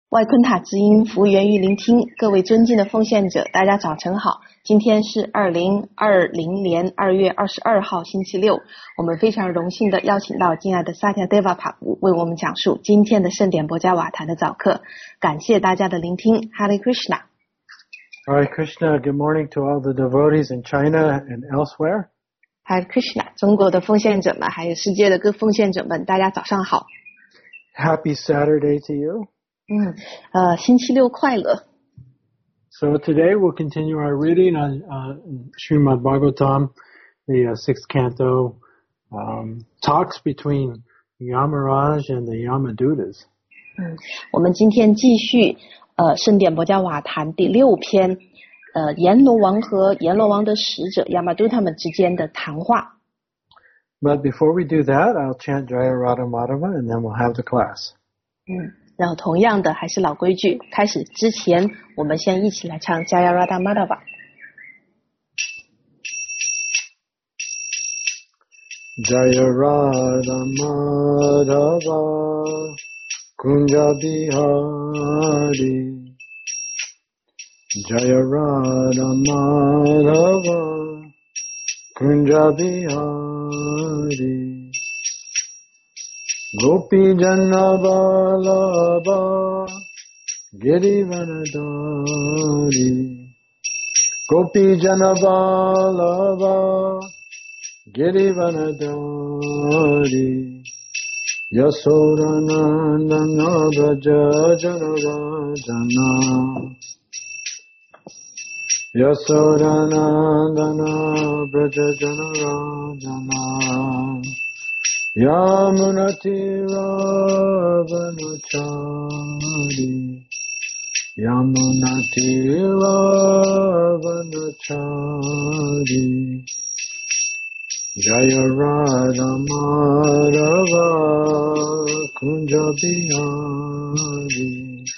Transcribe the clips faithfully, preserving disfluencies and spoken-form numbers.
外昆塔之音服务员与聆听，各位尊敬的奉献者，大家早晨好。今天是二零二零年二月二十二号星期六，我们非常荣幸的邀请到敬爱的萨提亚德瓦帕布为我们讲述今天的圣典博加瓦坛的早课。感谢大家的聆听。 Hare Krishna。 Hare Krishna, good morning to all the devotees in China and elsewhere. Hare Krishna， 中国的奉献者们还有世界的各奉献者们，大家早上好。 Happy Saturday to you. 嗯，呃，星期六快乐。 So today we'll continue our reading on uh, Srimad Bhagavatam, the uh, sixth canto, um, talks between Yamaraj and the Yamadutas. 嗯，我们今天继续呃圣典博加瓦坛第六篇，呃阎罗王和阎罗王的使者亚玛都他们之间的谈话。 But before we do that, I'll chant Jaya Radha Madhava and then we'll have the class. 嗯，然后同样的还是老规矩，开始之前我们先一起来唱 Jaya Radha Madhava。 Jaya Radha Madhava Kunja Bihari Jaya Radha Madhava Kunja Bihari Gopi Jana Balaba Girivanadari Gopi Jana Balaba Girivanadari Yasodanandana Braja Jana Rajana Yasodanandana Braja Jana Rajana Yamunatiravanachari Yamunatiravanachari Jaya Radha Madhava Kunja Bihari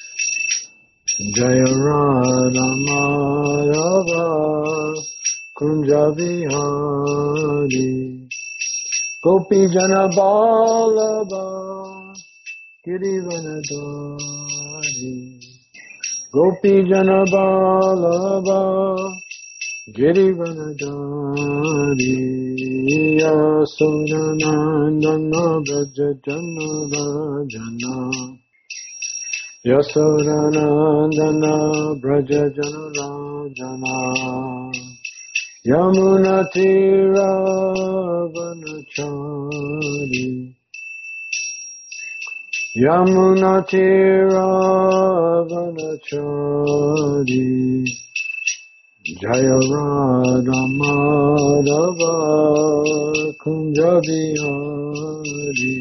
Jaya Radha Madhava Kunja Bihari Gopi Jana Balaba Girivanadari Gopi Jana Balaba Girivanadari Yasodanandana Braja Jana Rajana Yasodanandana Braja Jana Rajana Yamunatiravanachari Yamunatiravanachari Jaya Radha Madhava Kunja Bihari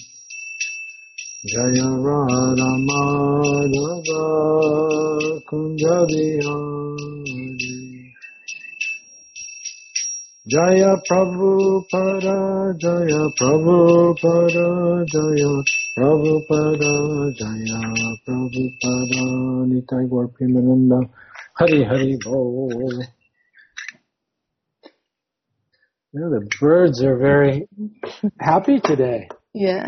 Jaya Radha Madhava Kunja Bihari Jaya Prabhupada Jaya Prabhupada Jaya Prabhupada Jaya Prabhupada Nitai Gaur Premananda Hari Hari Bol. You know, the birds are very happy today. Yeah.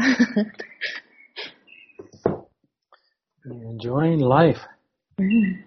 They're enjoying life. Mm.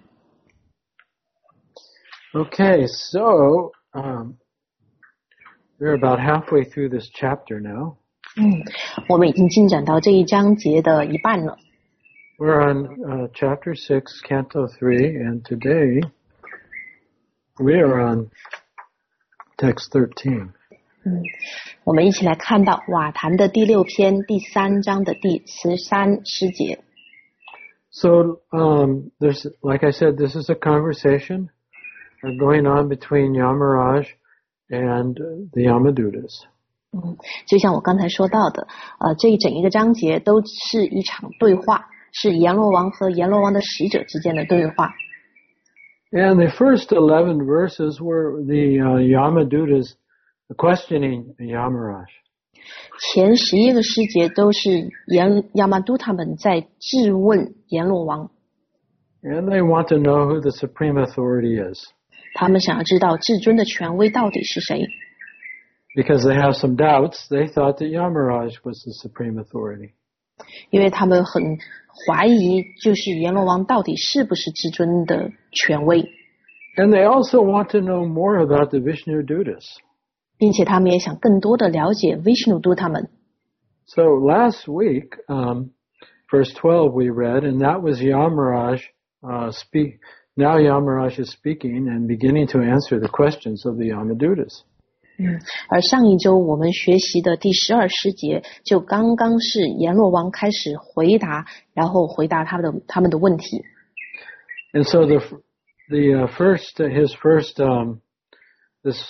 Okay, so um, we're about halfway through this chapter now. 嗯，我们已经进展到这一章节的一半了。 We're on uh, chapter six, canto three, and today we are on text thirteen. 嗯，我们一起来看到瓦坛的第六篇第三章的第十三诗节。 So, um, there's, like I said, this is a conversation going on between Yamaraj and the Yamadutas. 嗯，就像我刚才说到的，呃，这一整一个章节都是一场对话，是阎罗王和阎罗王的使者之间的对话。 And the first eleven verses were the uh, Yamadutas questioning Yamaraj. 前十一个诗节都是阎亚玛都他们在质问阎罗王。 And they want to know who the supreme authority is. 他们想要知道至尊的权威到底是谁。 Because they have some doubts, they thought that Yamaraj was the supreme authority. 因为他们很怀疑就是阎罗王到底是不是至尊的权威。 And they also want to know more about the Vishnu Dutas. 并且他们也想更多的了解 Vishnu Duta 们。 So last week, um, verse twelve we read, and that was Yamaraj uh, speak. Now Yamaraj is speaking and beginning to answer the questions of the Yamadutas. 嗯，而上一周我们学习的第十二诗节，就刚刚是阎罗王开始回答，然后回答他们的他们的问题。 And so the the uh, first his first um, this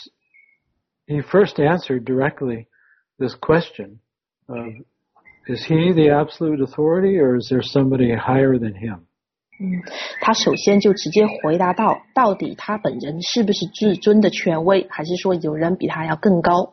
he first answered directly this question of is he the absolute authority or is there somebody higher than him? 嗯，他首先就直接回答到，到底他本人是不是至尊的权威，还是说有人比他要更高？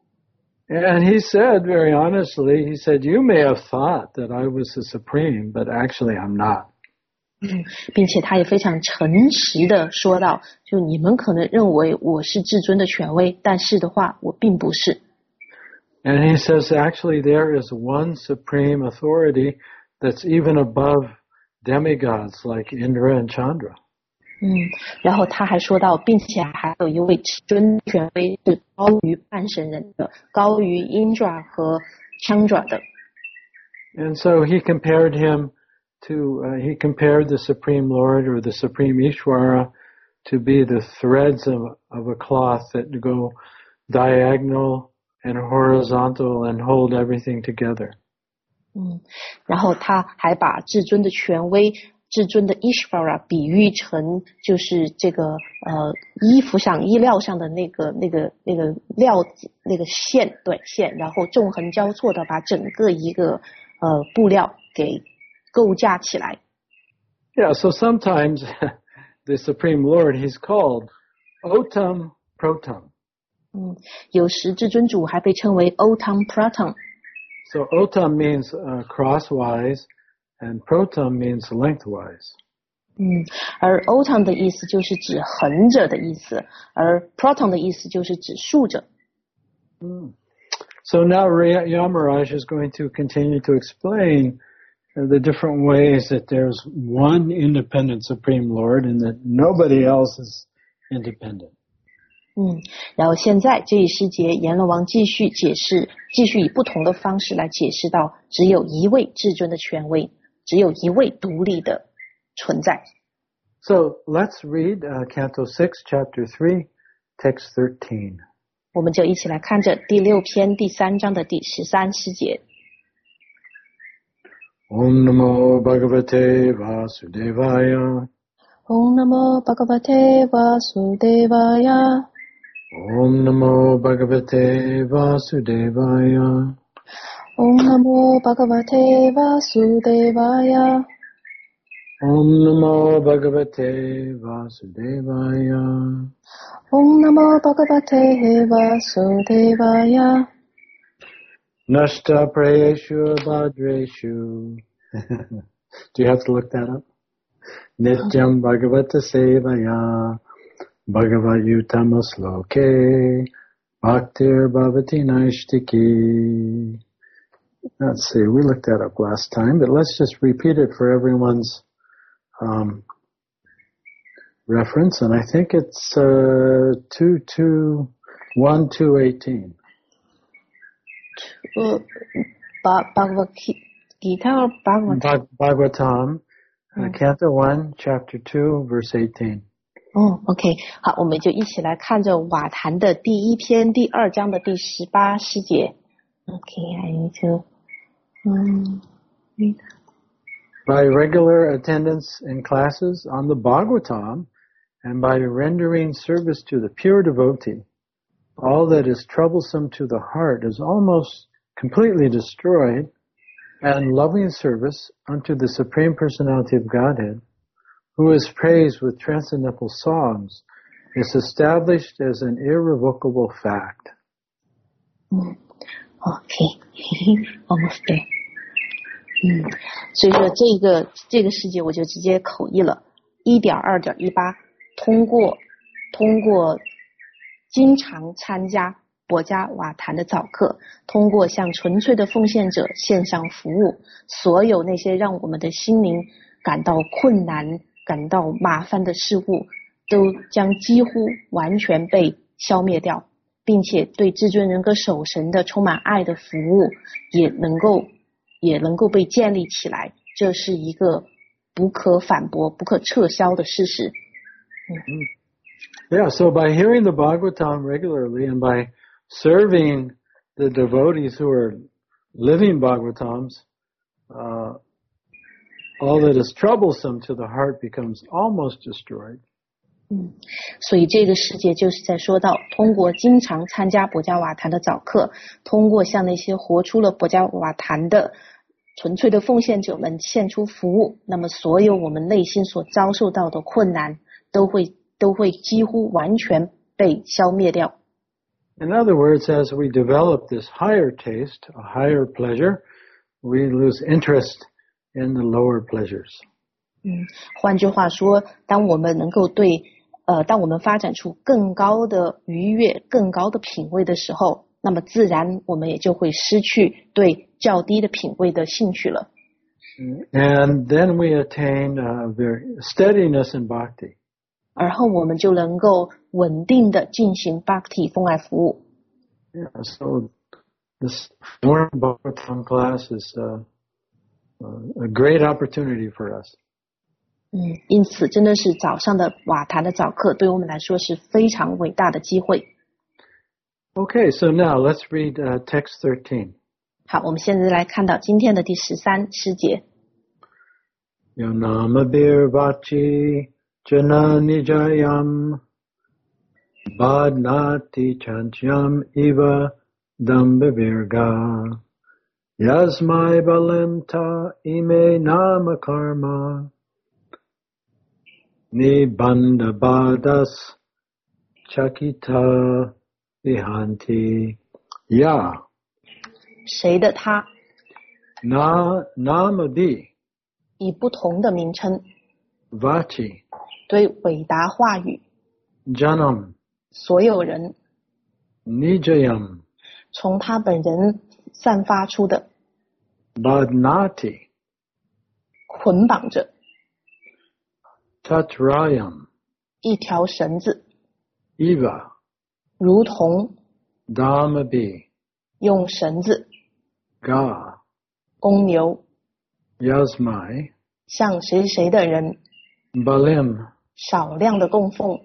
And he said very honestly, he said, you may have thought that I was the supreme, but actually I'm not. 嗯，并且他也非常诚实的说到，就你们可能认为我是至尊的权威，但是的话，我并不是。 And he says, actually there is one supreme authority that's even above demigods like Indra and Chandra. 嗯，然后他还说到，并且还有一位至尊权威是高于半神人的，高于 Indra 和 Chandra 的。 And so he compared him to, uh, he compared the Supreme Lord or the Supreme Ishvara to be the threads of, of a cloth that go diagonal and horizontal and hold everything together. 嗯，然后他还把至尊的权威、至尊的 Ishvara 比喻成就是这个呃衣服上、衣料上的那个那个那个料子那个线，对线，然后纵横交错的把整个一个呃布料给构架起来。 Yeah, so sometimes the Supreme Lord, he's called Otam Protam. 嗯，有时至尊主还被称为 Otam Pratam。 So Otam means uh, crosswise, and Protam means lengthwise. 嗯，而 Otam 的意思就是指横着的意思，而 Pratam 的意思就是指竖着。 Mm. So now Yamaraj is going to continue to explain uh, the different ways that there's one independent Supreme Lord and that nobody else is independent. 嗯，然后现在这一诗节，阎罗王继续解释，继续以不同的方式来解释到，只有一位至尊的权威，只有一位独立的存在。 So let's read uh, Canto six, Chapter three, Text thirteen. 我们就一起来看着第六篇第三章的第十三诗节。 Om Namo Bhagavate Vasudevaya. Om Namo Bhagavate Vasudevaya. Om Namo Bhagavate Vasudevaya. Om Namo Bhagavate Vasudevaya. Om Namo Bhagavate Vasudevaya. Om Namo Bhagavate Vasudevaya. Nashta Prayeshu Bhadreshu. Do you have to look that up? Nityam Bhagavata Sevaya. Bhagavat Yutamasloke. Bhaktir Bhavati Naishtiki. Let's see, we looked that up last time, but let's just repeat it for everyone's um, reference. And I think it's uh, two two one two eighteen. Uh, Bhagavad Gita or Bhagavatam? Bhagavatam, uh, Canto one, Chapter two, Verse eighteen. 哦 ，OK， 好，我们就一起来看着瓦坛的第一篇第二章的第十八诗节。OK，I need to， 嗯 By regular attendance in classes on the Bhagavatam and by rendering service to the pure devotee, all that is troublesome to the heart is almost completely destroyed, and loving service unto the Supreme Personality of Godhead, who is praised with transcendental songs, is established as an irrevocable fact. 嗯 ，OK， almost there。嗯，所以说这个这个世界我就直接口译了，一点二点一八，通过通过经常参加博伽瓦坛的早课，通过向纯粹的奉献者献上服务，所有那些让我们的心灵感到困难、感到麻烦的事物，都将几乎完全被消灭掉，并且对至尊人格守神的充满爱的服务也能够也能够被建立起来，这是一个不可反驳、不可撤销的事实。嗯 Yeah, so by hearing the Bhagavatam regularly and by serving the devotees who are living Bhagavatams, uh, all that is troublesome to the heart becomes almost destroyed. 嗯，所以这个世界就是在说到，通过经常参加博伽瓦坛的早课，通过向那些活出了博伽瓦坛的纯粹的奉献者们献出服务，那么所有我们内心所遭受到的困难都会都会几乎完全被消灭掉。 In other words, as we develop this higher taste, a higher pleasure, we lose interest in the lower pleasures. 嗯，换句话说，当我们能够对呃，当我们发展出更高的愉悦、更高的品味的时候，那么自然我们也就会失去对较低的品味的兴趣了。 And then we attain uh, very steadiness in bhakti. 而后我们就能够稳定的进行 bhakti 奉爱服务。 Yeah, so this morning Bhagavatam class is uh, uh, a great opportunity for us. 嗯，因此真的是早上的瓦坛的早课对我们来说是非常伟大的机会。 Okay, so now let's read uh, text thirteen. 好，我们现在来看到今天的第十三诗节。 Yonamabir vachi jana nijayam badnati chanchyam iva dambavirga yasmai balemta ime nama karma nibanda badas chakita vihanti ya 谁的他 na namadi 以不同的名称 vachi 对伟达话语 janam 所有人 nijayam 从他本人散发出的 badnati 捆绑着 tatrayam 一条绳子， iva 如同 damabi 用绳子 ga 公牛 yasmai 向谁谁的人 balim 少量的供奉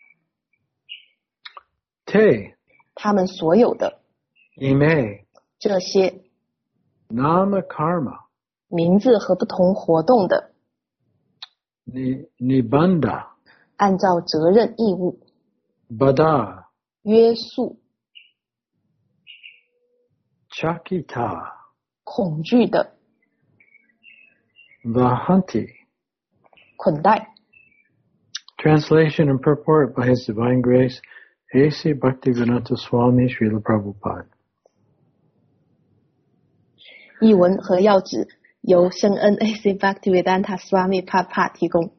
te 他们所有的 ime 这些 nama karma 名字和不同活动的 ni nibanda 按照责任义务 bada 约束 chakita 恐惧的 vahanti. 捆带。 Translation and purport by His Divine Grace A C Bhaktivedanta Swami Srila Prabhupada. 译文和要旨由圣恩 A C Bhaktivedanta Swami Prabhupada 提供。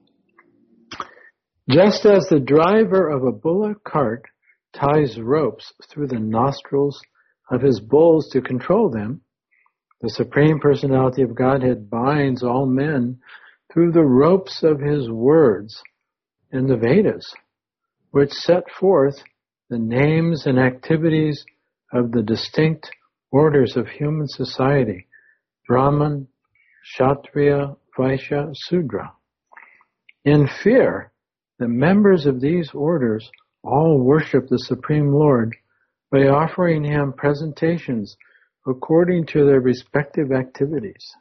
Just as the driver of a bullock cart ties ropes through the nostrils of his bulls to control them, the Supreme Personality of Godhead binds all men through the ropes of his words in the Vedas, which set forth the names and activities of the distinct orders of human society, Brahman, Kshatriya, Vaishya, Sudra. In fear, the members of these orders all worship the Supreme Lord by offering him presentations according to their respective activities.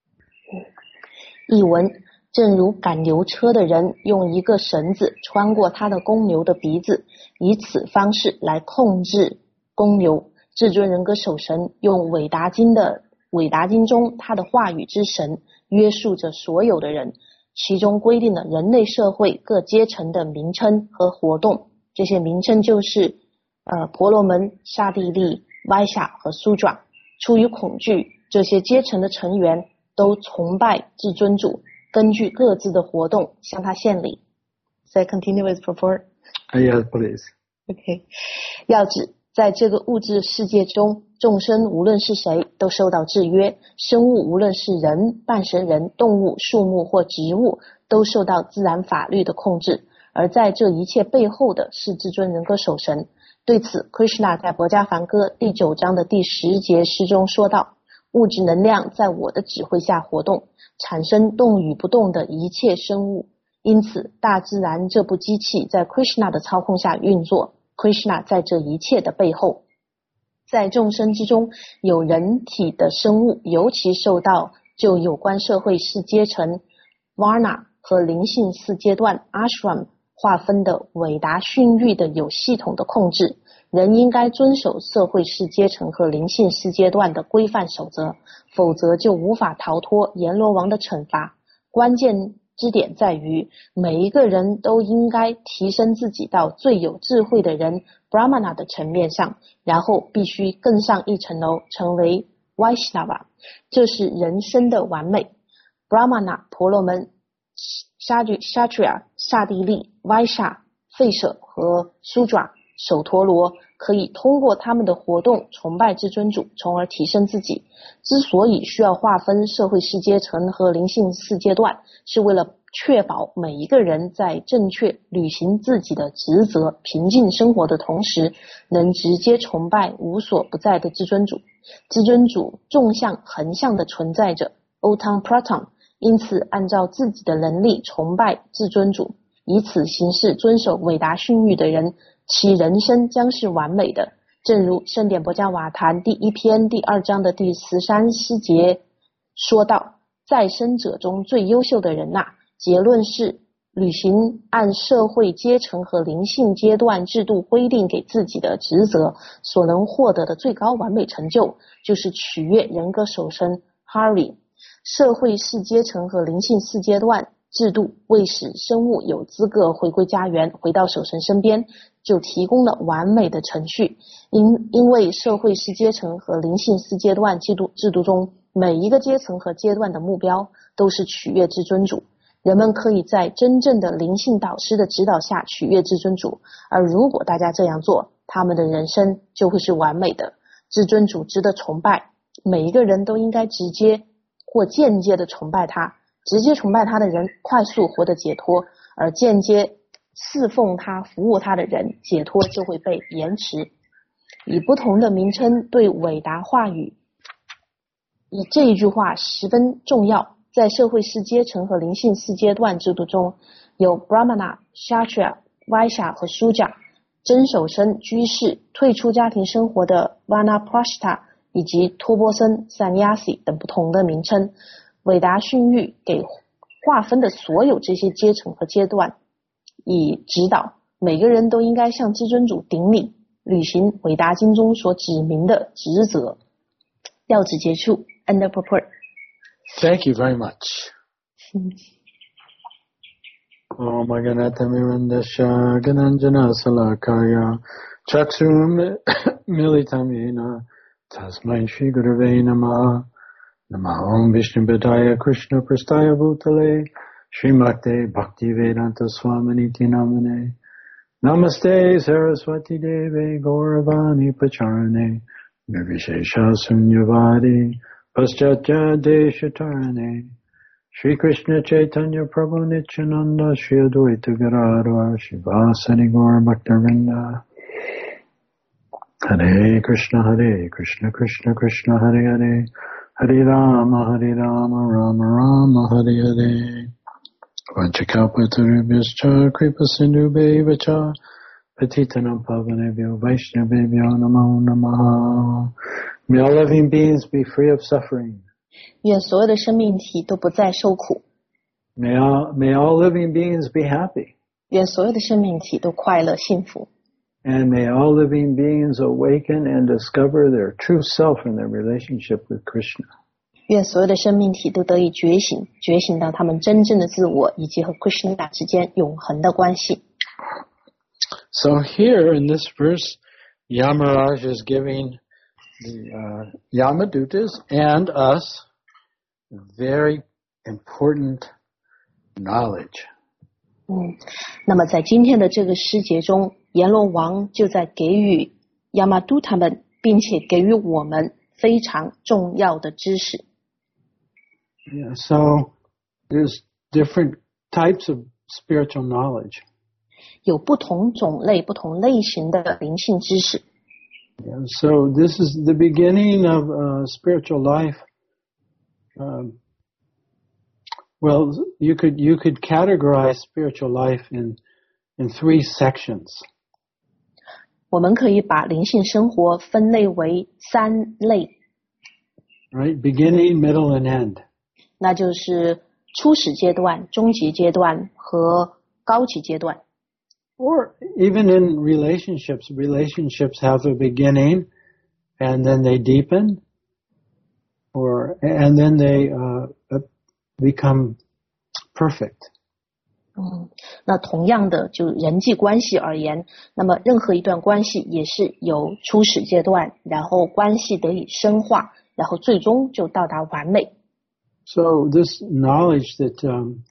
译文正如赶牛车的人用一个绳子穿过他的公牛的鼻子，以此方式来控制公牛。至尊人格守神用韦达经的韦达经中他的话语之神约束着所有的人，其中规定了人类社会各阶层的名称和活动。这些名称就是呃婆罗门、刹帝利、歪夏和苏爪。出于恐惧，这些阶层的成员都崇拜至尊主，根据各自的活动向他献礼。So I continue with purport. Yes, please. Okay. 要旨， 在这个物质世界中，众生无论是谁都受到制约，生物无论是人、半神人、动物、树木或植物，都受到自然法律的控制。而在这一切背后的是至尊人格守神。对此 Krishna 在《薄伽梵歌》第九章的第十节诗中说道，物质能量在我的指挥下活动，产生动与不动的一切生物，因此大自然这部机器在 Krishna 的操控下运作。 Krishna 在这一切的背后。在众生之中，有人体的生物尤其受到就有关社会四阶层 Varna 和灵性四阶段 Ashram 划分的伟达训育的有系统的控制。人应该遵守社会四阶层和灵性四阶段的规范守则，否则就无法逃脱阎罗王的惩罚。关键之点在于，每一个人都应该提升自己到最有智慧的人 Brahmana 的层面上，然后必须更上一层楼，成为 Vaishnava， 这是人生的完美。 Brahmana 婆罗门、Kshatriya 刹帝利、Vaishya 吠舍和 Shudra 首陀罗可以通过他们的活动崇拜至尊主，从而提升自己。之所以需要划分社会四阶层和灵性四阶段，是为了确保每一个人在正确履行自己的职责、平静生活的同时，能直接崇拜无所不在的至尊主。至尊主纵向横向的存在着 Otam Pratam， 因此按照自己的能力崇拜至尊主，以此形式遵守伟大训育的人，其人生将是完美的。正如圣典博伽瓦坛第一篇第二章的第十三诗节说道，在生者中最优秀的人呐、啊，结论是履行按社会阶层和灵性阶段制度规定给自己的职责所能获得的最高完美成就，就是取悦人格守神 Hari。 社会四阶层和灵性四阶段制度为使生物有资格回归家园，回到守神身边，就提供了完美的程序。因因为社会四阶层和灵性四阶段制度制度中，每一个阶层和阶段的目标都是取悦至尊主。人们可以在真正的灵性导师的指导下取悦至尊主，而如果大家这样做，他们的人生就会是完美的。至尊主值得崇拜，每一个人都应该直接或间接的崇拜他。直接崇拜他的人快速获得解脱，而间接侍奉他、服务他的人，解脱就会被延迟。以不同的名称对伟达话语，以这一句话十分重要。在社会四阶层和灵性四阶段制度中，有 Brahmana、Kshatriya、Vaishya 和 Shudra， 真守身、居士、退出家庭生活的 Vanaprastha 以及托钵僧、Sannyasi 等不同的名称。伟达训育给划分的所有这些阶层和阶段以指导，每个人都应该向至尊主顶礼，履行伟达经中所指明的职责。到此结束。 End of report. Thank you very much. Om Ganata Mirandasha Gananjana Salakaya Chaksum Militamina Tasmai Shri Gurave Namaha Namaha Om Vishnu Padaya Krishna Prastaya Bhutale Srimate Bhaktivedanta Swaminiti Namane Namaste Saraswati Deve Gauravani Pacharane Nirvishesha Sunyavadi Paschatya Deshatarane Shri Krishna Chaitanya Prabhu Nityananda Shri Advaita Gadadhar Shivasani Gaur Bhaktavinda Hare Krishna Hare Krishna Krishna Krishna Hare Hare Hare Rama Hare Rama Rama Rama Hare Hare Vanchakalpatarubhyascha Kripa Sindhubheva Patitanam Pavanebhyo Vaishnavebhyo Namo Namaha. May all living beings be free of suffering. 愿所有的生命体都不再受苦。 May all, may all living beings be happy. 愿所有的生命体都快乐幸福。 And may all living beings awaken and discover their true self in their relationship with Krishna. 愿所有的生命体都得以觉醒，觉醒到他们真正的自我以及和 Krishna 之间永恒的关系。 So here in this verse, Yamaraj is giving the uh, Yamadutas and us very important knowledge. 嗯，那么在今天的这个诗节中，阎罗王就在给予亚玛都他们，并且给予我们非常重要的知识。 Yeah, so there's different types of spiritual knowledge. 有不同种类、不同类型的灵性知识。 Yeah, so this is the beginning of uh, spiritual life. Um, well, you could you could categorize spiritual life in in three sections. 我们可以把灵性生活分类为三类。 Right, beginning, middle, and end. 那就是初始阶段、中级阶段和高级阶段。 Or even in relationships, relationships have a beginning, and then they deepen, or and then they uh, become perfect. 嗯，那同样的，就人际关系而言，那么任何一段关系也是由初始阶段，然后关系得以深化，然后最终就到达完美。 So this knowledge that um,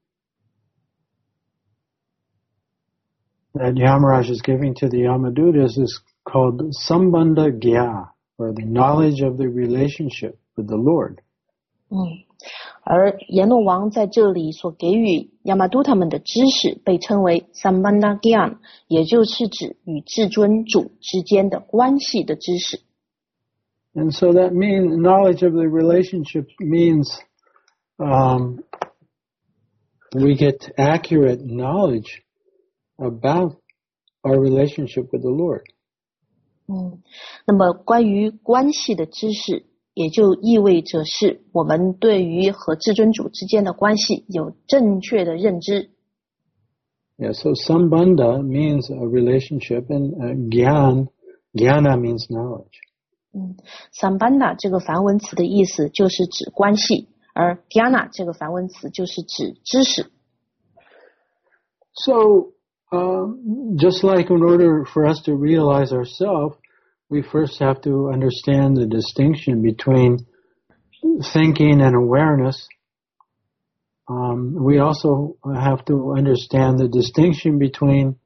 that Yamaraj is giving to the Yamadutas is called Sambandha Gya, or the knowledge of the relationship with the Lord. 嗯，而阎罗王在这里所给予亚玛都他们的知识被称为 Sambandha Gyan， 也就是指与至尊主之间的关系的知识。 And so that means knowledge of the relationship means um, we get accurate knowledge about our relationship with the Lord. 嗯，那么关于关系的知识，也就意味着是我们对于和至尊主之间的关系有正确的认知。 Yeah, so Sambandha means a relationship, and uh, Gyan, Jnana means knowledge. 嗯 ，Sambandha 这个梵文词的意思就是指关系，而 Jnana 这个梵文词就是指知识。 So, uh, just like in order for us to realize ourselves, we first have to understand the distinction between thinking and awareness. Um, we also have to understand the distinction between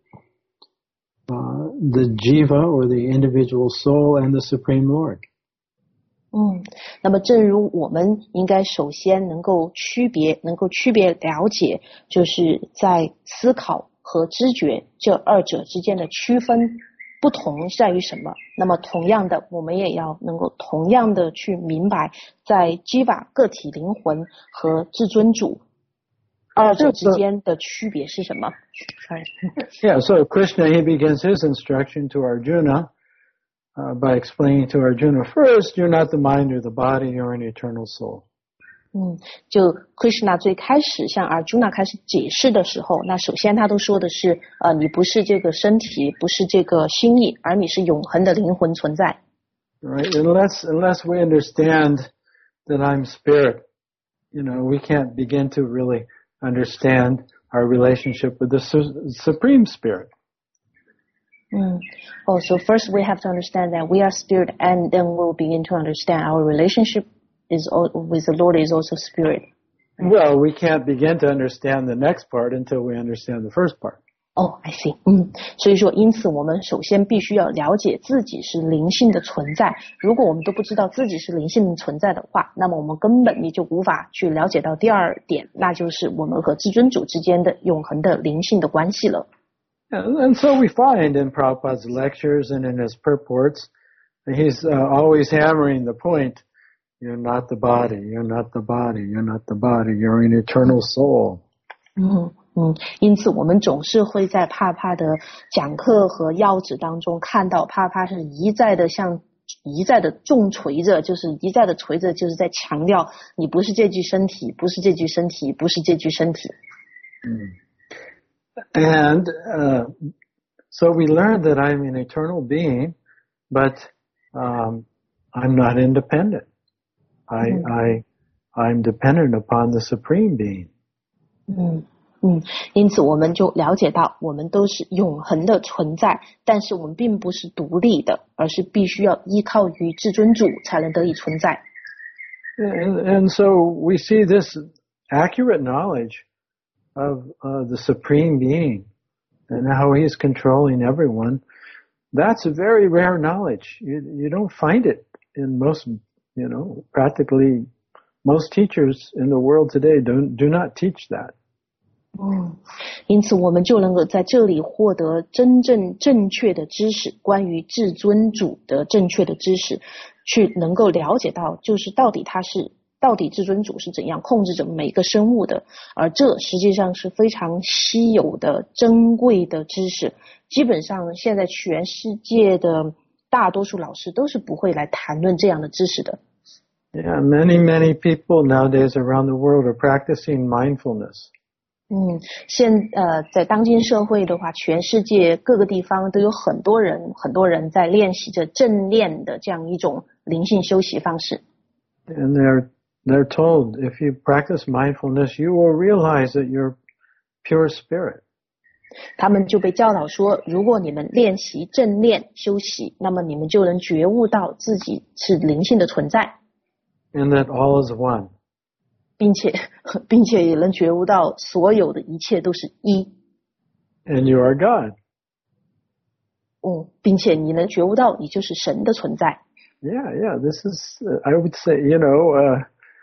uh, the jiva, or the individual soul, and the Supreme Lord. 嗯，那么正如我们应该首先能够区别，能够区别了解，就是在思考和知觉这二者之间的区分不同在于什么。那么同样的，我们也要能够同样的去明白，在 Jiva 个体灵魂和至尊主二者之间的区别是什么？ Yeah, so Krishna, he begins his instruction to Arjuna uh, by explaining to Arjuna, first, you're not the mind or the body, you're an eternal soul. 嗯，就 Krishna 最开始向 Arjuna 开始解释的时候，那首先他都说的是，呃，你不是这个身体，不是这个心意，而你是永恒的灵魂存在。 Right? Unless, unless we understand that I'm spirit, you know, we can't begin to really understand our relationship with the su- Supreme Spirit. 嗯 Oh, so first we have to understand that we are spirit, and then we'll begin to understand our relationship is all, with the Lord is also spirit. Well, we can't begin to understand the next part until we understand the first part. Oh, I see. 嗯，所以说，因此我们首先必须要了解自己是灵性的存在。如果我们都不知道自己是灵性的存在的话，那么我们根本也就无法去了解到第二点，那就是我们和至尊主之间的永恒的灵性的关系了。 And, and so we find in Prabhupada's lectures and in his purports, he's uh, always hammering the point, you're not the body, you're not the body, you're not the body, you're an eternal soul. 嗯嗯，因此我们总是会在帕帕的讲课和要旨当中看到帕帕是一再的像一再的重锤着，就是一再的锤着，就是在强调你不是这具身体，不是这具身体，不是这具身体。 Mm. And uh, so we learned that I'm an eternal being, but um, I'm not independent. I, mm-hmm. I, I'm dependent upon the Supreme Being. 嗯嗯，因此我们就了解到，我们都是永恒的存在，但是我们并不是独立的，而是必须要依靠于至尊主才能得以存在。 And, and so we see this accurate knowledge of uh, the Supreme Being and how He's controlling everyone that's a very rare knowledge. You, you don't find it in most, you know, practically most teachers in the world today don't, do not teach that. 嗯，因此我们就能够在这里获得真正正确的知识，关于至尊主的正确的知识，去能够了解到，就是到底他是到底至尊主是怎样控制着每个生物的，而这实际上是非常稀有的、珍贵的知识。基本上现在全世界的大多数老师都是不会来谈论这样的知识的。 Yeah, many, many people nowadays around the world are practicing mindfulness. 嗯，现呃，在当今社会的话，全世界各个地方都有很多人，很多人在练习着正念的这样一种灵性修习方式。 And they're they're told if you practice mindfulness, you will realize that you're pure spirit. 他们就被教导说，如果你们练习正念修习，那么你们就能觉悟到自己是灵性的存在。 And that all is one. 并且并且也能觉悟到所有的一切都是一。 And you are God. 嗯，并且你能觉悟到你就是神的存在。 Yeah, yeah, this is, uh, I would say, you know, uh,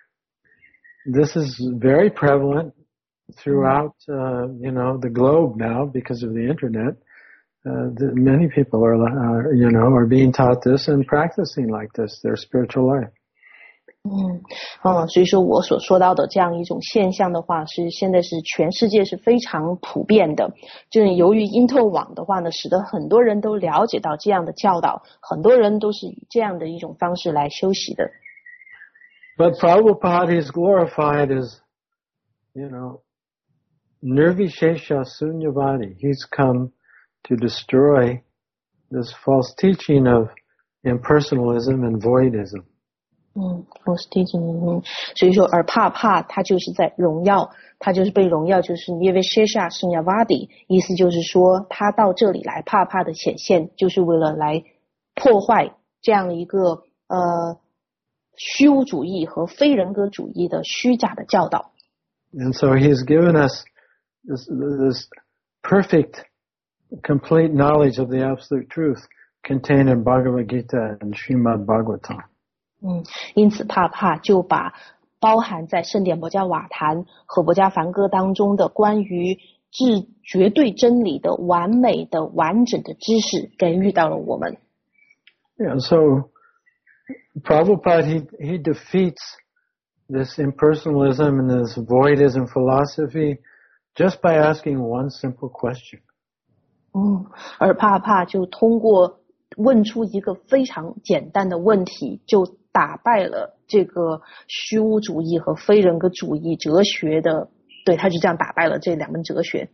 this is very prevalent throughout, uh, you know, the globe now because of the internet. Uh, the, many people are, uh, you know, are being taught this and practicing like this, their spiritual life. 嗯，啊，所以说我所说到的这样一种现象的话，是现在是全世界是非常普遍的。就是由于因特网的话呢，使得很多人都了解到这样的教导，很多人都是以这样的一种方式来修习的。 But Prabhupada is glorified as, you know, Nirvishesha Sunyavadi. He's come to destroy this false teaching of impersonalism and voidism. 嗯，我是弟子，嗯，所以说，而帕帕他就是在荣耀，他就是被荣耀，就是 Nirvishesha Sunyavadi， 意思就是说，他到这里来，帕帕的显现，就是为了来破坏这样一个呃虚无主义和非人格主义的虚假的教导。 And so he's given us this, this perfect, complete knowledge of the absolute truth contained in Bhagavad Gita and Srimad Bhagavatam. 嗯，因此帕帕就把包含在圣典博伽瓦坛和博伽梵歌当中的关于至绝对真理的完美的完整的知识给予到了我们。 Yeah, so Prabhupada, he, he defeats this impersonalism and this voidism philosophy just by asking one simple question. 嗯，而帕帕就通过问出一个非常简单的问题，就打败了这个虚无主义和非人格主义哲学的，对，他就这样打败了这两门哲学。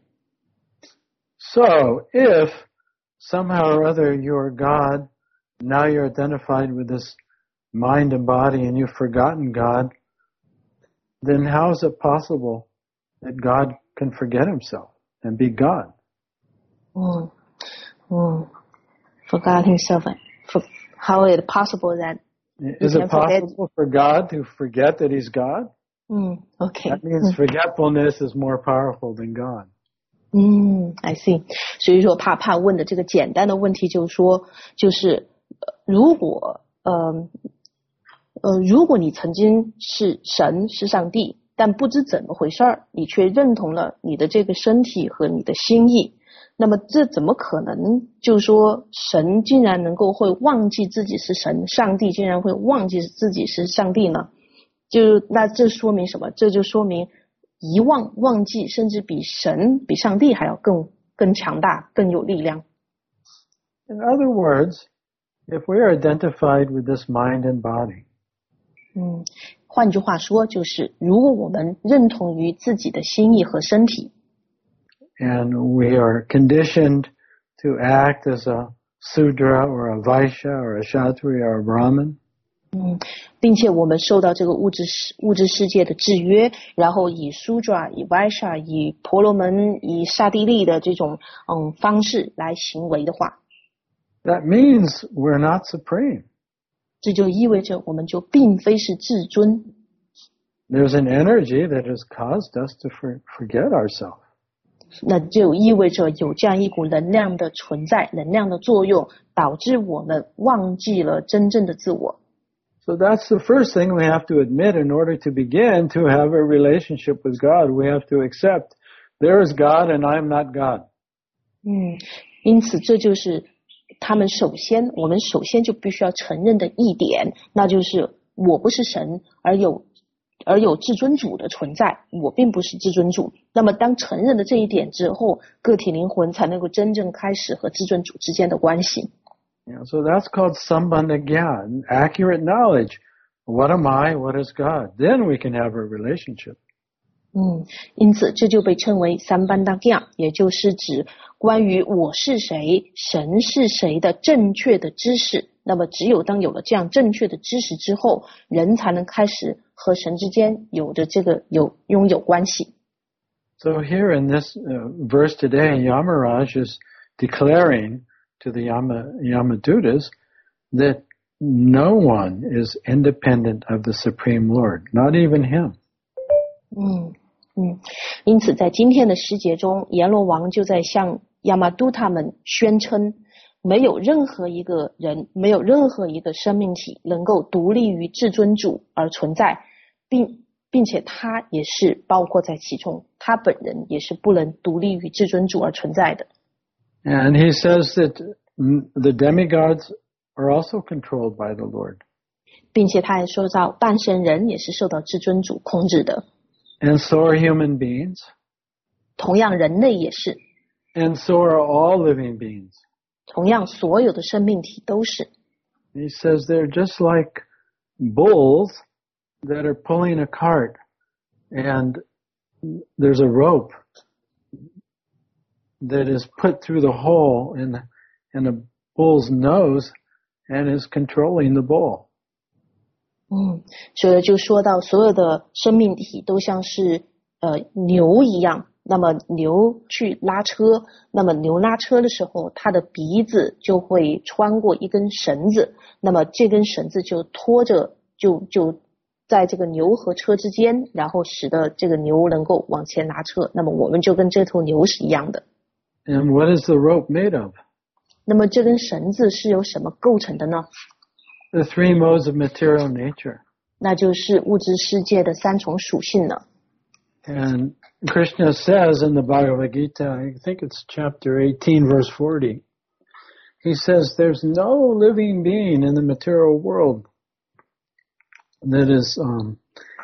So, if somehow or other you're God, now you're identified with this mind and body and you've forgotten God, then how is it possible that God can forget himself and be God? 嗯嗯 forgot himself. For, how is it possible that Is it possible for God to forget that he's God? 嗯 OK. That means forgetfulness is more powerful than God. 嗯 I see. 所以说帕帕问的这个简单的问题就是说，就是如果呃呃如果你曾经是神是上帝，但不知怎么回事儿，你却认同了你的这个身体和你的心意，那么这怎么可能就是说神竟然能够会忘记自己是神，上帝竟然会忘记自己是上帝呢？就那这说明什么？这就说明遗忘忘记甚至比神比上帝还要更更强大更有力量。 In other words, if we are identified with this mind and body, 嗯，换句话说就是如果我们认同于自己的心意和身体， and we are conditioned to act as a Sudra or a Vaishya or a Kshatriya or a Brahmin, 嗯，并且我们受到这个物质物质世界的制约，然后以 Sudra 以 Vaishya 以婆罗门以刹帝利的这种嗯方式来行为的话， that means we're not supreme. 这就意味着我们就并非是至尊。 There's an energy that has caused us to for, forget ourselves. 那就意味着有这样一股能量的存在，能量的作用，导致我们忘记了真正的自我。 So that's the first thing we have to admit in order to begin to have a relationship with God. We have to accept there is God and I am not God. 嗯，因此这就是他们首先，我们首先就必须要承认的一点，那就是我不是神，而有而有至尊主的存在，我并不是至尊主。那么当承认了这一点之后，个体灵魂才能够真正开始和至尊主之间的关系。 Yeah, so that's called sambandha gyan, accurate knowledge. What am I? What is God? Then we can have a relationship. 嗯，因此这就被称为三班达gyā，也就是指关于我是谁、神是谁的正确的知识。那么只有当有了这样正确的知识之后，人才能开始和神之间有着这个有拥有关系。 So here in this uh, verse today, Yamaraj is declaring to the Yama, Yamadutas that no one is independent of the Supreme Lord, not even him. 嗯嗯，因此在今天的诗节中，阎罗王就在向亚玛都他们宣称，没有任何一个人，没有任何一个生命体能够独立于至尊主而存在，并并且他也是包括在其中，他本人也是不能独立于至尊主而存在的。 And he says that the demigods are also controlled by the Lord. 并且他还说到，半神人也是受到至尊主控制的。 And so are human beings. 同样，人类也是。 And so are all living beings. 同样，所有的生命体都是。 He says they're just like bulls that are pulling a cart, and there's a rope that is put through the hole in, in a bull's nose and is controlling the bull. 嗯，所以就说到所有的生命体都像是呃牛一样，那么牛去拉车，那么牛拉车的时候，它的鼻子就会穿过一根绳子，那么这根绳子就拖着，就就在这个牛和车之间，然后使得这个牛能够往前拉车，那么我们就跟这头牛是一样的。 And what is the rope made of? 那么这根绳子是由什么构成的呢？ The three modes of material nature. 那就是物质世界的三重属性了。 And Krishna says in the Bhagavad Gita, I think it's chapter eighteen, verse forty, he says there's no living being in the material world that is um,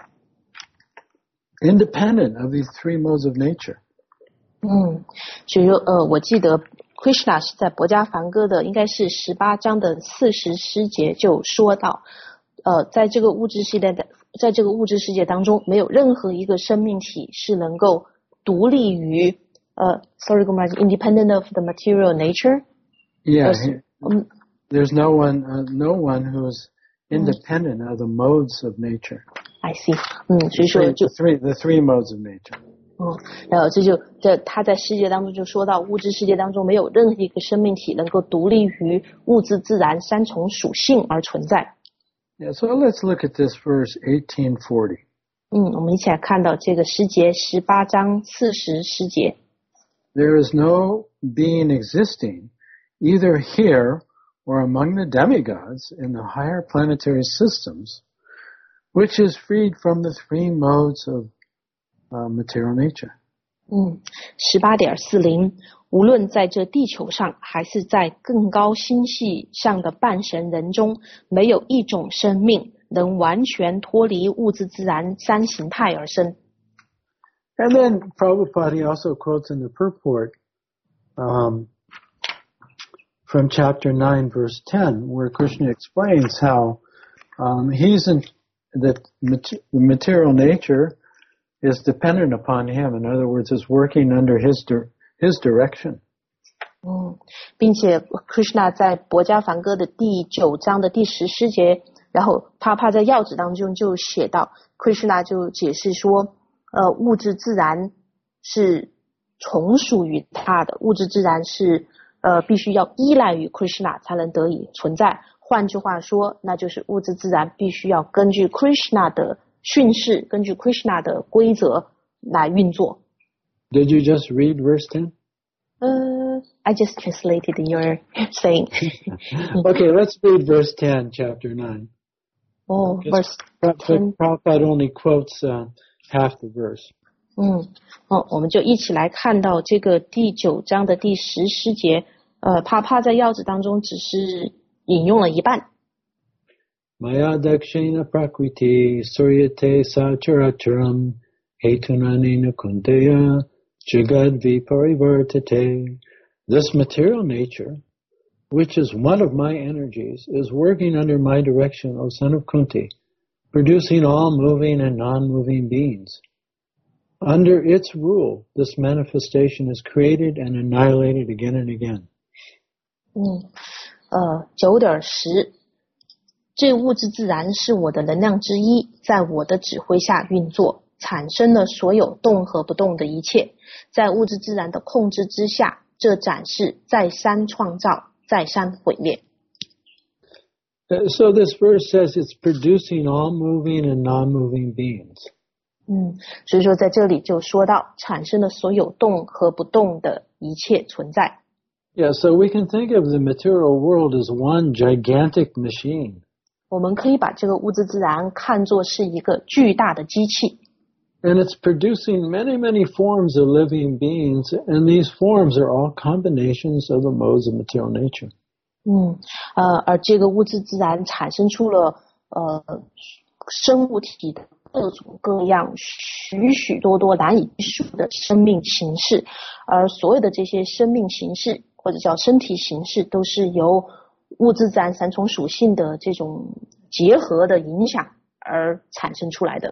independent of these three modes of nature. 嗯，所以呃，我记得 Krishna 是在《薄伽梵歌》的应该是十八章的四十诗节就说到，呃，在这个物质世界的，在这个物质世界当中，没有任何一个生命体是能够独立于呃 ，sorry, independent of the material nature. Yeah, um, there's no one, uh, no one who is independent of the modes of nature. I see. 嗯，所以说就 the three, the three modes of nature. 嗯，然后这就这他在世界当中就说到，物质世界当中没有任何一个生命体能够独立于物质自然三重属性而存在。 Yeah, so let's look at this verse eighteen forty. 嗯，我们一起来看到这个诗节十八章四十诗节。 There is no being existing either here or among the demigods in the higher planetary systems, which is freed from the three modes of Uh, material nature. 嗯，十八点四零，无论在这地球上，还是在更高星系上的半神人中，没有一种生命能完全脱离物质自然三形态而生。 And then Prabhupada he also quotes in the purport um, from chapter nine, verse ten, where Krishna explains how um, he's in that the material nature is dependent upon him. In other words, is working under his his direction. 嗯，并且 Krishna 在《薄伽梵歌》的第九章的第十诗节，然后他怕在要旨当中就写到 ，Krishna 就解释说，呃，物质自然是从属于他的，物质自然是呃必须要依赖于 Krishna 才能得以存在。换句话说，那就是物质自然必须要根据 Krishna 的训示，根据 Krishna 的规则来运作。 Did you just read verse ten? Uh, I just translated your saying. Okay, let's read verse ten, chapter nine. Oh, verse ten. Prabhupada only quotes uh, half the verse. 嗯，哦，我们就一起来看到这个第九章的第十诗节。呃，帕帕在要旨当中只是引用了一半。 Maya dakshina prakriti suryate sacharacharam hetunanina kunteya jagad viparivartate. This material nature, which is one of my energies, is working under my direction, O son of Kunti, producing all moving and non-moving beings. Under its rule, this manifestation is created and annihilated again and again. 嗯，呃，九点十，这物质自然是我的能量之一，在我的指挥下运作，产生了所有动和不动的一切。在物质自然的控制之下，这展示再三创造，再三毁灭。 So this verse says it's producing all moving and non-moving beings. 嗯，所以说在这里就说到产生了所有动和不动的一切存在。 Yeah, so we can think of the material world as one gigantic machine. 我们可以把这个物质自然看作是一个巨大的机器。 And it's producing many, many forms of living beings, and these forms are all combinations of the modes of material nature. 嗯，呃，而这个物质自然产生出了呃生物体的各种各样、许许多多难以计数的生命形式，而所有的这些生命形式或者叫身体形式，都是由物质自然三重属性的这种结合的影响而产生出来的。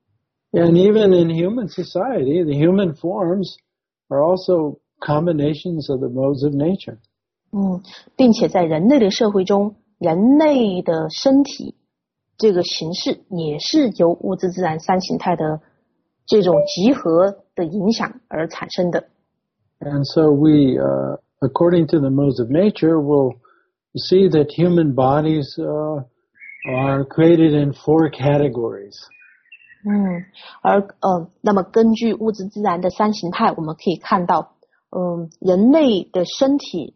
And even in human society, the human forms are also combinations of the modes of nature. 嗯，并且在人类的社会中，人类的身体这个形式也是由物质自然三形态的这种集合的影响而产生的。 And so we, uh, according to the modes of nature, will see that human bodies uh, are created in four categories. 嗯，而呃，那么根据物质自然的三形态，我们可以看到，嗯，人类的身体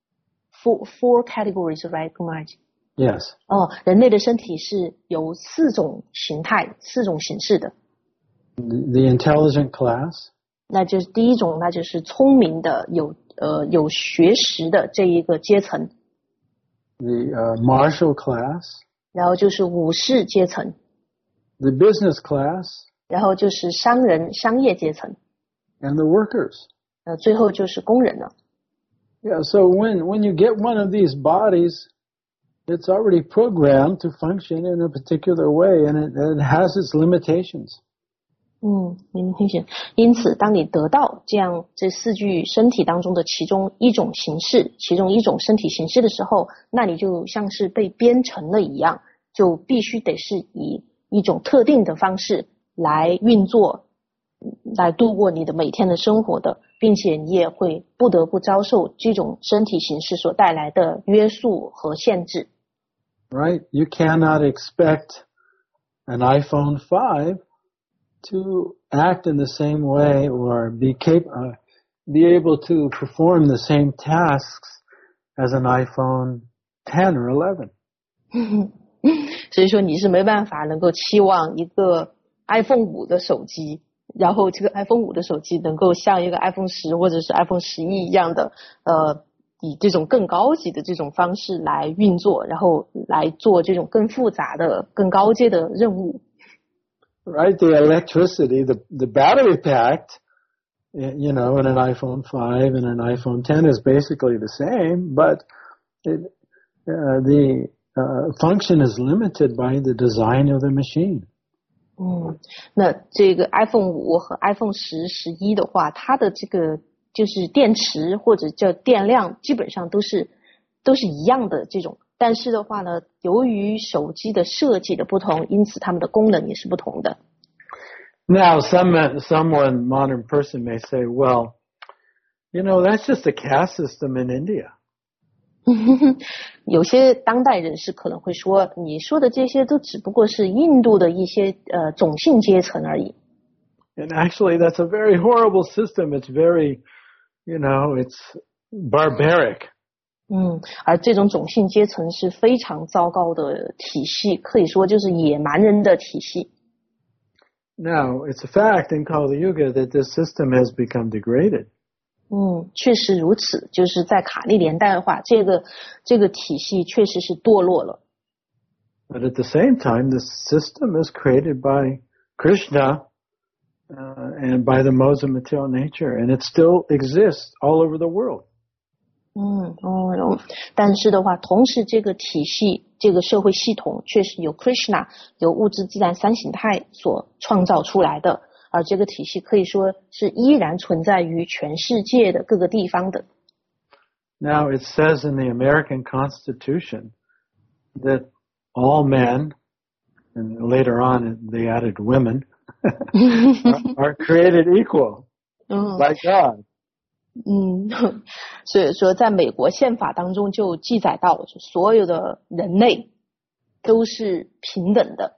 four four categories, right, Kumar? Yes. 哦，人类的身体是由四种形态、四种形式的。 The, the intelligent class. 那就是第一种，那就是聪明的、有呃有学识的这一个阶层。 The uh, martial class. 然后就是武士阶层。 The business class. 然后就是商人、商业阶层。 And the workers. 呃，最后就是工人了。 Yeah, so when when you get one of these bodies, it's already programmed to function in a particular way, and it, it has its limitations. 嗯，明显。因此，当你得到这样这四具身体当中的其中一种形式，其中一种身体形式的时候，那你就像是被编程了一样，就必须得是以一种特定的方式来运作，来度过你的每天的生活的，并且你也会不得不遭受这种身体形式所带来的约束和限制。 Right? You cannot expect an iPhone five to act in the same way or be cap- uh, be able to perform the same tasks as an iPhone ten or eleven. 所以说你是没办法能够期望一个 iPhone 五的手机，然后这个 iPhone 五的手机能够像一个 iPhone 十或者是 iPhone 十一一样的呃以这种更高级的这种方式来运作，然后来做这种更复杂的更高阶的任务。 Right, the electricity, the the battery pack, you know, in an iPhone five and an iPhone ten is basically the same, but it, uh, the uh, function is limited by the design of the machine. 嗯，那这个 iPhone 五和 iPhone 十、十一的话，它的这个就是电池或者叫电量，基本上都是都是一样的这种。但是的话呢，由于手机的设计的不同，因此它们的功能也是不同的。 Now, some someone modern person may say, "Well, you know, that's just a caste system in India." 有些当代人士可能会说，你说的这些都只不过是印度的一些呃种姓阶层而已。 And actually, that's a very horrible system. It's very, you know, it's barbaric. 嗯，而这种种姓阶层是非常糟糕的体系，可以说就是野蛮人的体系。 Now, it's a fact in Kali Yuga that this system has become degraded. 嗯，确实如此，就是在卡利年代的话，这个这个体系确实是堕落了。 But at the same time, this system is created by Krishna uh, and by the modes of material nature, and it still exists all over the world. 嗯哦，但是的话，同时这个体系，这个社会系统确实由 Krishna 由物质自然三形态所创造出来的，而这个体系可以说是依然存在于全世界的各个地方的。 Now it says in the American Constitution that all men, and later on they added women, are created equal by God. 嗯，所以说在美国宪法当中就记载到，所有的人类都是平等的。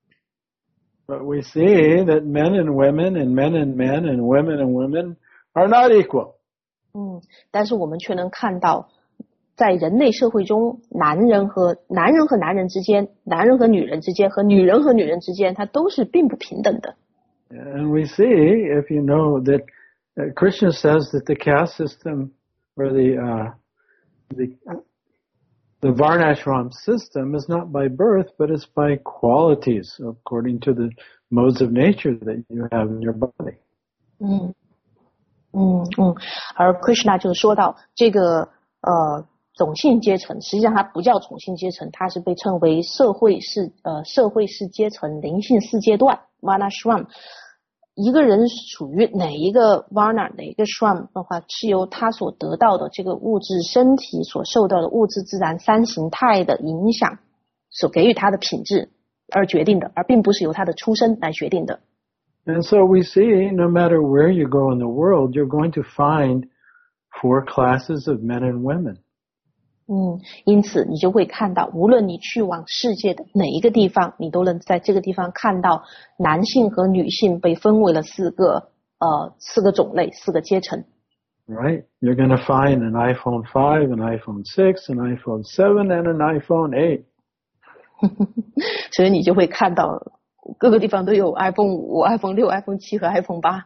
But we see that men and women and men and men and women and women are not equal. 嗯，但是我们却能看到，在人类社会中，男人和男人和男人之间，男人和女人之间，和女人和女人之间，它都是并不平等的。 And we see, if you know that uh, Krishna says that the caste system or the uh, the the Varnashram system is not by birth, but it's by qualities according to the modes of nature that you have in your body. 嗯嗯嗯，而 Krishna 就说到这个呃种姓阶层，实际上它不叫种姓阶层，它是被称为社会是呃社会是阶层灵性四阶段 Varnashram。一个人属于哪一个 Varna 哪一个 Shram 的话，是由他所得到的这个物质身体所受到的物质自然三形态的影响所给予他的品质而决定的，而并不是由他的出身来决定的。 And so we see, no matter where you go in the world, you're going to find four classes of men and women. 嗯，因此你就会看到，无论你去往世界的哪一个地方，你都能在这个地方看到男性和女性被分为了四个呃四个种类、四个阶层。 Right? You're going to find an iPhone five, an iPhone six, an iPhone seven, and an iPhone eight. 所以你就会看到各个地方都有 iPhone 五、iPhone 六、iPhone 七和 iPhone 八。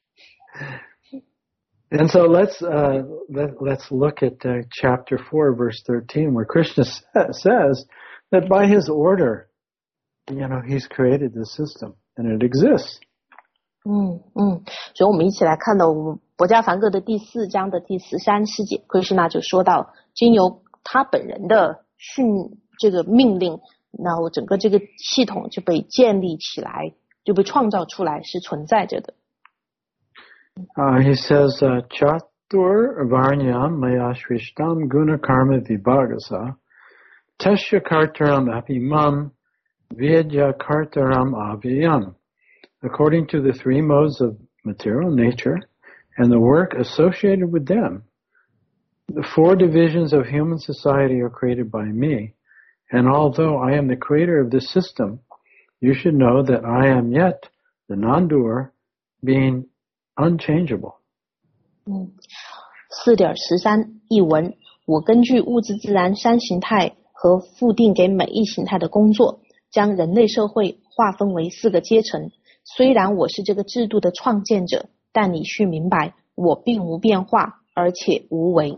And so let's uh, let, let's look at uh, chapter four, verse thirteen, where Krishna sa- says that by his order, you know, he's created the system and it exists. 嗯嗯，所以我们一起来看到我们博伽梵歌的第四章的第十三师节 ，Krishna 就说到，经由他本人的训这个命令，然后整个这个系统就被建立起来，就被创造出来，是存在着的。 Uh, he says, uh, Chatur Varnyam Maya Shrishtam Guna Karma Vibhagasa Tasya Kartaram Apimam Vidya Kartaram Avyam. According to the three modes of material nature and the work associated with them, the four divisions of human society are created by me, and although I am the creator of this system, you should know that I am yet the non-doer, being unchangeable. 嗯，四点十三译文，我根据物质自然三形态和附定给每一形态的工作，将人类社会划分为四个阶层。虽然我是这个制度的创建者，但你需明白，我并无变化，而且无为。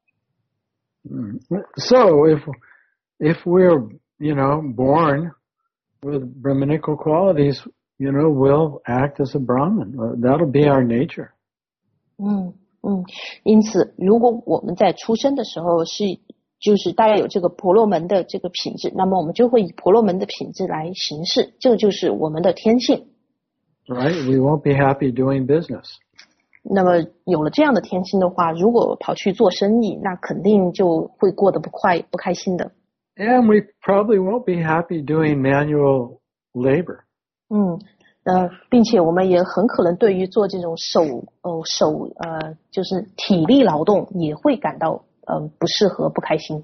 So if if we're you know born with Brahminical qualities, you know we'll act as a Brahmin. That'll be our nature. 嗯嗯，因此，如果我们在出生的时候是就是大概有这个婆罗门的这个品质，那么我们就会以婆罗门的品质来行事，这就是我们的天性。 Right? We won't be happy doing business. 那么有了这样的天性的话，如果跑去做生意，那肯定就会过得不快不开心的。 And we probably won't be happy doing manual labor. 嗯，呃，并且我们也很可能对于做这种手哦手呃就是体力劳动也会感到呃不适合不开心。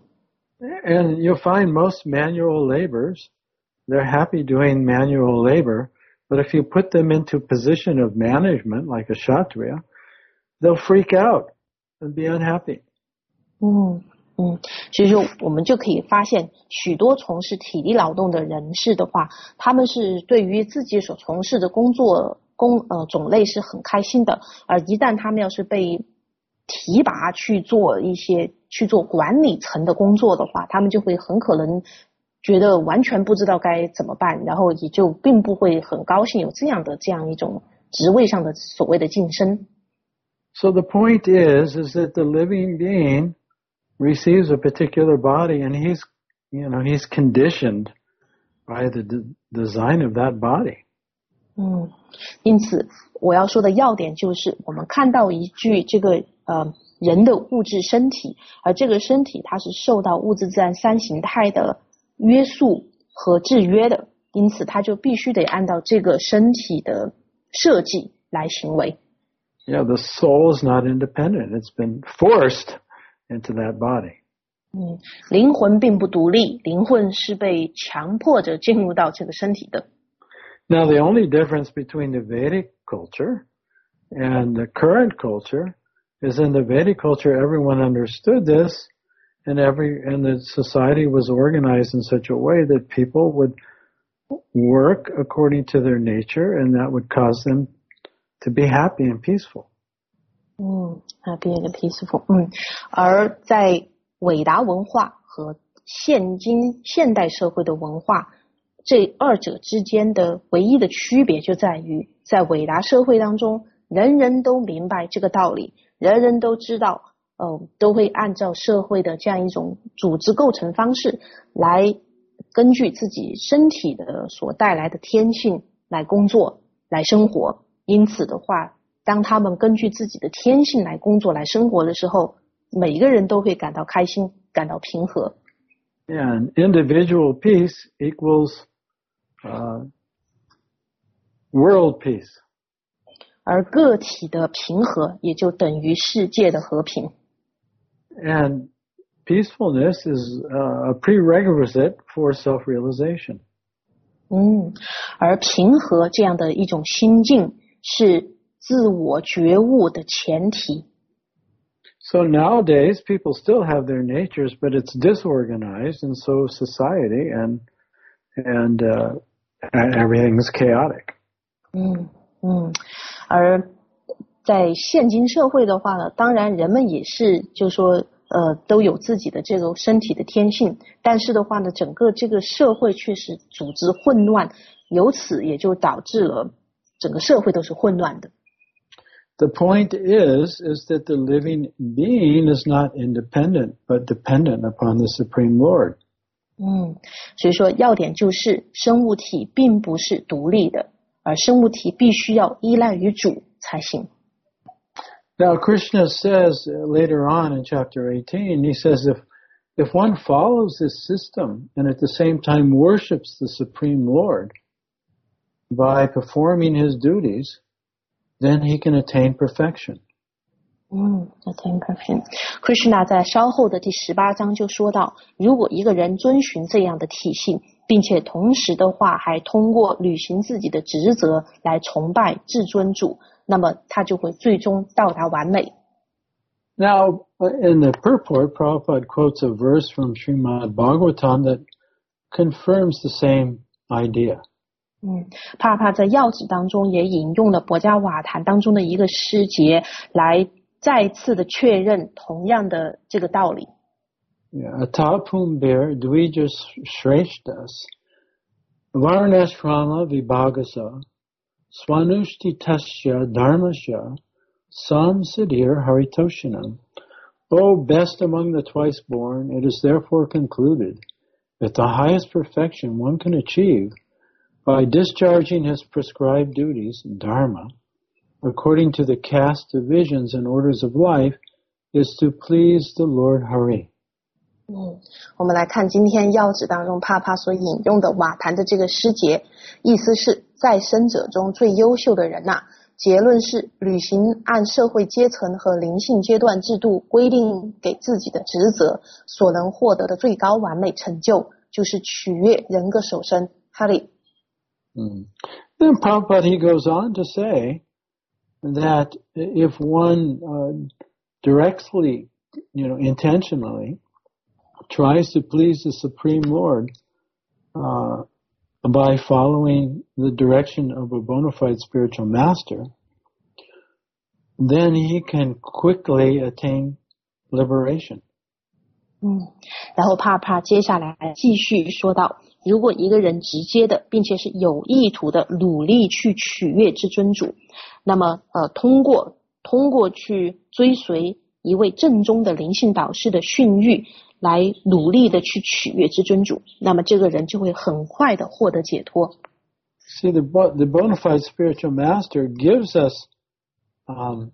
And you'll find most manual laborers, they're happy doing manual labor But if you put them into a position of management, like a Kshatriya, they'll freak out and be unhappy. 嗯嗯，所以说我们就可以发现，许多从事体力劳动的人士的话，他们是对于自己所从事的工作工呃种类是很开心的，而一旦他们要是被提拔去做一些去做管理层的工作的话，他们就会很可能觉得完全不知道该怎么办，然后也就并不会很高兴有这样的这样一种职位上的所谓的晋升。 So the point is, is that the living being receives a particular body, and he's, you know, he's conditioned by the de- design of that body. 嗯，因此我要说的要点就是，我们看到一具这个呃人的物质身体，而这个身体它是受到物质自然三形态的约束和制约的，因此它就必须得按照这个身体的设计来行为。 Yeah, the soul is not independent. It's been forced into that body. 嗯，灵魂并不独立，灵魂是被强迫着进入到这个身体的。 Now, the only difference between the Vedic culture and the current culture is in the Vedic culture, everyone understood this, and every and the society was organized in such a way that people would work according to their nature, and that would cause them to be happy and peaceful. 嗯 ，happy and peaceful。嗯，而在伟达文化和现今现代社会的文化，这二者之间的唯一的区别就在于，在伟达社会当中，人人都明白这个道理，人人都知道，呃，都会按照社会的这样一种组织构成方式来根据自己身体的所带来的天性来工作来生活。因此的话，当他们根据自己的天性来工作来生活的时候，每一个人都会感到开心，感到平和。 And individual peace equals uh, world peace. 而个体的平和也就等于世界的和平。 And peacefulness is uh, a prerequisite for self-realization. 嗯，而平和这样的一种心境是自我觉悟的前提。 So nowadays, people still have their natures, but it's disorganized, and so is society, and and uh, everything's chaotic. 嗯嗯，而在现今社会的话呢，当然人们也是，就说呃都有自己的这个身体的天性，但是的话呢，整个这个社会确实组织混乱，由此也就导致了整个社会都是混乱的。 The point is, is that the living being is not independent, but dependent upon the Supreme Lord. 嗯，所以说要点就是生物体并不是独立的，而生物体必须要依赖于主才行。 Now, Krishna says later on in chapter eighteen, he says if if one follows this system and at the same time worships the Supreme Lord by performing his duties, then he can attain perfection. 嗯 attain perfection。Krishna 在稍后的第十八章就说到，如果一个人遵循这样的体系，并且同时的话还通过履行自己的职责来崇拜至尊主，那么他就会最终到达完美。 Now, in the purport, Prabhupada quotes a verse from Srimad Bhagavatam that confirms the same idea. 嗯，帕帕在要旨当中也引用了博迦瓦坛当中的一个诗节，来再次的确认同样的这个道理。 Atapumbir dvija shreshtas varnashrama vibhagasa swanushti tasya dharmasya sam siddhir haritoshanam. O best among the twice born, it is therefore concluded that the highest perfection one can achieve by discharging his prescribed duties, dharma, according to the caste divisions and orders of life, is to please the Lord Hari. 嗯，我们来看今天要旨当中帕帕所引用的瓦坛的这个诗节，意思是在生者中最优秀的人呐、啊。结论是履行按社会阶层和灵性阶段制度规定给自己的职责所能获得的最高完美成就，就是取悦人格首生 Hari。 Mm. Then Prabhupada, he goes on to say that if one uh, directly, you know, intentionally tries to please the Supreme Lord uh, by following the direction of a bona fide spiritual master, then he can quickly attain liberation. 嗯，然后帕帕接下来继续说到，如果一个人直接的并且是有意图的努力去取悦至尊主，那么呃通过通过去追随一位正宗的灵性导师的训谕来努力的去取悦至尊主，那么这个人就会很快的获得解脱。 See, the, the bona fide spiritual master gives us um,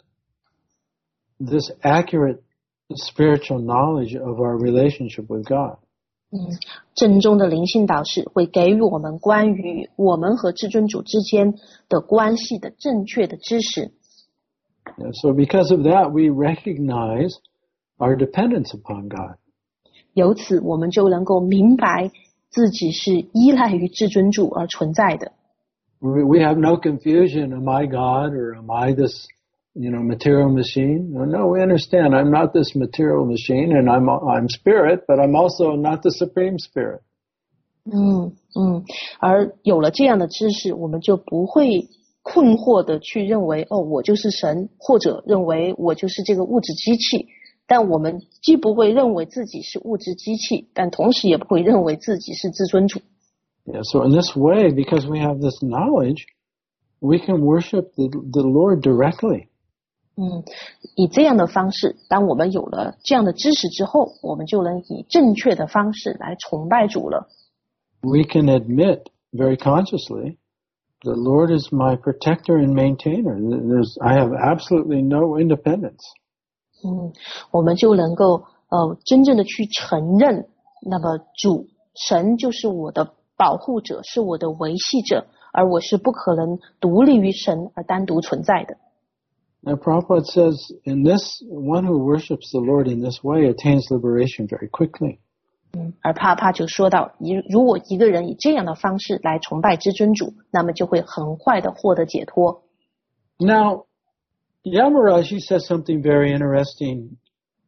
this accurate spiritual knowledge of our relationship with God. 嗯，正宗的灵性导师会给予我们关于我们和至尊主之间的关系的正确的知识。 Yeah, so because of that, we recognize our dependence upon God. 由此，我们就能够明白自己是依赖于至尊主而存在的。 We, we have no confusion. Am I God or am I this, you know, material machine? No, no, we understand. I'm not this material machine, and I'm I'm spirit, but I'm also not the supreme spirit. 嗯嗯，而有了这样的知识，我们就不会困惑的去认为哦，我就是神，或者认为我就是这个物质机器。但我们既不会认为自己是物质机器，但同时也不会认为自己是至尊主。 Yeah, so in this way, because we have this knowledge, we can worship the, the Lord directly. 嗯，以这样的方式，当我们有了这样的知识之后，我们就能以正确的方式来崇拜主了。 We can admit very consciously, the Lord is my protector and maintainer. There's, I have absolutely no independence. 嗯，我们就能够呃真正的去承认，那么主神就是我的保护者，是我的维系者，而我是不可能独立于神而单独存在的。 Now Prabhupada says, in this, one who worships the Lord in this way attains liberation very quickly. 嗯，而帕帕就说到，如果一个人以这样的方式来崇拜至尊主，那么就会很快的获得解脱。 Now, Yamaraj says something very interesting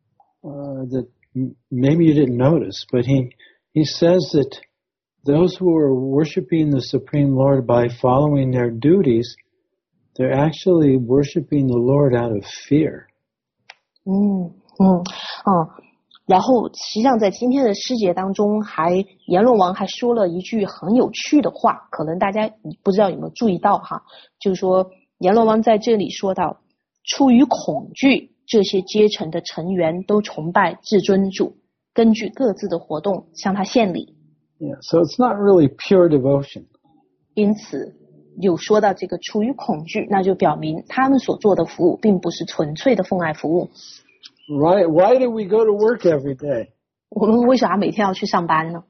uh, that maybe you didn't notice, but he he says that those who are worshiping the Supreme Lord by following their duties, they're actually worshiping the Lord out of fear. 嗯嗯嗯，然后实际上在今天的诗节当中，还阎罗王还说了一句很有趣的话，可能大家不知道有没有注意到哈，就是说阎罗王在这里说到，出于恐惧，这些阶层的成员都崇拜至尊主，根据各自的活动向他献礼。 Yeah, so it's not really pure devotion. 因此有说到这个出于恐惧，那就表明他们所做的服务并不是纯粹的奉爱服务。 Right? Why do we go to work every day? 我们为啥每天要去上班呢？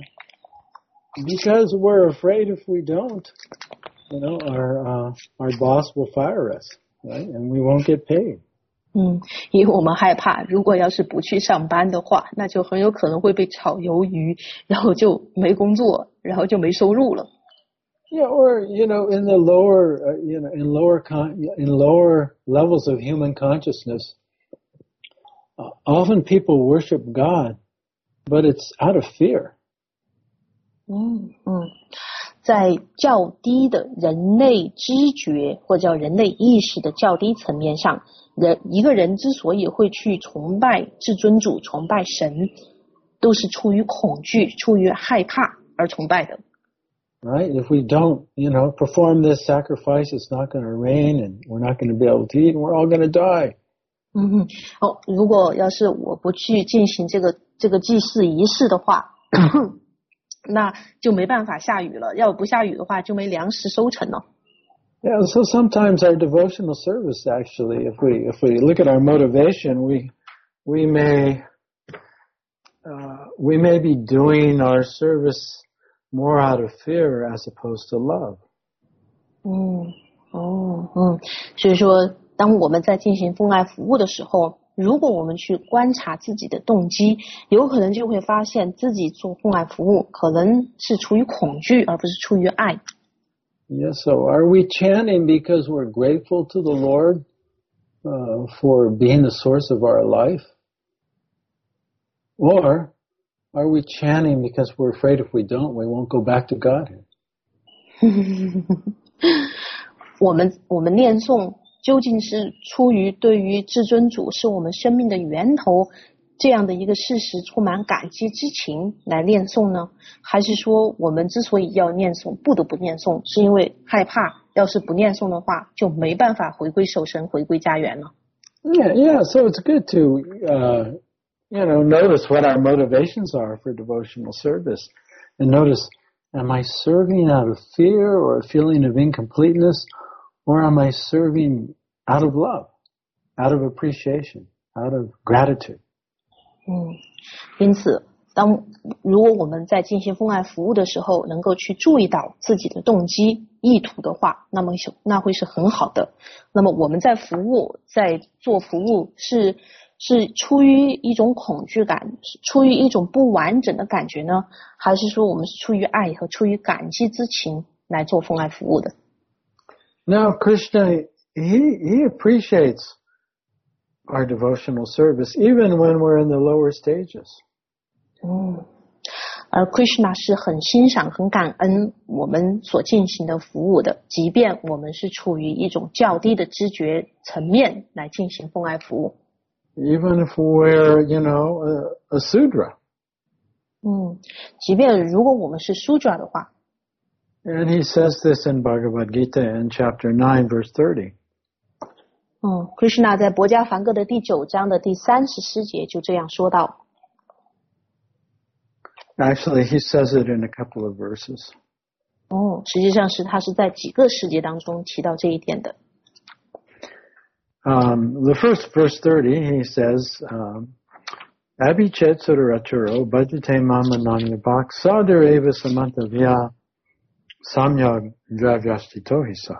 Because we're afraid if we don't, you know, our uh, our boss will fire us, right? And we won't get paid. 嗯，因为我们害怕，如果要是不去上班的话，那就很有可能会被炒鱿鱼，然后就没工作，然后就没收入了。 Yeah, or you know, in the lower, uh, you know, in lower con- in lower levels of human consciousness, uh, often people worship God, but it's out of fear. 嗯嗯，在较低的人类知觉或叫人类意识的较低层面上，人一个人之所以会去崇拜至尊主、崇拜神，都是出于恐惧、出于害怕而崇拜的。 Right? If we don't, you know, perform this sacrifice, it's not going to rain, and we're not going to be able to eat, and we're all going to die. 嗯哼，哦，如果要是我不去进行这个这个祭祀仪式的话，那就没办法下雨了。要不下雨的话，就没粮食收成了。 Yeah, so sometimes our devotional service, actually, if we if we look at our motivation, we we may uh, we may be doing our service more out of fear as opposed to love. 嗯，哦，嗯，所以说，当我们在进行奉爱服务的时候，如果我们去观察自己的动机，有可能就会发现自己做奉爱服务可能是出于恐惧，而不是出于爱。 Yeah, so are we chanting because we're grateful to the Lord uh, for being the source of our life? Or are we chanting because we're afraid if we don't, we won't go back to Godhead? 我们我们念诵究竟是出于对于至尊主是我们生命的源头这样的一个事实充满感激之情来念诵呢？还是说我们之所以要念诵不得不念诵，是因为害怕要是不念诵的话就没办法回归守神回归家园了？ Yeah, yeah, so it's good to, uh, you know, notice what our motivations are for devotional service. And notice, am I serving out of fear or a feeling of incompleteness? Or am I serving out of love, out of appreciation, out of gratitude? 嗯，因此，当如果我们在进行奉爱服务的时候，能够去注意到自己的动机意图的话，那么那会是很好的。那么我们在服务，在做服务是是出于一种恐惧感，出于一种不完整的感觉呢，还是说我们是出于爱和出于感激之情来做奉爱服务的？ Now, Krishna, he, he appreciates our devotional service, even when we're in the lower stages. 嗯，而 Krishna 是很欣赏、很感恩我们所进行的服务的，即便我们是处于一种较低的知觉层面来进行奉爱服务。 Even if we're, you know, a, a Sudra. 嗯，即便如果我们是 Sudra 的话。 And he says this in Bhagavad Gita in chapter nine, verse thirty. 嗯 ，Krishna 在博迦梵歌的第九章的第三十诗节就这样说道。 Actually, he says it in a couple of verses. 哦，实际上是他是在几个诗节当中提到这一点的。 Um, the first verse thirty, he says, um, Abhichet Sudaracharo Bhajate Mama Nanya Bhak Sadareva Samantavya Samyag Dravyastito Hisa.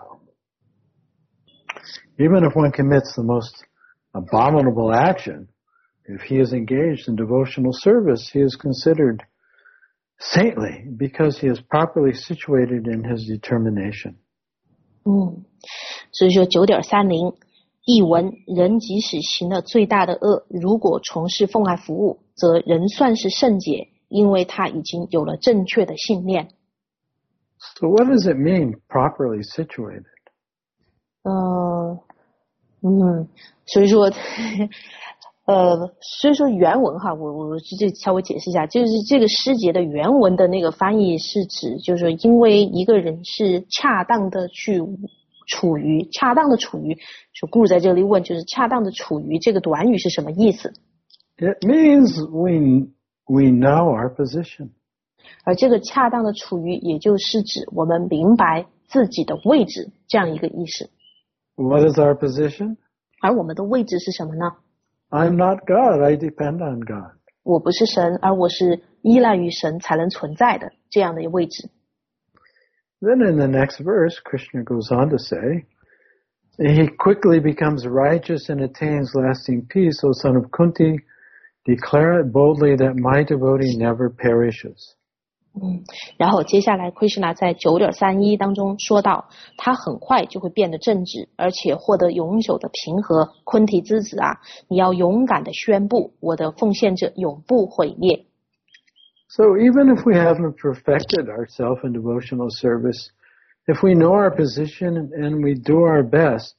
Even if one commits the most abominable action, if he is engaged in devotional service, he is considered saintly because he is properly situated in his determination. 嗯，所以说九点三零，译文人即使行了最大的恶，如果从事奉爱服务，则人算是圣洁，因为他已经有了正确的信念。 So what does it mean, properly situated? 呃，嗯，所以说，呃，所以说原文哈，我我这稍微解释一下，就是这个诗节的原文的那个翻译是指，就是说因为一个人是恰当的去处于，恰当的处于，就顾在这里问，就是恰当的处于这个短语是什么意思 It means we, we know our position. 而这个恰当的处于，也就是指我们明白自己的位置这样一个意思。 What is our position? 而我们的位置是什么呢？ I'm not God, I depend on God. 我不是神，而我是依赖于神才能存在的这样的一个位置。 Then in the next verse, Krishna goes on to say, he quickly becomes righteous and attains lasting peace, O son of Kunti, declare it boldly that my devotee never perishes. 嗯，然后接下来 Krishna 在 九点三一 当中说到，他很快就会变得正直，而且获得永久的平和。昆提之子啊，你要勇敢的宣布，我的奉献者永不毁灭。 So even if we haven't perfected ourselves in devotional service, if we know our position and we do our best,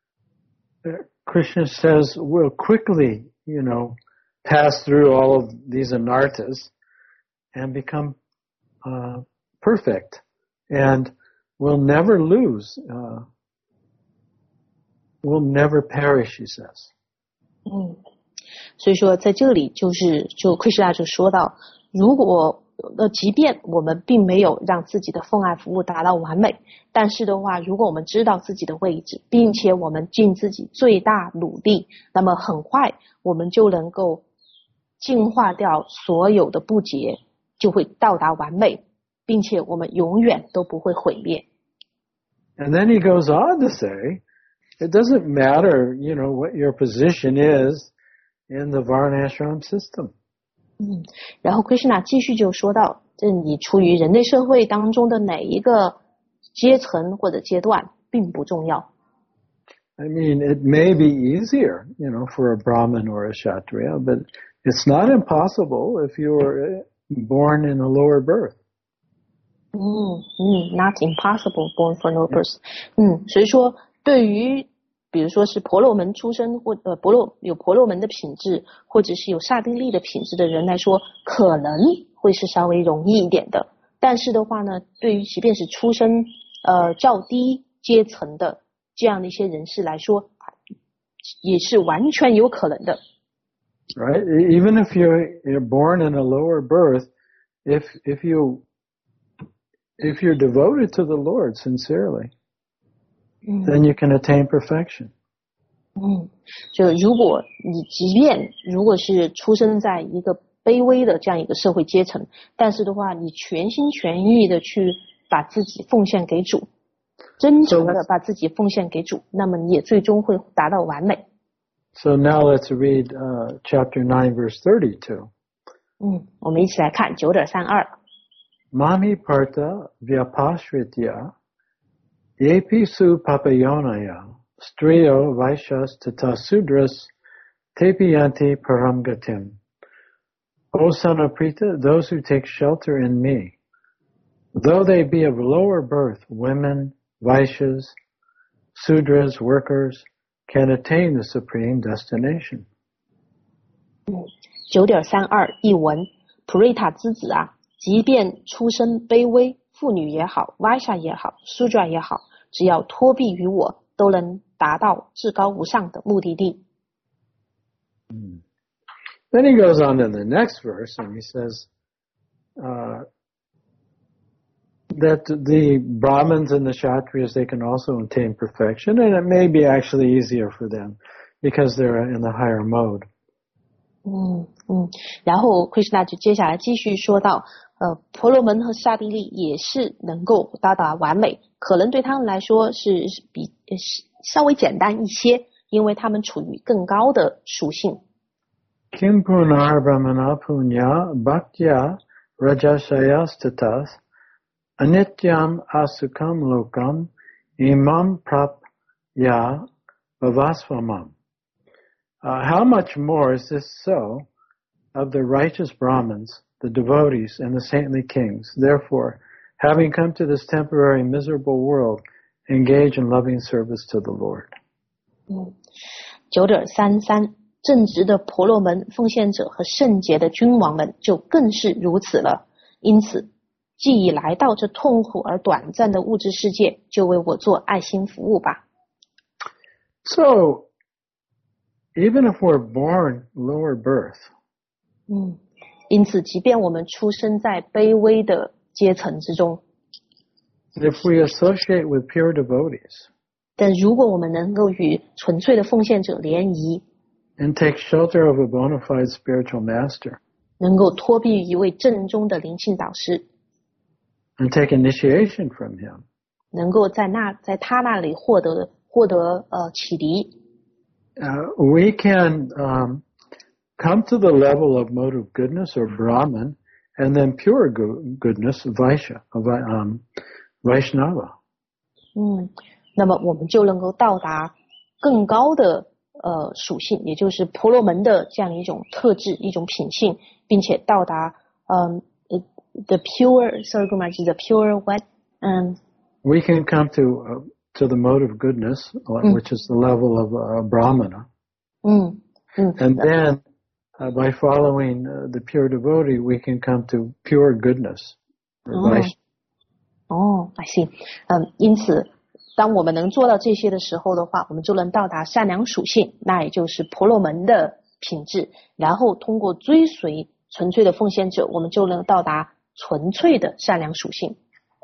Krishna says we'll quickly, you know, pass through all of these anarthas and become uh, perfect, and we'll never lose, uh, we'll never perish, he says. 嗯，所以说在这里就是就 Krishna 就说到，如果呃，即便我们并没有让自己的奉爱服务达到完美，但是的话，如果我们知道自己的位置，并且我们尽自己最大努力，那么很快我们就能够净化掉所有的不洁，就会到达完美，并且我们永远都不会毁灭。 And then he goes on to say, it doesn't matter, you know, what your position is in the Varnashram system. 嗯，然后 Krishna 继续就说到，这你处于人类社会当中的哪一个阶层或者阶段并不重要。 I mean, it may be easier, you know, for a Brahmin or a Kshatriya, but it's not impossible if you were born in a lower birth. 嗯嗯 not impossible born for no birth. 嗯，所以说对于比如说是婆罗门出身或呃婆罗有婆罗门的品质，或者是有刹帝利的品质的人来说，可能会是稍微容易一点的。但是的话呢，对于即便是出身呃较低阶层的这样的一些人士来说，也是完全有可能的。 Right? Even if you're, you're born in a lower birth, if if you if you're devoted to the Lord sincerely, mm. then you can attain perfection. 嗯，就如果你即便如果是出生在一个卑微的这样一个社会阶层，但是的话，你全心全意的去把自己奉献给主。真诚的把自己奉献给主，那么你也最终会达到完美。 So now let's read uh, chapter nine, verse thirty-two. 嗯，我们一起来看九点三二。 Mami parta vyapashritya yepi su papayonaya striyo vaishas tata sudras tepiyanti paramgatim. O son of Prita, those who take shelter in me, though they be of lower birth, women, Vaishyas, Sudras, workers, can attain the supreme destination. 嗯，九点三二译文，普瑞塔之子啊，即便出身卑微，妇女也好，歪下也好，苏抓也好，只要托庇于我，都能达到至高无上的目的地。 Mm. Then he goes on in the next verse and he says, uh, that the Brahmins and the Kshatriyas, they can also attain perfection, and it may be actually easier for them because they're in the higher mode. 嗯嗯，然后 Krishna 就接下来继续说到，呃，婆罗门和刹帝利也是能够到达完美，可能对他们来说是比稍微简单一些，因为他们处于更高的属性。 Kim punar brahmana punya bhaktya rajashayas tatas anityam asukam lokam imam prapya bhavasvamam. Uh, how much more is this so of the righteous Brahmins, the devotees, and the saintly kings? Therefore, having come to this temporary miserable world, engage in loving service to the Lord. 嗯，九点三三，正直的婆罗门、奉献者和圣洁的君王们就更是如此了。因此，既已来到这痛苦而短暂的物质世界，就为我做爱心服务吧。 So, even if we're born lower birth, 嗯，因此，即便我们出生在卑微的阶层之中， if we associate with pure devotees, 但如果我们能够与纯粹的奉献者联谊， and take shelter of a bona fide spiritual master, 能够托庇于一位正宗的灵性导师， and take initiation from him, 能够在那在他那里获得获得呃启迪。 Uh, we can um, come to the level of mode of goodness or Brahman, and then pure go- goodness, Vaishya, um, Vaishnava. 嗯，那么我们就能够到达更高的呃属性，也就是婆罗门的这样一种特质、一种品性，并且到达嗯、呃、the pure sorry the pure what 嗯、um, we can come to uh, to the mode of goodness, mm. which is the level of uh, Brahmana. Mm. Mm. And then, uh, by following uh, the pure devotee, we can come to pure goodness. Oh, oh I see. 嗯，因此，当我们能做到这些的时候的话，我们就能到达善良属性，那也就是婆罗门的品质。然后通过追随纯粹的奉献者，我们就能到达纯粹的善良属性。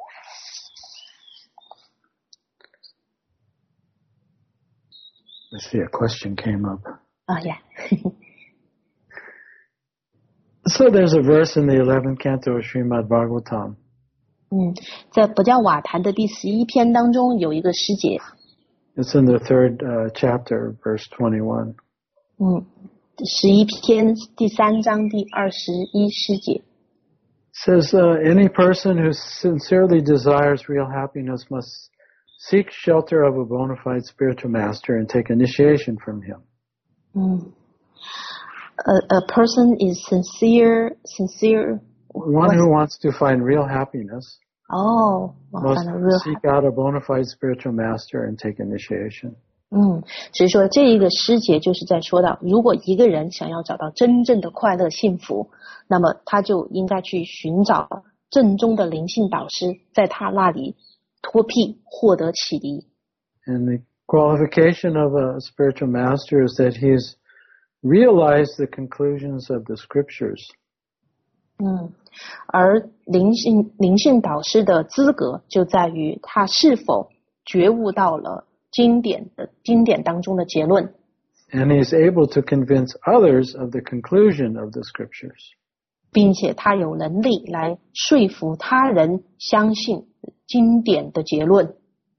I see a question came up. Oh, yeah. So there's a verse in the eleventh canto of Srimad Bhagavatam. 嗯，在不教瓦坛的第十一篇当中有一个诗节。 It's in the third uh, chapter, verse twenty-one. 嗯，十一篇第三章第二十一诗节。 says uh, any person who sincerely desires real happiness must seek shelter of a bona fide spiritual master and take initiation from him. Mm. A, a person is sincere, sincere. One who wants to find real happiness oh, must seek out a bona fide spiritual master and take initiation. 嗯，所以说这一个师节就是在说到，如果一个人想要找到真正的快乐幸福，那么他就应该去寻找正宗的灵性导师，在他那里脱庇，获得启迪。 And the qualification of a spiritual master is that he's realized the conclusions of the scriptures. 嗯，而灵性灵性导师的资格就在于他是否觉悟到了经典的经典当中的结论。 And he is able to convince others of the conclusion of the scriptures. 并且他有能力来说服他人相信经典的结论。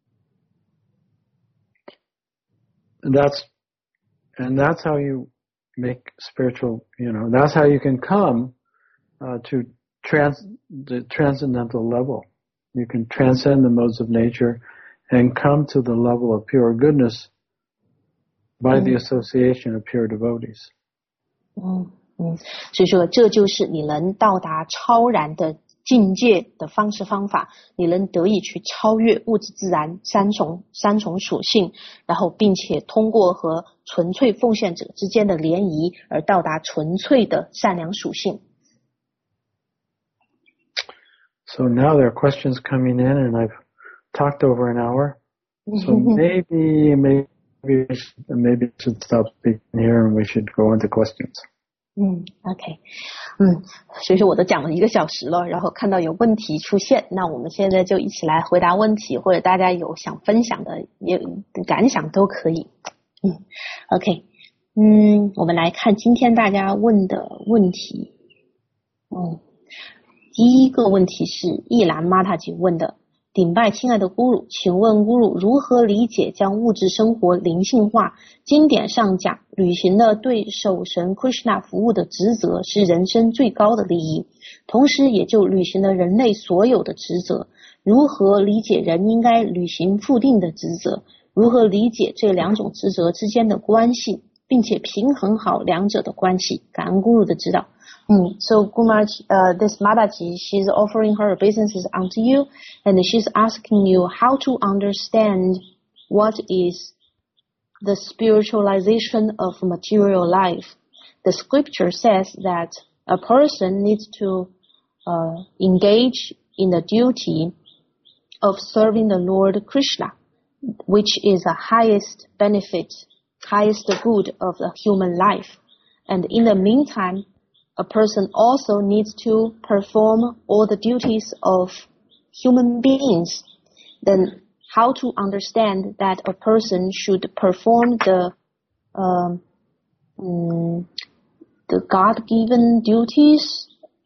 And that's and that's how you make spiritual, you know, that's how you can come uh, to trans the transcendental level. You can transcend the modes of nature and come to the level of pure goodness by the association of pure devotees. 嗯嗯，所以说这就是你能到达超然的境界的方式方法，你能得以去超越物质自然三重三重属性，然后并且通过和纯粹奉献者之间的联谊而到达纯粹的善良属性。 So now there are questions coming in, and I've talked over an hour. So maybe, maybe, maybe I should stop speaking here, and we should go into questions. 嗯 ，OK， 嗯，所以说我都讲了一个小时了，然后看到有问题出现，那我们现在就一起来回答问题，或者大家有想分享的、有感想都可以。嗯 ，OK， 嗯，我们来看今天大家问的问题。嗯，第一个问题是一兰玛塔吉问的。顶拜亲爱的咕噜，请问咕噜如何理解将物质生活灵性化？经典上讲，履行了对守神 Krishna 服务的职责是人生最高的利益，同时也就履行了人类所有的职责。如何理解人应该履行父定的职责？如何理解这两种职责之间的关系，并且平衡好两者的关系？感恩咕噜的指导。Mm. So Kumar, uh, this Mataji, she's offering her businesses unto you, and she's asking you how to understand what is the spiritualization of material life. The scripture says that a person needs to uh, engage in the duty of serving the Lord Krishna, which is the highest benefit, highest good of the human life. And in the meantime, a person also needs to perform all the duties of human beings. Then how to understand that a person should perform the um, um, the God-given duties?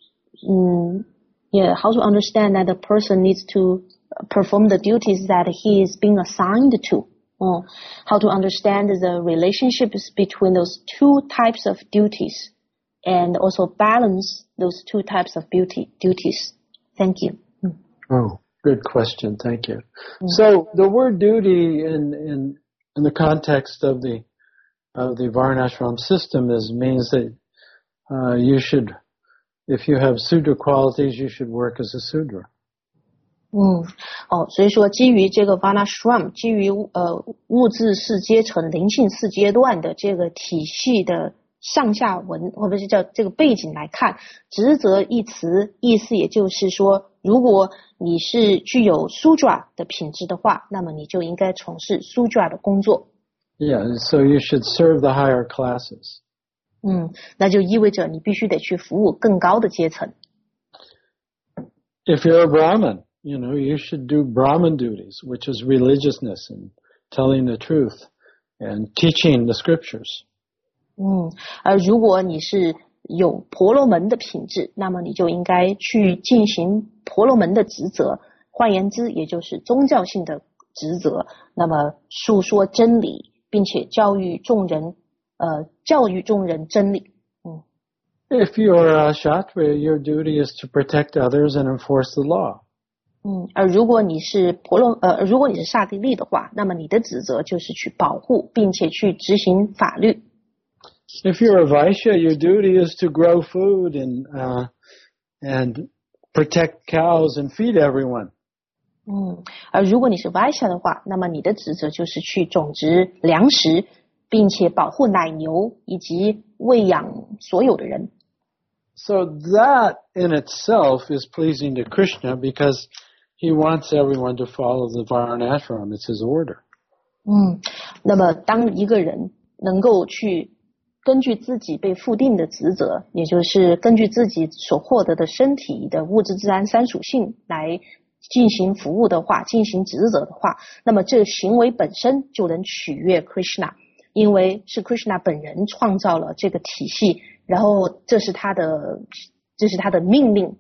Um, yeah, how to understand that a person needs to perform the duties that he is being assigned to? Uh, how to understand the relationships between those two types of duties? And also balance those two types of beauty duties. Thank you. Oh, good question. Thank you. Mm. So the word duty in, in in the context of the of the Varnashram system is means that uh, you should, if you have Sudra qualities, you should work as a Sudra. 嗯，哦，所以说基于这个 Varnashram， 基于呃物质四阶层、灵性四阶段的这个体系的上下文，或者是叫这个背景来看，职责一词意思也就是说，如果你是具有 Sudra 的品质的话，那么你就应该从事 Sudra 的工作。 Yeah, so you should serve the higher classes. 嗯，那就意味着你必须得去服务更高的阶层。 If you're a Brahmin, you know, you should do Brahmin duties, which is religiousness and telling the truth and teaching the scriptures. 嗯，而如果你是有婆罗门的品质，那么你就应该去进行婆罗门的职责，换言之，也就是宗教性的职责。那么述说真理，并且教育众人，呃，教育众人真理。嗯。 If you're a Kshatriya, your duty is to protect others and enforce the law. 嗯，而如果你是婆罗呃，如果你是刹帝利的话，那么你的职责就是去保护，并且去执行法律。 If you're a Vaishya, your duty is to grow food and uh, and protect cows and feed everyone. 嗯，而如果你是 Vaishya 的话，那么你的职责就是去种植粮食，并且保护奶牛以及喂养所有的人。 So that in itself is pleasing to Krishna because he wants everyone to follow the Varnashram. It's his order. 嗯，那么当一个人能够去根据自己被赋定的职责，也就是根据自己所获得的身体的物质自然三属性来进行服务的话，进行职责的话，那么这个行为本身就能取悦 Krishna， 因为是 Krishna 本人创造了这个体系，然后这是他的这是他的命令。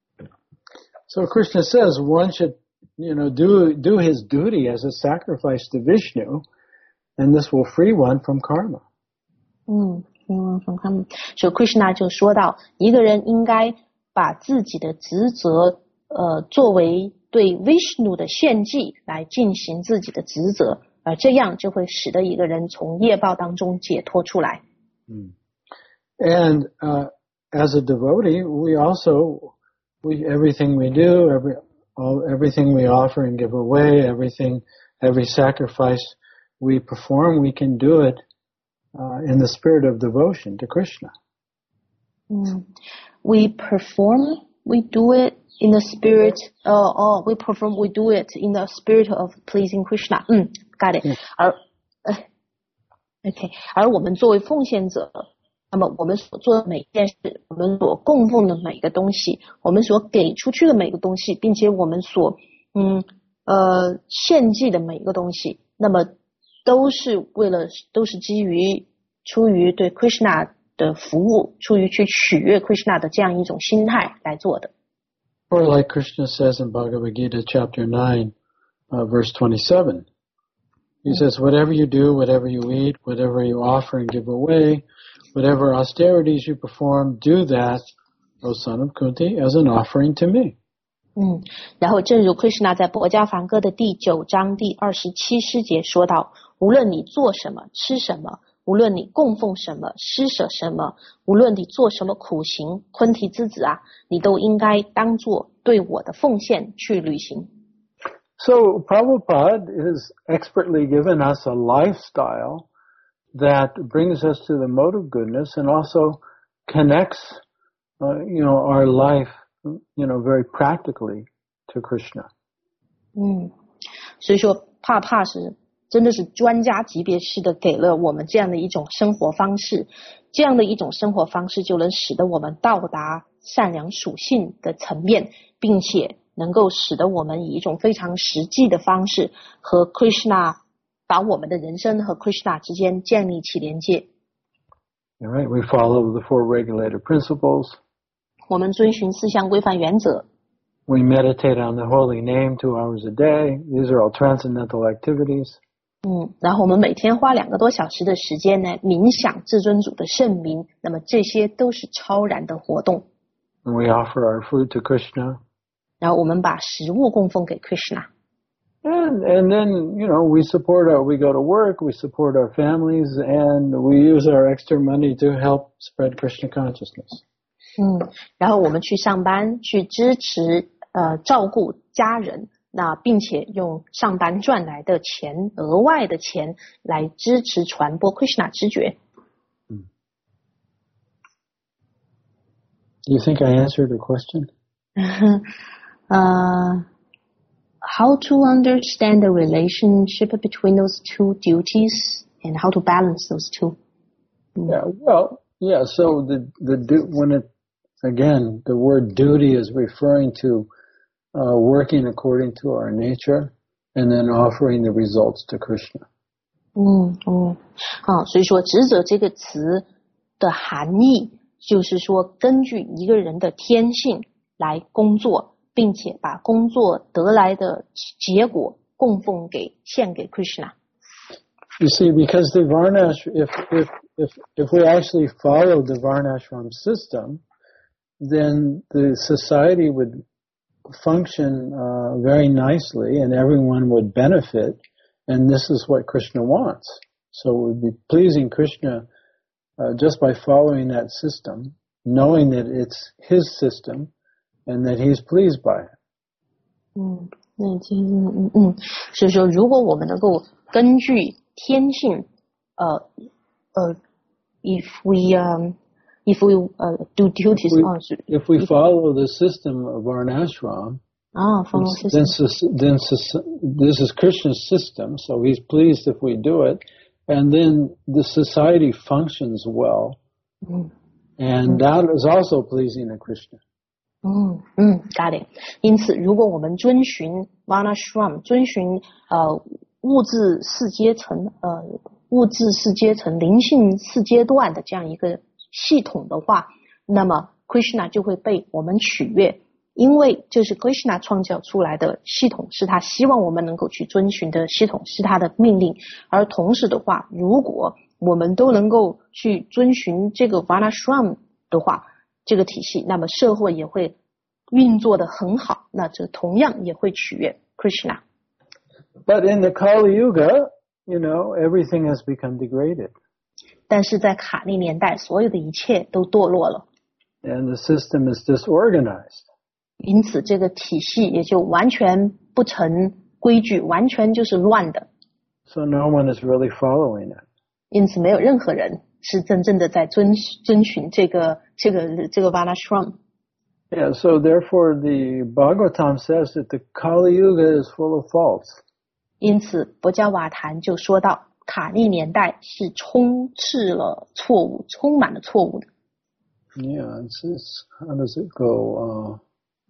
So Krishna says one should, you know, do do his duty as a sacrifice to Vishnu, and this will free one from karma. 嗯，嗯，from karma. So Krishna 就说到，一个人应该把自己的职责，呃，作为对 Vishnu 的献祭来进行自己的职责，而这样就会使得一个人从业报当中解脱出来。 Mm. And uh, as a devotee, we also we everything we do, every all, everything we offer and give away, everything, every sacrifice we perform, we can do it uh, in the spirit of devotion to Krishna. Mm. We perform, we do it in the spirit. Uh, oh, we perform, we do it in the spirit of pleasing Krishna. 嗯 ，got it. 而呃 ，OK， 而我们作为奉献者。那么我们所做的每一件事，我们所供奉的每个东西，我们所给出去的每个东西，并且我们所嗯呃献祭的每一个东西，那么都是为了都是基于出于对 Krishna 的服务，出于去取悦 Krishna 的这样一种心态来做的。 Or like Krishna says in Bhagavad Gita chapter nine, uh, verse twenty-seven, he says, "Whatever you do, whatever you eat, whatever you offer and give away." Whatever austerities you perform, do that, O son of Kunti, as an offering to me. 嗯，然后正如 Krishna 在薄伽梵歌的第九章第二十七诗节说到，无论你做什么、吃什么，无论你供奉什么、施舍什么，无论你做什么苦行，昆提之子啊，你都应该当作对我的奉献去履行。 So Prabhupada has expertly given us a lifestyle that brings us to the mode of goodness and also connects, uh, you know, our life, you know, very practically to Krishna. 嗯，所以说帕帕是真的是专家级别式的给了我们这样的一种生活方式，这样的一种生活方式就能使得我们到达善良属性的层面，并且能够使得我们以一种非常实际的方式和 Krishna把我们的人生和 Krishna 之间建立起连接。 All right, we follow the four regulator principles. 我们遵循四项规范原则。 We meditate on the holy name two hours a day. These are all transcendental activities. 嗯，然后我们每天花两个多小时的时间呢，冥想至尊主的圣名。那么这些都是超然的活动。 And we offer our food to Krishna. 然后我们把食物供奉给 Krishna。 And, and then, you know, we support our, we go to work, we support our families, and we use our extra money to help spread Krishna consciousness. 嗯，然后我们去上班，去支持呃照顾家人，那并且用上班赚来的钱，额外的钱来支持传播 Krishna 知觉。 嗯 Do you think I answered the question? 呃。How to understand the relationship between those two duties and how to balance those two? Yeah, well, yeah, so the, the, when it, again, the word duty is referring to uh, working according to our nature and then offering the results to Krishna. 嗯嗯，好，所以说职责这个词的含义就是说根据一个人的天性来工作。并且把工作得来的结果供奉给献给 Krishna. You see, because the Varnash, if if if if we actually follow the Varnashram system, then the society would function uh, very nicely, and everyone would benefit. And this is what Krishna wants. So it would be pleasing Krishna uh, just by following that system, knowing that it's his system, and that he's pleased by it. 嗯，那其实嗯嗯，所以说，如果我们能够根据天性，呃呃 ，if we um if we uh do duties If we, 啊，是 if we follow the system of Varnashram, 啊 follow then, system， then this is Krishna's system, so he's pleased if we do it, and then the society functions well, 嗯 and that is also pleasing to Krishna. 嗯嗯 ，got it。因此，如果我们遵循 Varnashram， 遵循呃物质四阶层呃物质四阶层灵性四阶段的这样一个系统的话，那么 Krishna 就会被我们取悦，因为这是 Krishna 创造出来的系统，是他希望我们能够去遵循的系统，是他的命令。而同时的话，如果我们都能够去遵循这个 Varnashram 的话，这个体系，那么社会也会运作得很好，那这同样也会取悦 Krishna。 But in the Kali Yuga, you know, everything has become degraded. 但是在卡利年代，所有的一切都堕落了， And the system is disorganized. 因此这个体系也就完全不成规矩，完全就是乱的， So no one is really following it. 因此没有任何人是真正的在遵遵循这个这个这个 Varnashram。 Yeah, so therefore the Bhagavatam says that the Kali Yuga is full of faults. 因此佛教瓦坛就说到，卡利年代是充斥了错误，充满了错误的。 Yeah, it's, it's, how does it go? Uh,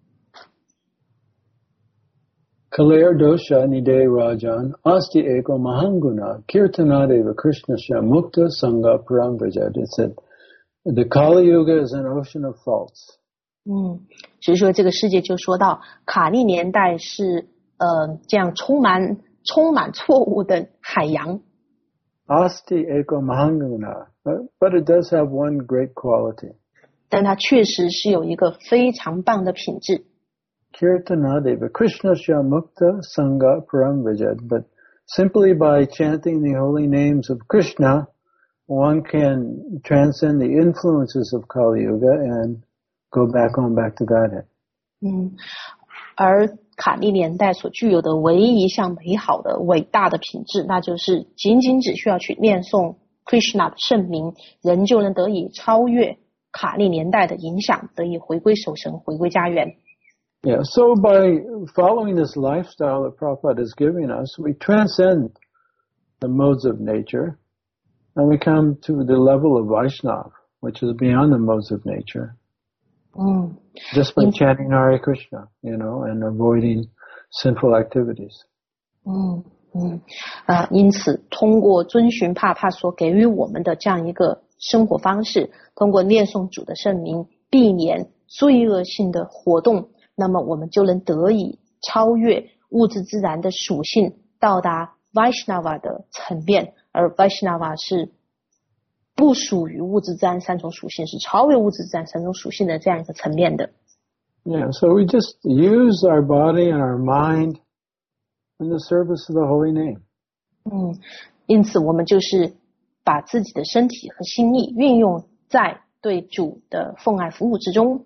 Kaler dosha nide rajan asti eko mahanguna kirtanadeva krishnasya mukta sangha parambrajad. It said, the Kali Yuga is an ocean of faults. 嗯，所以说这个世界就说到卡利年代是呃这样充满充满错误的海洋。 Asti eko mahanguna. But it does have one great quality. 但它确实是有一个非常棒的品质。 Kirtanadeva krishnasya mukta sangha parambrajad. But simply by chanting the holy names of Krishna, one can transcend the influences of Kali Yuga and go back on back to Godhead. 嗯，而卡利年代所具有的唯一一项美好的伟大的品质，那就是仅仅只需要去念诵 Krishna 的圣名，人就能得以超越卡利年代的影响，得以回归守神，回归家园。 Yeah, so by following this lifestyle that Prabhupada is giving us, we transcend the modes of nature and we come to the level of Vaishnava, which is beyond the modes of nature. 嗯， Just by chanting Hare Krishna, you know, and avoiding sinful activities. 嗯嗯啊，因此通过遵循帕帕所给予我们的这样一个生活方式，通过念诵主的圣名，避免罪恶性的活动，那么我们就能得以超越物质自然的属性，到达 Vaishnava 的层面，而 Vaishnava 是不属于物质自然三种属性，是超越物质自然三种属性的这样一个层面的。 Yeah, so we just use our body and our mind in the service of the holy name. 嗯，因此我们就是把自己的身体和心意运用在对主的奉爱服务之中，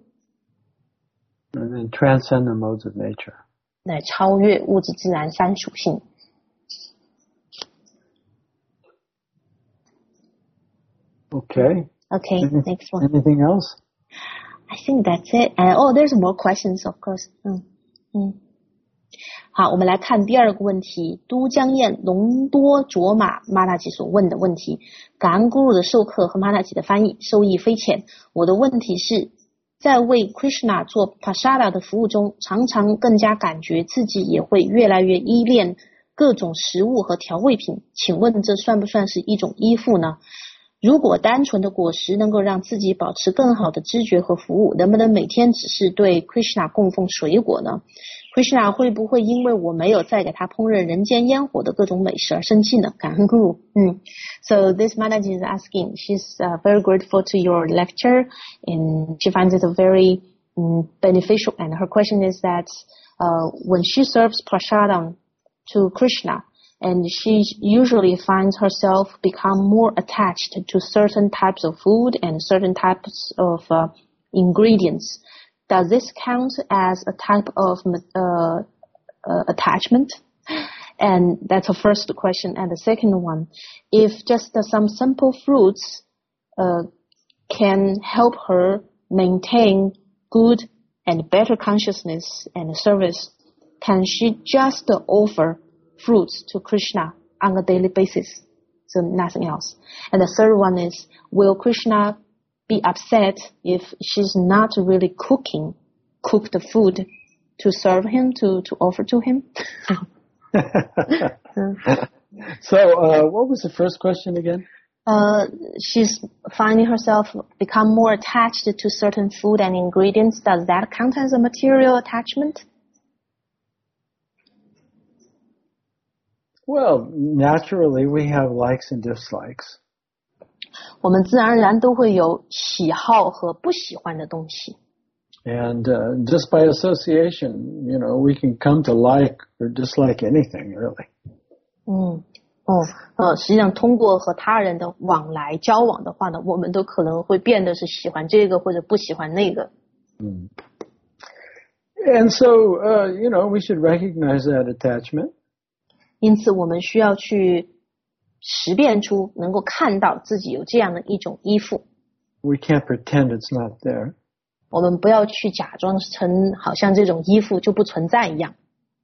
And then transcend the modes of nature. 来超越物质自然三属性。 Okay. Okay, Anything, next one. anything else? I think that's it. Uh, oh, there's more questions, of course. 嗯嗯，好，我们来看第二个问题，都江堰隆多卓玛玛纳吉所问的问题。感恩 Guru 的授课和玛纳吉的翻译，受益匪浅。我的问题是，在为 Krishna 做 Prasada 的服务中，常常更加感觉自己也会越来越依恋各种食物和调味品，请问这算不算是一种依附呢？如果单纯的果实能够让自己保持更好的知觉和服务，能不能每天只是对 Krishna 供奉水果呢？ Krishna 会不会因为我没有再给他烹饪人间烟火的各种美食而生气呢？感恩 Guru。嗯 So this Mataji is asking, she's uh, very grateful to your lecture and she finds it a very um, beneficial. And her question is that uh, when she serves prasadam to Krishna, and she usually finds herself become more attached to certain types of food and certain types of uh, ingredients. Does this count as a type of uh, uh, attachment? And that's the first question. And the second one, if just uh, some simple fruits uh, can help her maintain good and better consciousness and service, can she just uh, offer fruits to Krishna on a daily basis? So nothing else. And the third one is, will Krishna be upset if she's not really cooking, cook the food to serve him, to, to offer to him? So, uh, what was the first question again? Uh, she's finding herself become more attached to certain food and ingredients. Does that count as a material attachment? Well, naturally we have likes and dislikes. 我们自然而然都会有喜好和不喜欢的东西。 And uh, just by association, you know, we can come to like or dislike anything, really. 嗯，哦，呃，实际上通过和他人的往来交往的话呢，我们都可能会变得是喜欢这个或者不喜欢那个。 Mm. And so, uh, you know, we should recognize that attachment. 因此，我们需要去识辨出，能够看到自己有这样的一种依附。 We can't pretend it's not there. 我们不要去假装成好像这种依附就不存在一样。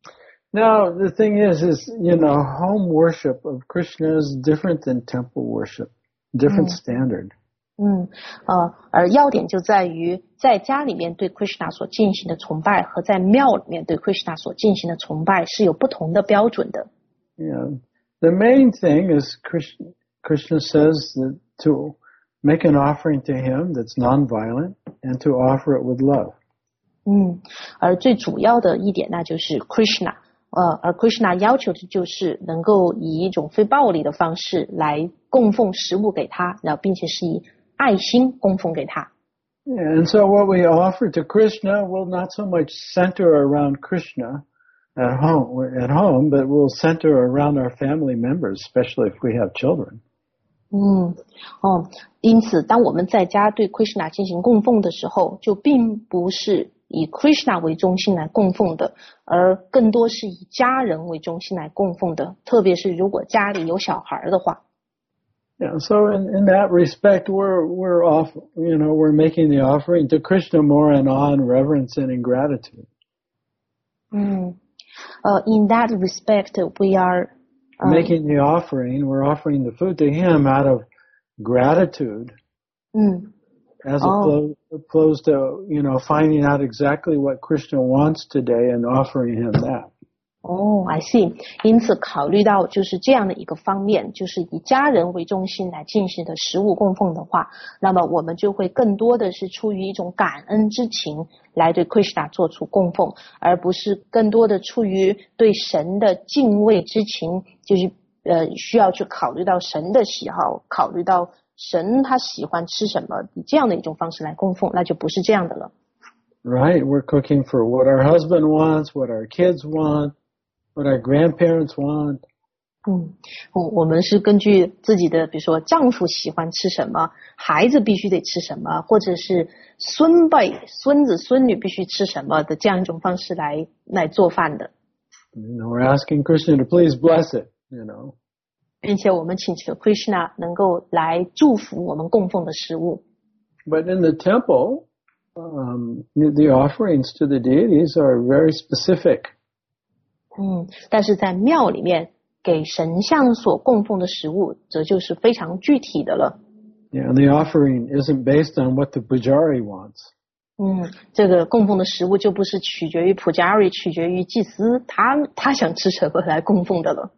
Now, the thing is, is, you know, home worship of Krishna is different than temple worship, different standard. 嗯，呃，而要点就在于在家里面对 Krishna 所进行的崇拜和在庙里面对 Krishna 所进行的崇拜是有不同的标准的。 Yeah. The main thing is Krishna, Krishna says that to make an offering to him that's nonviolent and to offer it with love. 嗯，而最主要的一点那就是 Krishna， 呃，而 Krishna 要求的就是能够以一种非暴力的方式来供奉食物给他，然后并且是以爱心供奉给他。 And so what we offer to Krishna will not so much center around Krishna at home, at home, but will center around our family members, especially if we have children. 嗯，哦，因此，当我们在家对 Krishna 进行供奉的时候，就并不是以 Krishna 为中心来供奉的，而更多是以家人为中心来供奉的，特别是如果家里有小孩的话。 Yeah, so in, in that respect, we're, we're off, you know, we're making the offering to Krishna more in awe and reverence and in gratitude. 嗯，呃 in that respect, we are um, making the offering, we're offering the food to him out of gratitude. 嗯 As Oh. opposed to, you know, finding out exactly what Krishna wants today and offering him that. 哦、I see。因此，考虑到就是这样的一个方面，就是以家人为中心来进行的食物供奉的话，那么我们就会更多的是出于一种感恩之情来对 Krishna 做出供奉，而不是更多的出于对神的敬畏之情，就是呃需要去考虑到神的喜好，考虑到神他喜欢吃什么，以这样的一种方式来供奉，那就不是这样的了。 Right? We're cooking for what our husband wants, what our kids want, what our grandparents want. 嗯，我们是根据自己的，比如说丈夫喜欢吃什么，孩子必须得吃什么，或者是孙辈、孙子、孙女必须吃什么的这样一种方式来来做饭的。 You know, we're asking Krishna to please bless it, you know. 并且我们请求 Krishna 能够来祝福我们供奉的食物。 But in the temple, um, the offerings to the deities are very specific. 嗯，但是在庙里面给神像所供奉的食物，则就是非常具体的了。 Yeah, the offering isn't based on what the pujari wants. 嗯，这个供奉的食物就不是取决于 Pujari， 取决于祭司，他他想吃什么来供奉的了。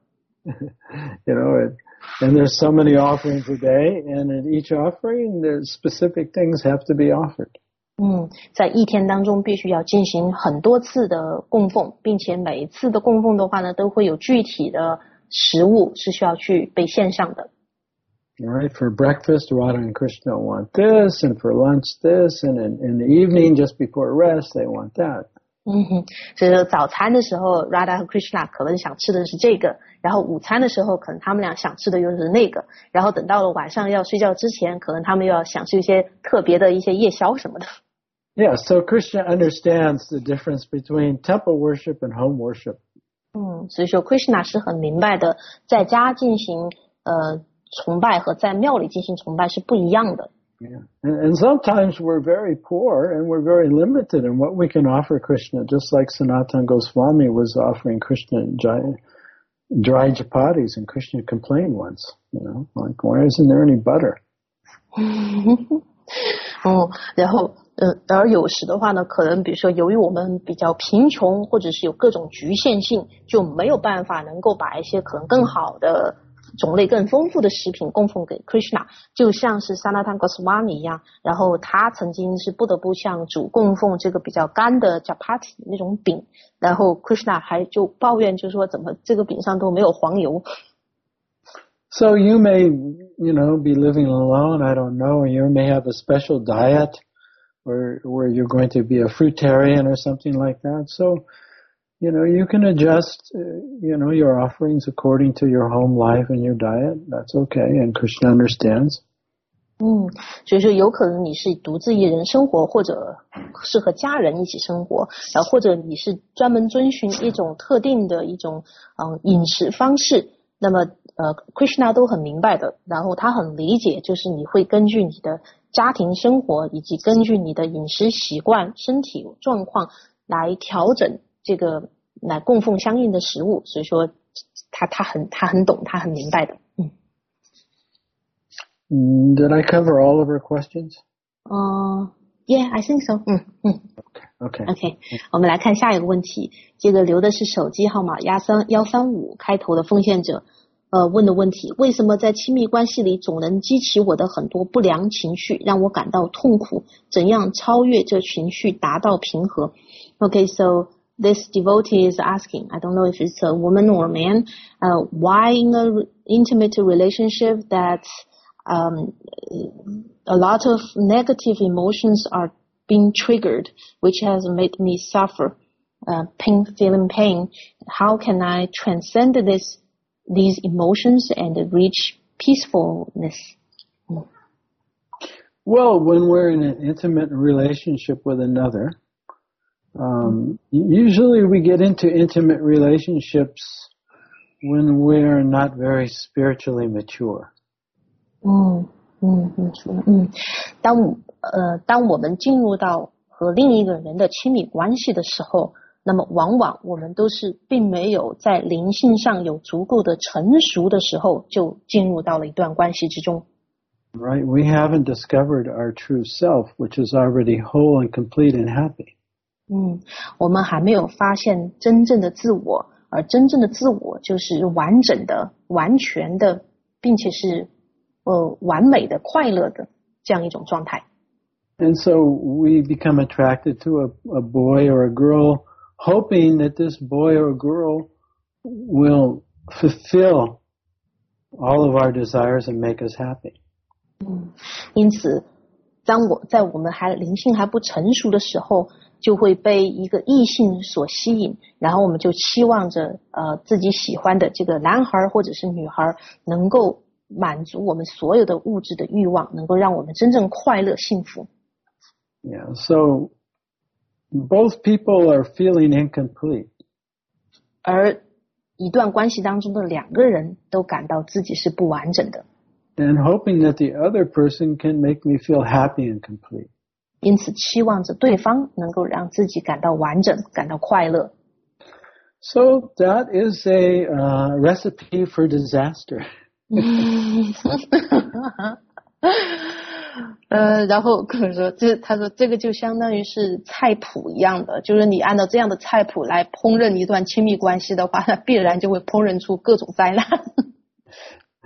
You know, it, and there's so many offerings a day, and at each offering, there's specific things have to be offered. 嗯，在一天当中必须要进行很多次的供奉，并且每一次的供奉的话呢，都会有具体的食物是需要去被献上的。 Right, for breakfast, Radha and Krishna want this, and for lunch this, and in, in the evening, just before rest, they want that. 嗯哼，所以说早餐的时候 Radha 和 Krishna 可能想吃的是这个，然后午餐的时候可能他们俩想吃的又是那个，然后等到了晚上要睡觉之前，可能他们又要想吃一些特别的一些夜宵什么的。 Yeah, so Krishna understands the difference between temple worship and home worship. 嗯，所以说 Krishna 是很明白的，在家进行呃崇拜和在庙里进行崇拜是不一样的。 Yeah. And, and sometimes we're very poor and we're very limited in what we can offer Krishna, just like Sanatana Goswami was offering Krishna dry, dry chapatis, and Krishna complained once, you know, like, why isn't there any butter? 哦，然后呃，而有时的话呢，可能比如说由于我们比较贫穷，或者是有各种局限性，就没有办法能够把一些可能更好的种类更丰富的食品供奉给 Krishna， 就像是 Sanatana Goswami 一样，然后他曾经是不得不向主供奉这个比较干的 chapati 那种饼，然后 Krishna 还就抱怨，就说怎么这个饼上都没有黄油。 So you may, you know, be living alone, I don't know, or you may have a special diet where, where you're going to be a fruitarian or something like that. So, you know, you can adjust, uh, you know, your offerings according to your home life and your diet. That's okay, and Krishna understands. 嗯，所以说有可能你是独自一人生活，或者是和家人一起生活，然后或者你是专门遵循一种特定的一种嗯饮食方式，那么呃 Krishna 都很明白的，然后他很理解，就是你会根据你的家庭生活以及根据你的饮食习惯、身体状况来调整这个来供奉相应的食物，所以说他他很他很懂，他很明白的。嗯。 Did I cover all of her questions? Uh, yeah, I think so. 嗯嗯。 Okay. OK， 我们来看下一个问题，这个留的是手机号码幺三幺三五开头的奉献者，呃问的问题：为什么在亲密关系里总能激起我的很多不良情绪，让我感到痛苦？怎样超越这情绪，达到平和 ？Okay, so this devotee is asking, I don't know if it's a woman or a man, uh, why in an intimate relationship that um, a lot of negative emotions are being triggered, which has made me suffer, uh, pain, feeling pain. How can I transcend this, these emotions and reach peacefulness? Well, when we're in an intimate relationship with another, um, usually we get into intimate relationships when we're not very spiritually mature. 嗯嗯嗯嗯，当呃当我们进入到和另一个人的亲密关系的时候，那么往往我们都是并没有在灵性上有足够的成熟的时候，就进入到了一段关系之中。 Right, we haven't discovered our true self, which is already whole and complete and happy. 嗯，我们还没有发现真正的自我，而真正的自我就是完整的、完全的，并且是呃完美的、快乐的这样一种状态。 And so we become attracted to a, a boy or a girl, hoping that this boy or girl will fulfill all of our desires and make us happy. 嗯，因此，当我在我们还灵性还不成熟的时候，就会被一个异性所吸引，然后我们就期望着呃自己喜欢的这个男孩或者是女孩能够满足我们所有的物质的欲望，能够让我们真正快乐幸福。 Yeah, so both people are feeling incomplete. 而一段关系当中的两个人都感到自己是不完整的。 And hoping that the other person can make me feel happy and complete. 因此期望着对方能够让自己感到完整，感到快乐。 So that is a uh, recipe for disaster. 呃，然后可能说，这他说这个就相当于是菜谱一样的，就是你按照这样的菜谱来烹饪一段亲密关系的话，那必然就会烹饪出各种灾难。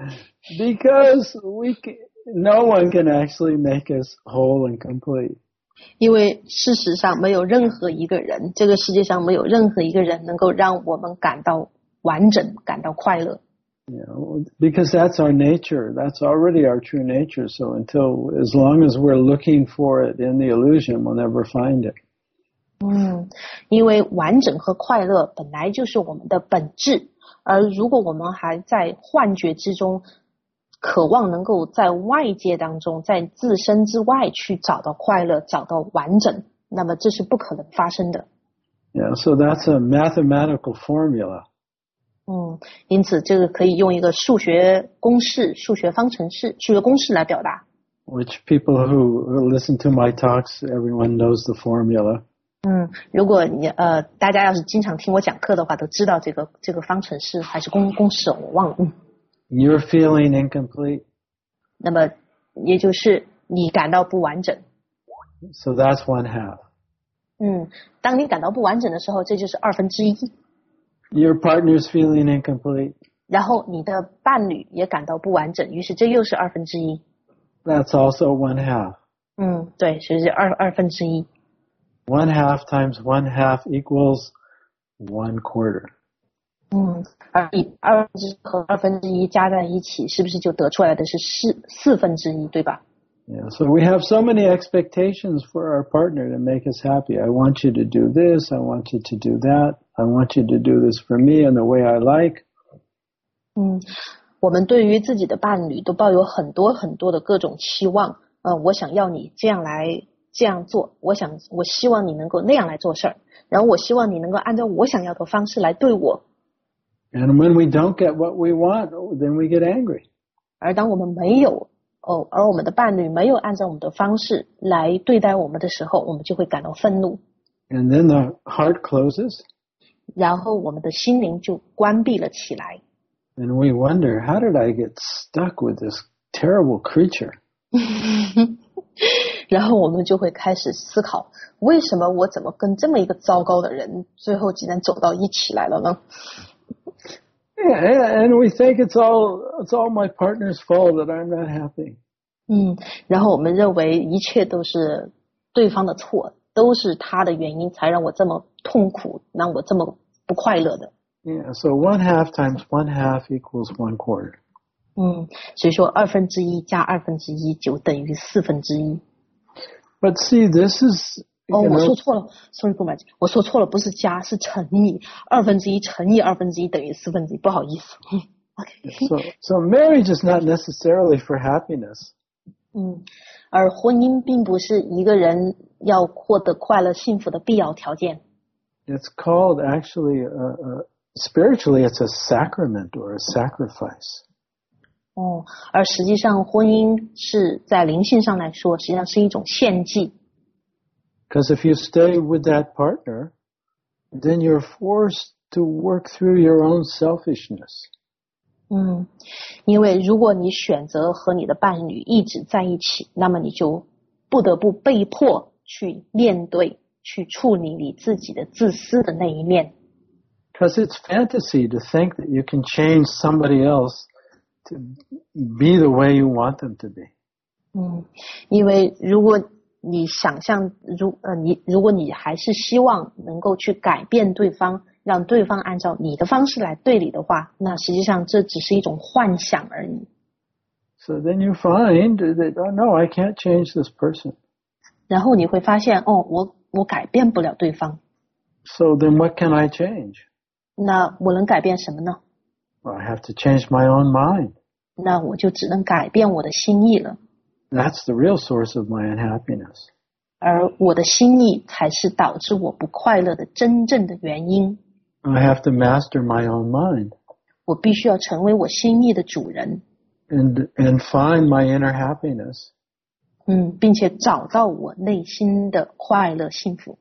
Because we can, no one can actually make us whole and complete. 因为事实上没有任何一个人，这个世界上没有任何一个人能够让我们感到完整，感到快乐。 Yeah, because that's our nature. That's already our true nature. So until, as long as we're looking for it in the illusion, we'll never find it. 嗯，因为完整和快乐本来就是我们的本质，而如果我们还在幻觉之中，渴望能够在外界当中，在自身之外去找到快乐，找到完整，那么这是不可能发生的。 Yeah, so that's a mathematical formula. 嗯，因此这个可以用一个数学公式、数学方程式、数学公式来表达。 Which people who listen to my talks, everyone knows the formula. 嗯，如果你呃大家要是经常听我讲课的话，都知道这个这个方程式还是公公式，我忘了。嗯。 You're feeling incomplete. 那么也就是你感到不完整。 So that's one half. 嗯，当你感到不完整的时候，这就是二分之一。 Your partner's feeling incomplete. 然后你的伴侣也感到不完整，于是这又是二分之一。 That's also one half. 嗯，对，所以是二二分之一。 One half times one half equals one quarter. 嗯，而二分之和二分之一加在一起，是不是就得出来的是四四分之一，对吧？ Yeah, so we have so many expectations for our partner to make us happy. I want you to do this. I want you to do that. I want you to do this for me in the way I like. 嗯，我们对于自己的伴侣都抱有很多很多的各种期望。呃，我想要你这样来这样做，我想我希望你能够那样来做事儿，然后我希望你能够按照我想要的方式来对我。 And when we don't get what we want, then we get angry. 而当我们没有哦，而我们的伴侣没有按照我们的方式来对待我们的时候，我们就会感到愤怒。 And then the heart closes. 然后我们的心灵就关闭了起来。 And we wonder, how did I get stuck with this terrible creature? 然后我们就会开始思考，为什么我怎么跟这么一个糟糕的人，最后竟然走到一起来了呢？ Yeah, and we think it's all it's all my partner's fault that I'm not happy. 嗯，然后我们认为一切都是对方的错，都是他的原因才让我这么痛苦，让我这么不快乐的。 Yeah, so one half times one half equals one quarter. 嗯，所以说二分之一加二分之一就等于四分之一。 But see, this is 哦，我说错了 ，sorry， 不买，我说错了，不是加，是乘以二分之一乘以二分之一等于四分之一，不好意思。OK。 So, so marriage is not necessarily for happiness. 嗯，而婚姻并不是一个人要获得快乐幸福的必要条件。 It's called actually, a, a, spiritually, it's a sacrament or a sacrifice. 哦，而实际上婚姻是在灵性上来说，实际上是一种献祭。 Because if you stay with that partner, then you're forced to work through your own selfishness. 嗯，因为如果你选择和你的伴侣一直在一起，那么你就不得不被迫去面对、去处理你自己的自私的那一面。 Because it's fantasy to think that you can change somebody else to be the way you want them to be. 嗯，因为如果你想象，如呃你如果你还是希望能够去改变对方，让对方按照你的方式来对你的话，那实际上这只是一种幻想而已。 So then you find that, oh no, I can't change this person. 然后你会发现，哦，我我改变不了对方。 So then what can I change? 那我能改变什么呢？ Well, I have to change my own mind. 那我就只能改变我的心意了。 That's the real source of my unhappiness. 而我的心意才是导致我不快乐的真正的原因。 I have to master my own mind. 我必须要成为我心意的主人。 And, and find my inner happiness. 嗯，并且找到我内心的快乐幸福。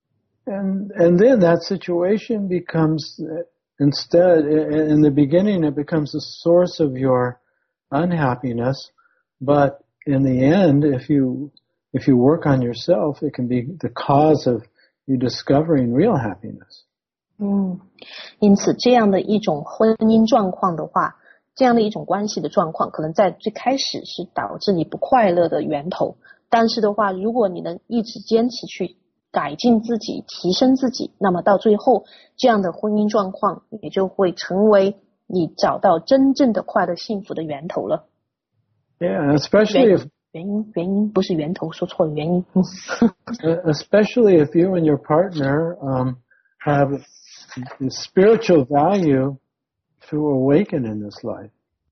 And, and then that situation becomes, instead, in the beginning, it becomes a source of your unhappiness. But in the end, if you, if you work on yourself, it can be the cause of you discovering real happiness. 嗯，因此这样的一种婚姻状况的话，这样的一种关系的状况，可能在最开始是导致你不快乐的源头。 但是的话，如果你能一直坚持去改进自己，提升自己，那么到最后这样的婚姻状况也就会成为你找到真正的快乐幸福的源头了。 Yeah, especially if 原因原因不是源头，说错了，原因 especially if you and your partner um, have spiritual value to awaken in this life.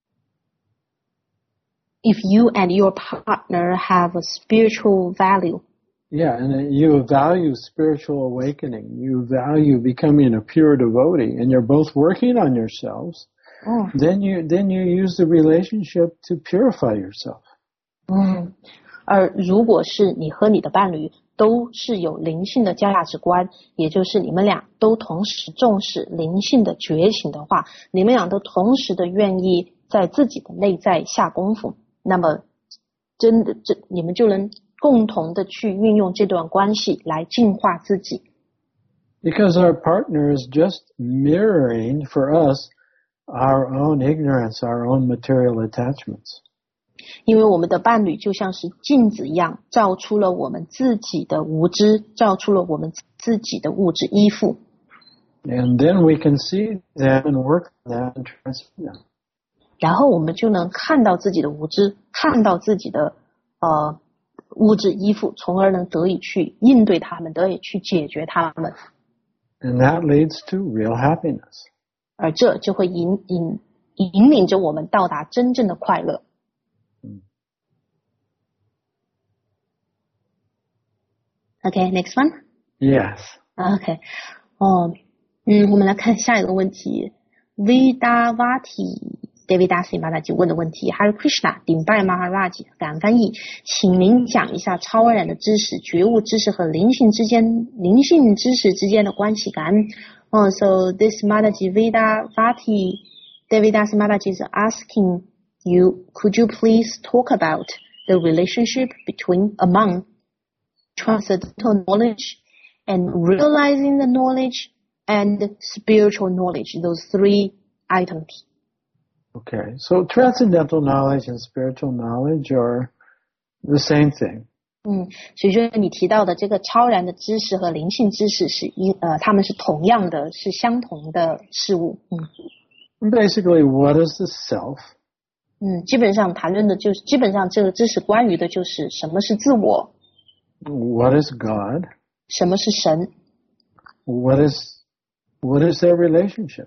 If you and your partner have a spiritual value. Yeah, and you value spiritual awakening. You value becoming a pure devotee, and you're both working on yourselves. Oh. Then you then you use the relationship to purify yourself. 嗯，而如果是你和你的伴侣都是有灵性的价值观，也就是你们俩都同时重视灵性的觉醒的话，你们俩都同时的愿意在自己的内在下功夫，那么真的这你们就能共同的去运用这段关系来净化自己。 Because our partner is just mirroring for us our own ignorance, our own material attachments. 因为我们的伴侣就像是镜子一样，照出了我们自己的无知，照出了我们自己的物质依附。 And then we can see them and work on that and transform them. 然后我们就能看到自己的无知，看到自己的呃物质依附，从而能得以去应对他们，得以去解决他们。 And that leads to real happiness. 而这就会引引引领着我们到达真正的快乐。 嗯 Okay, next one. Yes. Okay. 哦，嗯，我们来看下一个问题。Vedavati Devidasi Maharaji 问的问题 Hare Krishna 顶拜 Maharaji 感恩翻译，请您讲一下超然的知识、觉悟知识和灵性之间、灵性知识之间的关系。感恩。Oh, so this Maharaji Vedavati Devidasi Maharaji is asking you, could you please talk about the relationship between among transcendental knowledge and realizing the knowledge and spiritual knowledge, those three items. Okay, so transcendental knowledge and spiritual knowledge are the same thing. 嗯，所以说你提到的这个超然的知识和灵性知识是一呃，他们是同样的，是相同的事物。嗯 Basically, what is the self? 嗯，基本上谈论的就是基本上这个知识关于的就是什么是自我， What is God? 什么是神， What is what is their relationship?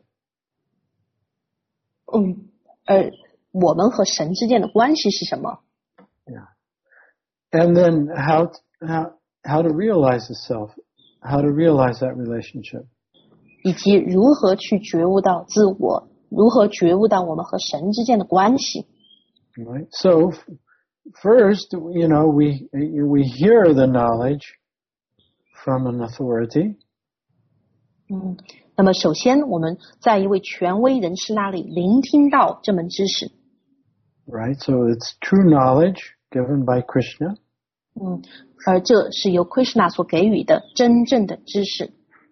嗯，而我们和神之间的关系是什么？ Yeah. And then how how how to realize the self? How to realize that relationship? 以及如何去觉悟到自我，如何觉悟到我们和神之间的关系。 Right. So first, you know, we we hear the knowledge from an authority. 嗯，那么首先我们在一位权威人士那里聆听到这门知识。 Right. So it's true knowledge given by Krishna. 嗯，而这是由 Krishna 所给予的真正的知识。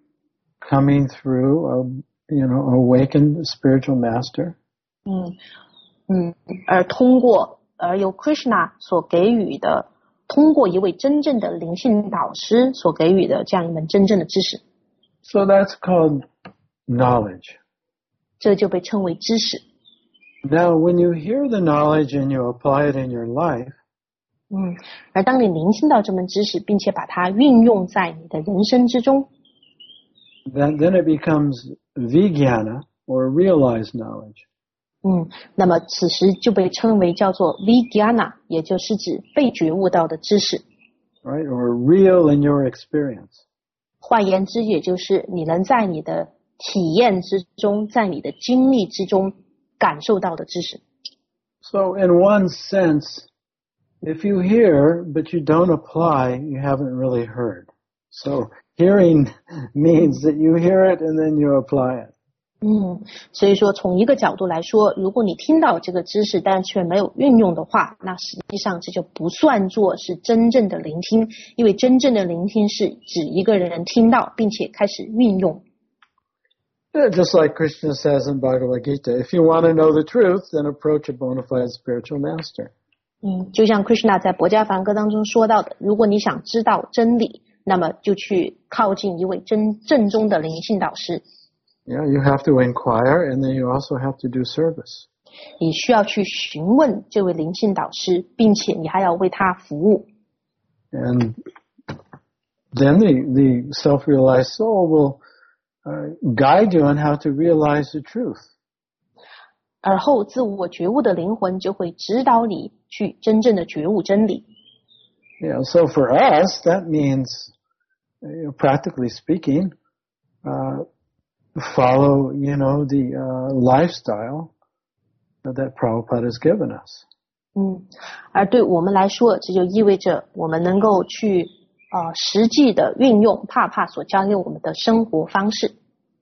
Coming through a, you know, awakened spiritual master. 嗯嗯，而通过而由 Krishna 所给予的，通过一位真正的灵性导师所给予的这样一门真正的知识。 So that's called knowledge. 这就被称为知识。 Now, when you hear the knowledge and you apply it in your life, 嗯，而当你聆听到这门知识，并且把它运用在你的人生之中， then, then it becomes vijnana, or realized knowledge. 嗯，那么此时就被称为叫做 Vijnana， 也就是指被觉悟到的知识。 Right? Or real in your experience. 换言之，也就是你能在你的体验之中，在你的经历之中感受到的知识。 So in one sense, if you hear but you don't apply, you haven't really heard. So hearing means that you hear it and then you apply it. 嗯，所以说从一个角度来说，如果你听到这个知识但却没有运用的话，那实际上这就不算作是真正的聆听，因为真正的聆听是指一个人听到并且开始运用。 Yeah, just like Krishna says in Bhagavad Gita, if you want to know the truth, then approach a bona fide spiritual master. 嗯，就像 Krishna 在《薄伽梵歌》当中说到的，如果你想知道真理，那么就去靠近一位真正宗的灵性导师。 Yeah, you have to inquire, and then you also have to do service. 你需要去询问这位灵性导师，并且你还要为他服务。 And then the, the self-realized soul will uh, guide you on how to realize the truth. 而后自我觉悟的灵魂就会指导你去真正的觉悟真理。 Yeah, so for us, that means, you know, practically speaking, uh, follow, you know, the uh, lifestyle that Prabhupada has given us. 嗯，而对我们来说，这就意味着我们能够去呃实际的运用帕帕所教给我们的生活方式。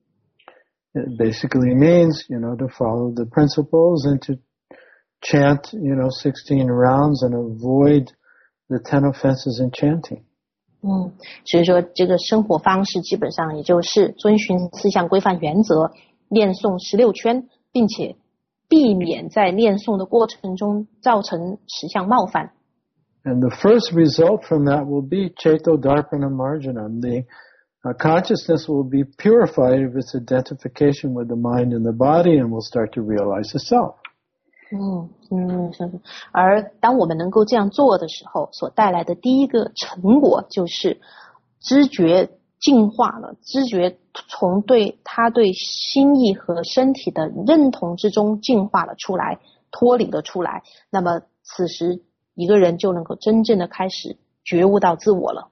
It basically means, you know, to follow the principles and to chant, you know, sixteen rounds and avoid the ten offenses in chanting. 嗯，所以说这个生活方式基本上也就是遵循四项规范原则，念诵十六圈，并且避免在念诵的过程中造成十项冒犯。 And the first result from that will be Cheto Darpana Marjanam. The uh, consciousness will be purified of its identification with the mind and the body and will start to realize the self. 嗯嗯，而当我们能够这样做的时候，所带来的第一个成果就是知觉进化了，知觉从对他对心意和身体的认同之中进化了出来，脱离了出来。那么此时一个人就能够真正的开始觉悟到自我了。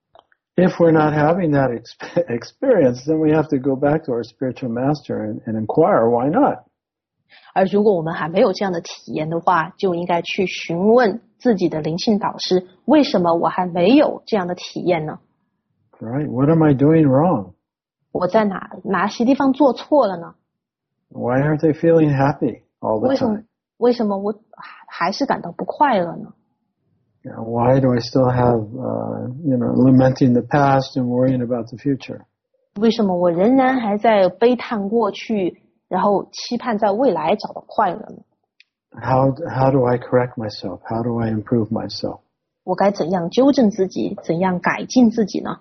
If we're not having that exp- experience, then we have to go back to our spiritual master and, and inquire why not. 而如果我们还没有这样的体验的话，就应该去询问自己的灵性导师，为什么我还没有这样的体验呢？ Right? What am I doing wrong? 我在哪哪些地方做错了呢？ Why aren't they feeling happy all the 为什么 time? 为什么我还是感到不快乐呢？ You know, why do I still have, uh, you know, lamenting the past and worrying about the future? 为什么我仍然还在悲叹过去，然后期盼在未来找到快乐呢？ How how do I correct myself? How do I improve myself? 我该怎样纠正自己，怎样改进自己呢？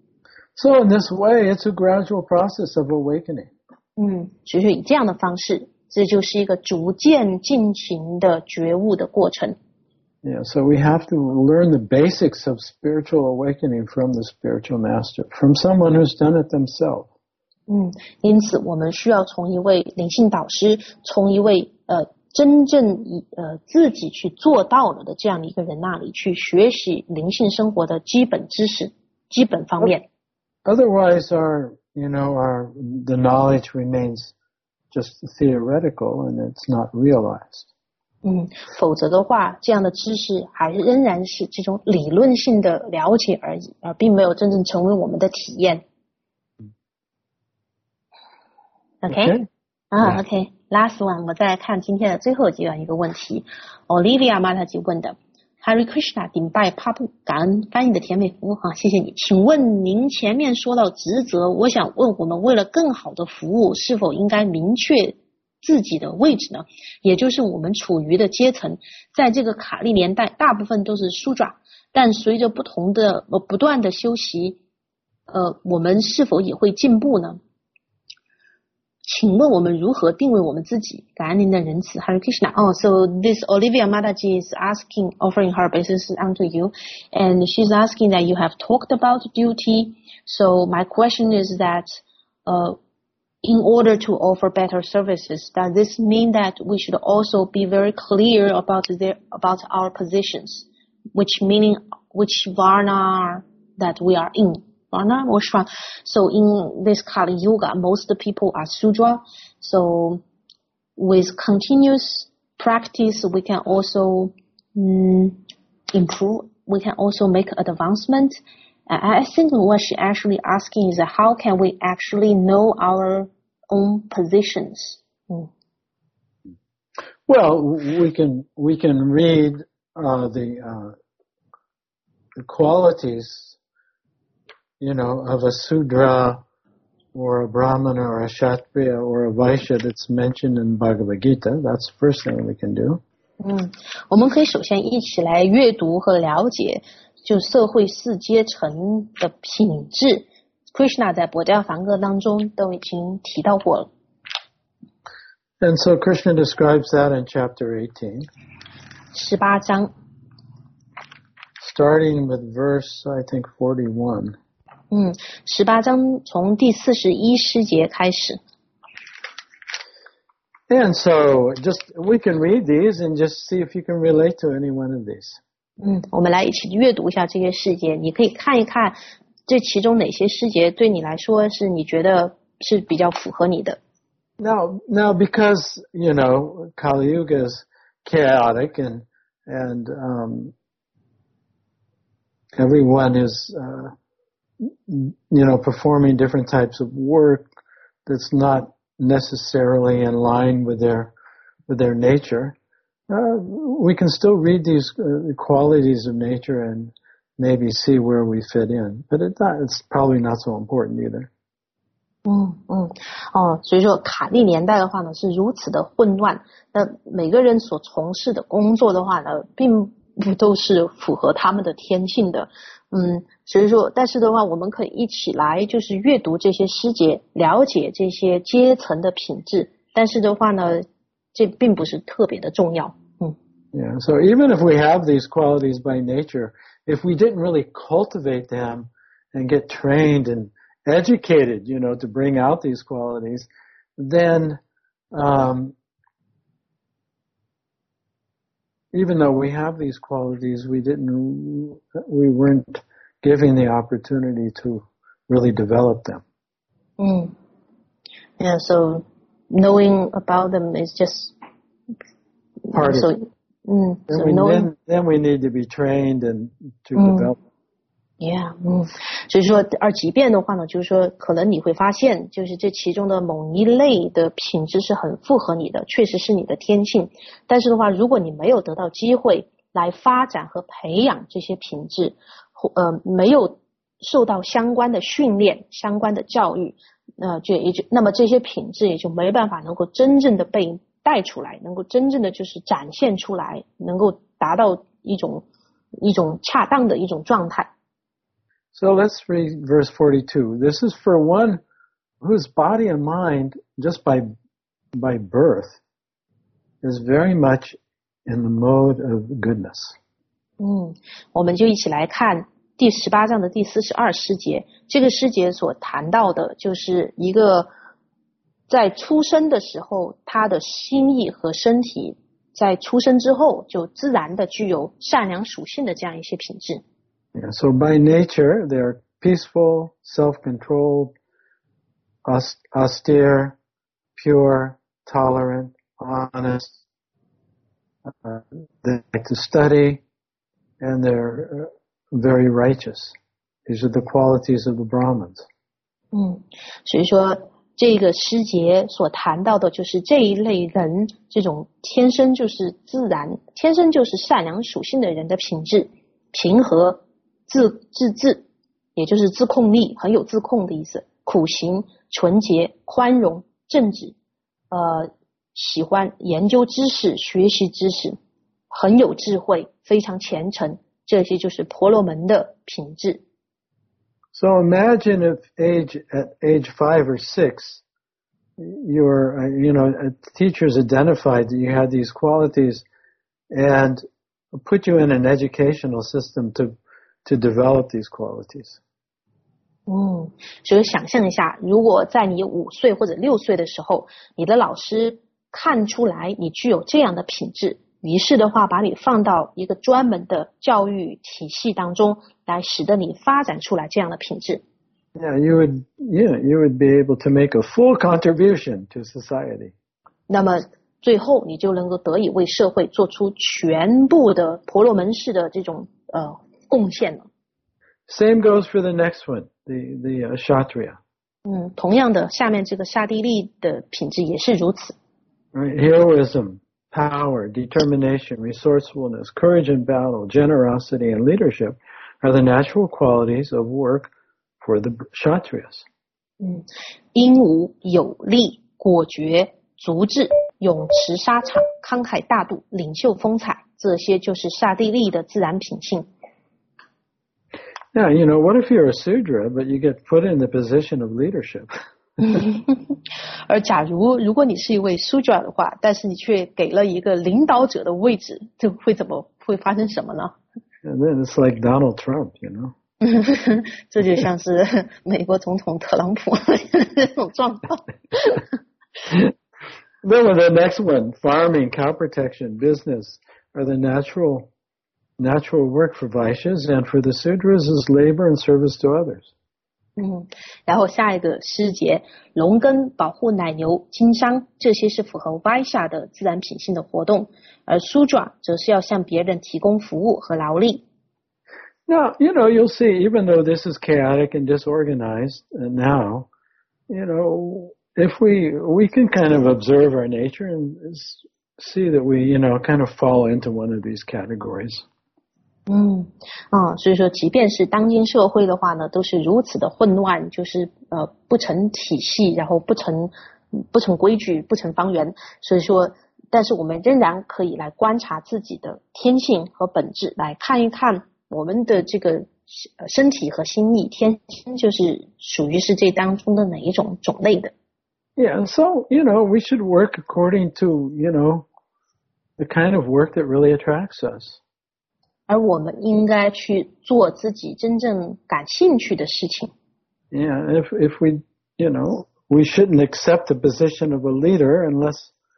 So in this way, it's a gradual process of awakening. 嗯，所以以这样的方式，这就是一个逐渐进行的觉悟的过程。 Yeah, so we have to learn the basics of spiritual awakening from the spiritual master, from someone who's done it themselves. 嗯，因此我们需要从一位灵性导师，从一位呃真正以呃自己去做到了的这样的一个人那里去学习灵性生活的基本知识、基本方面。 Otherwise, our you know our the knowledge remains just theoretical and it's not realized. 嗯，否则的话，这样的知识还仍然是这种理论性的了解而已，而并没有真正成为我们的体验。OK， Okay? 啊 ，OK，last one， 我再看今天的最后这样一个问题 ，Olivia 马塔吉问的 ，Hare Krishna 顶拜帕布，感恩翻译的甜美服务哈，谢谢你。请问您前面说到职责，我想问我们为了更好的服务，是否应该明确自己的位置呢？也就是我们处于的阶层，在这个卡利年代，大部分都是书爪，但随着不同的呃不断的修习，呃，我们是否也会进步呢？请问我们如何定位我们自己？感恩您的仁慈 ，Hare Krishna. Oh, so this Olivia Mataji is asking, offering her obeisance unto you, and she's asking that you have talked about duty. So my question is that, uh, in order to offer better services, does this mean that we should also be very clear about their, about our positions, which meaning which varna that we are in? Varna or Shra. So in this Kali Yuga, most people are Sudra. So with continuous practice, we can also mm, improve. We can also make advancement. I think what she actually asking is how can we actually know our own positions? Mm. Well, we can we can read uh, the uh, the qualities, you know, of a Sudra or a Brahmana or a Kshatriya or a Vaishya that's mentioned in Bhagavad Gita. That's the first thing we can do. 嗯，我们可以首先一起来阅读和了解就社会四阶层的品质。Krishna 在博伽梵歌当中都已经提到过了。 And so Krishna describes that in chapter eighteen. 十八章。 Starting with verse, I think, forty-one. 嗯，十八章从第四十一诗节开始。 And so just we can read these and just see if you can relate to any one of these. 嗯，我们来一起阅读一下这些诗节，你可以看一看这其中哪些诗节对你来说是你觉得是比较符合你的。 Now, now because, you know, Kali Yuga is chaotic and, and, um, everyone is, uh, you know, performing different types of work that's not necessarily in line with their, with their nature, uh, we can still read these uh, qualities of nature and maybe see where we fit in. But it's not, it's probably not so important either. 嗯嗯哦，所以说卡利年代的话呢是如此的混乱，那每个人所从事的工作的话呢，并不都是符合他们的天性的。嗯，所以说，但是的话，我们可以一起来就是阅读这些诗节，了解这些阶层的品质。但是的话呢，这并不是特别的重要。嗯。 Yeah. So even if we have these qualities by nature, if we didn't really cultivate them and get trained and educated, you know, to bring out these qualities, then um, even though we have these qualities, we didn't, we weren't giving the opportunity to really develop them. Mm. Yeah, so knowing about them is just part so, of it. Mm, then, so we, knowing, then, then we need to be trained and to mm. develop. Yeah, 嗯，所以说，而即便的话呢，就是说，可能你会发现，就是这其中的某一类的品质是很符合你的，确实是你的天性。但是的话，如果你没有得到机会来发展和培养这些品质，呃，没有受到相关的训练、相关的教育，呃，就也就那么这些品质也就没办法能够真正的被带出来，能够真正的就是展现出来，能够达到一种一种恰当的一种状态。 So let's read verse forty-two. This is for one whose body and mind, just by by birth, is very much in the mode of goodness. 嗯，我们就一起来看第十八章的第四十二诗节。这个诗节所谈到的就是一个在出生的时候，他的心意和身体在出生之后就自然的具有善良属性的这样一些品质。 Yeah, so by nature, they're peaceful, self-controlled, austere, pure, tolerant, honest. Uh, they like to study, and they're very righteous. These are the qualities of the Brahmins. 嗯，所以说这个诗节所谈到的就是这一类人，这种天生就是自然、天生就是善良属性的人的品质，平和。自自制，也就是自控力，很有自控的意思。苦行、纯洁、宽容、正直，呃，喜欢研究知识、学习知识，很有智慧，非常虔诚，这些就是婆罗门的品质。 So imagine if age at age five or six, your you know teachers identified that you had these qualities and put you in an educational system to to develop these qualities. 嗯，所以想象一下，如果在你五岁或者六岁的时候，你的老师看出来你具有这样的品质，于是的话把你放到一个专门的教育体系当中，来使得你发展出来这样的品质。 Yeah, you would, yeah, you would be able to make a full contribution to society. 那么最后你就能够得以为社会做出全部的婆罗门式的这种呃。贡献了。 Same goes for the next one, the the uh, Kshatriya. 嗯，同样的，下面这个刹帝利的品质也是如此。 Right, heroism, power, determination, resourcefulness, courage in battle, generosity, and leadership are the natural qualities of work for the Kshatriyas. 嗯，英武、有力、果决、足智， 泳池沙场、慷慨大度、领袖风采，这些就是刹帝利的自然品性。 Yeah, you know, what if you're a Sudra, but you get put in the position of leadership? 而假如如果你是一位 Sudra 的话，但是你却给了一个领导者的位置，这会怎么会发生什么呢？ And then it's like Donald Trump, you know. 这就像是美国总统特朗普这种状况。 Then with the next one, farming, cow protection, business are the natural natural work for Vaishyas, and for the Sudras is labor and service to others. 嗯，然后下一个诗节，农耕、保护奶牛、经商，这些是符合 Vaishya 的自然品性的活动，而 Sudra 则是要向别人提供服务和劳力。 Now, you know, you'll see, even though this is chaotic and disorganized uh, now, you know, if we we can kind of observe our nature and see that we, you know, kind of fall into one of these categories. 嗯啊，所以说，即便是当今社会的话呢，都是如此的混乱，就是呃不成体系，然后不成不成规矩，不成方圆。所以说，但是我们仍然可以来观察自己的天性和本质，来看一看我们的这个身体和心意，天性就是属于是这当中的哪一种种类的。 Yeah, so, you know, we should work according to, you know, the kind of work that really attracts us. 而我们应该去做自己真正感兴趣的事情。 Yeah, if if we, you know, we shouldn't accept the position of a leader unless,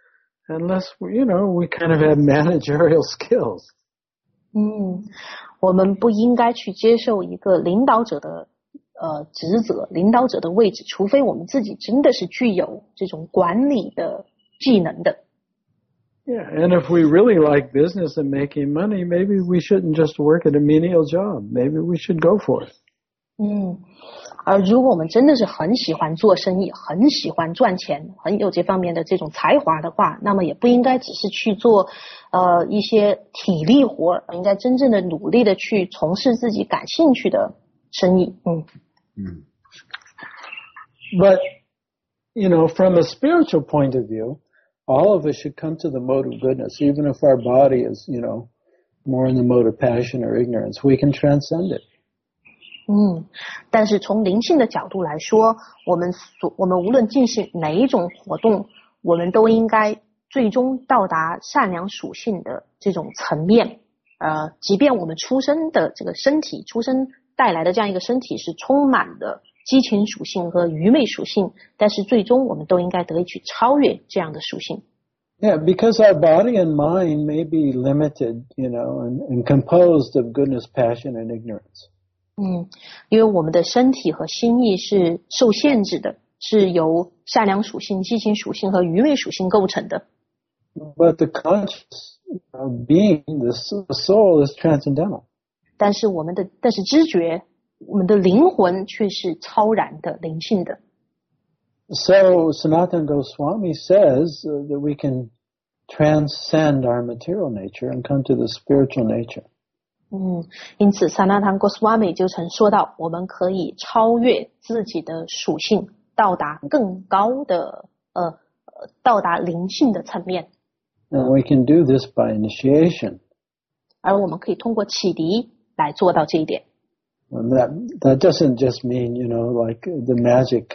unless you know, we kind of have managerial skills. 嗯，我们不应该去接受一个领导者的呃职责、领导者的位置，除非我们自己真的是具有这种管理的技能的。 Yeah, and if we really like business and making money, maybe we shouldn't just work at a menial job. Maybe we should go for it. 嗯，而如果我们真的是很喜欢做生意，很喜欢赚钱，很有这方面的这种才华的话，那么也不应该只是去做呃一些体力活，应该真正的努力的去从事自己感兴趣的生意。嗯嗯。But, you know, from a spiritual point of view, all of us should come to the mode of goodness, even if our body is, you know, more in the mode of passion or ignorance. We can transcend it. 嗯，但是从灵性的角度来说，我们所我们无论进行哪一种活动，我们都应该最终到达善良属性的这种层面。呃，即便我们出生的这个身体，出生带来的这样一个身体是充满的激情属性和愚昧属性，但是最终我们都应该得以去超越这样的属性。 Yeah, because our body and mind may be limited, you know, and, and composed of goodness, passion, and ignorance. 嗯，因为我们的身体和心意是受限制的，是由善良属性、激情属性和愚昧属性构成的。 But the conscious being, the soul, is transcendental. 但是我们的，但是知觉，我们的灵魂却是超然的、灵性的。 So Sanatana Goswami says uh, that we can transcend our material nature and come to the spiritual nature. 嗯，因此 Sanatana Goswami 就曾说到，我们可以超越自己的属性，到达更高的呃到达灵性的层面。 And we can do this by initiation. 而我们可以通过启迪来做到这一点。 And that that doesn't just mean, you know, like the magic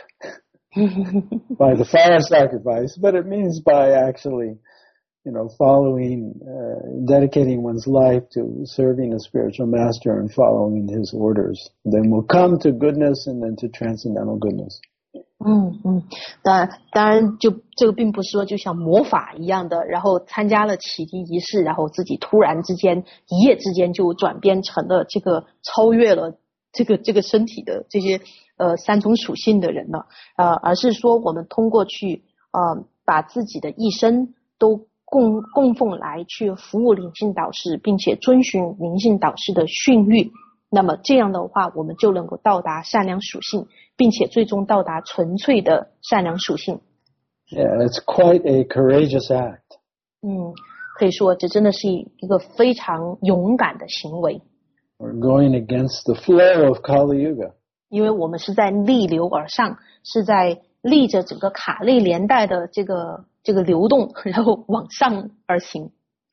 by the fire sacrifice, but it means by actually, you know, following, uh, dedicating one's life to serving a spiritual master and following his orders. Then we'll come to goodness and then to transcendental goodness. 嗯嗯，当然当然就这个并不是说就像魔法一样的，然后参加了启迪仪式，然后自己突然之间一夜之间就转变成了这个超越了这个这个身体的这些呃三种属性的人了，呃，而是说我们通过去呃把自己的一生都供供奉来去服务灵性导师，并且遵循灵性导师的训谕。那么这样的话，我们就能够到达善良属性，并且最终到达纯粹的善良属性。 Yeah, it's quite a courageous act. 嗯，可以说这真的是一个非常勇敢的行为。 We're going against the flow of Kali Yuga. 因为我们是在逆流而上，是在逆着整个卡利连带的这个这个流动，然后往上而行。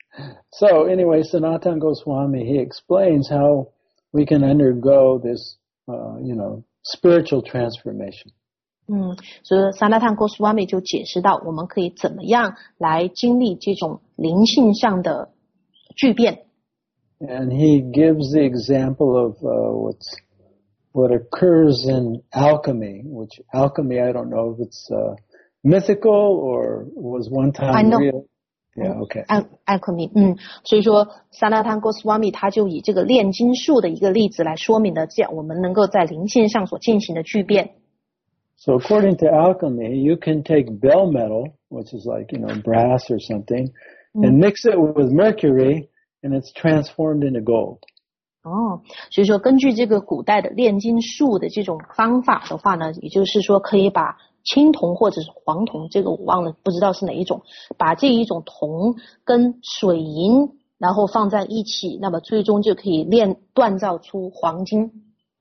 So anyway, Sanatana Goswami, he explains how we can undergo this, uh, you know, spiritual transformation. 嗯，所以Sanatana Goswami就解释到，我们可以怎么样来经历这种灵性上的巨变。 And he gives the example of uh, what's what occurs in alchemy, which alchemy, I don't know if it's uh, mythical or was one time I know. real. Yeah, okay. Alchemy, 嗯，所以说Sanatana Goswami 他就以这个炼金术的一个例子来说明了这样我们能够在灵性上所进行的巨变。 So according to alchemy, you can take bell metal, which is like, you know, brass or something, mm. and mix it with mercury, and it's transformed into gold. 哦，所以说根据这个古代的炼金术的这种方法的话呢，也就是说可以把青铜或者是黄铜，这个我忘了，不知道是哪一种，把这一种铜跟水银然后放在一起，那么最终就可以炼锻造出黄金。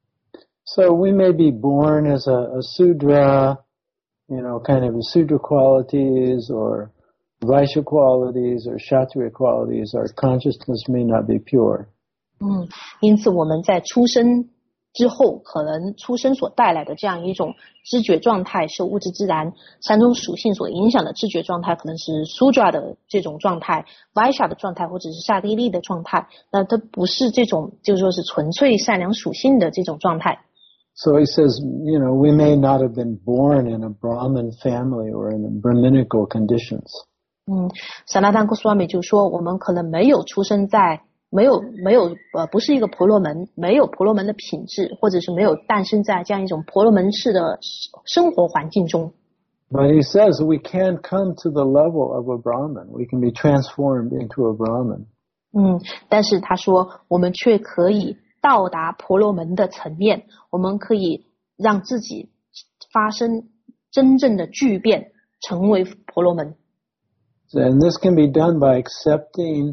So we may be born as a, a Sudra, you know, kind of Sudra qualities or Vaishya qualities or Kshatriya qualities. Our consciousness may not be pure. 嗯，因此我们在出生之后，可能出生所带来的这样一种知觉状态是物质自然三种属性所影响的知觉状态，可能是 Sudra 的这种状态 Vaishya 的状态，或者是刹帝利的状态，那它不是这种就是说是纯粹善良属性的这种状态。 So he says, you know, we may not have been born in a Brahmin family or in the Brahminical conditions. 嗯 Sanatana Goswami 就说我们可能没有出生在没有没有呃不是一个婆罗门，没有婆罗门的品质，或者是没有诞生在这样一种婆罗门式的生活环境中。 But he says we can come to the level of a Brahmin. We can be transformed into a Brahmin. 嗯，但是他说我们却可以到达婆罗门的层面，我们可以让自己发生真正的巨变，成为婆罗门。 And this can be done by accepting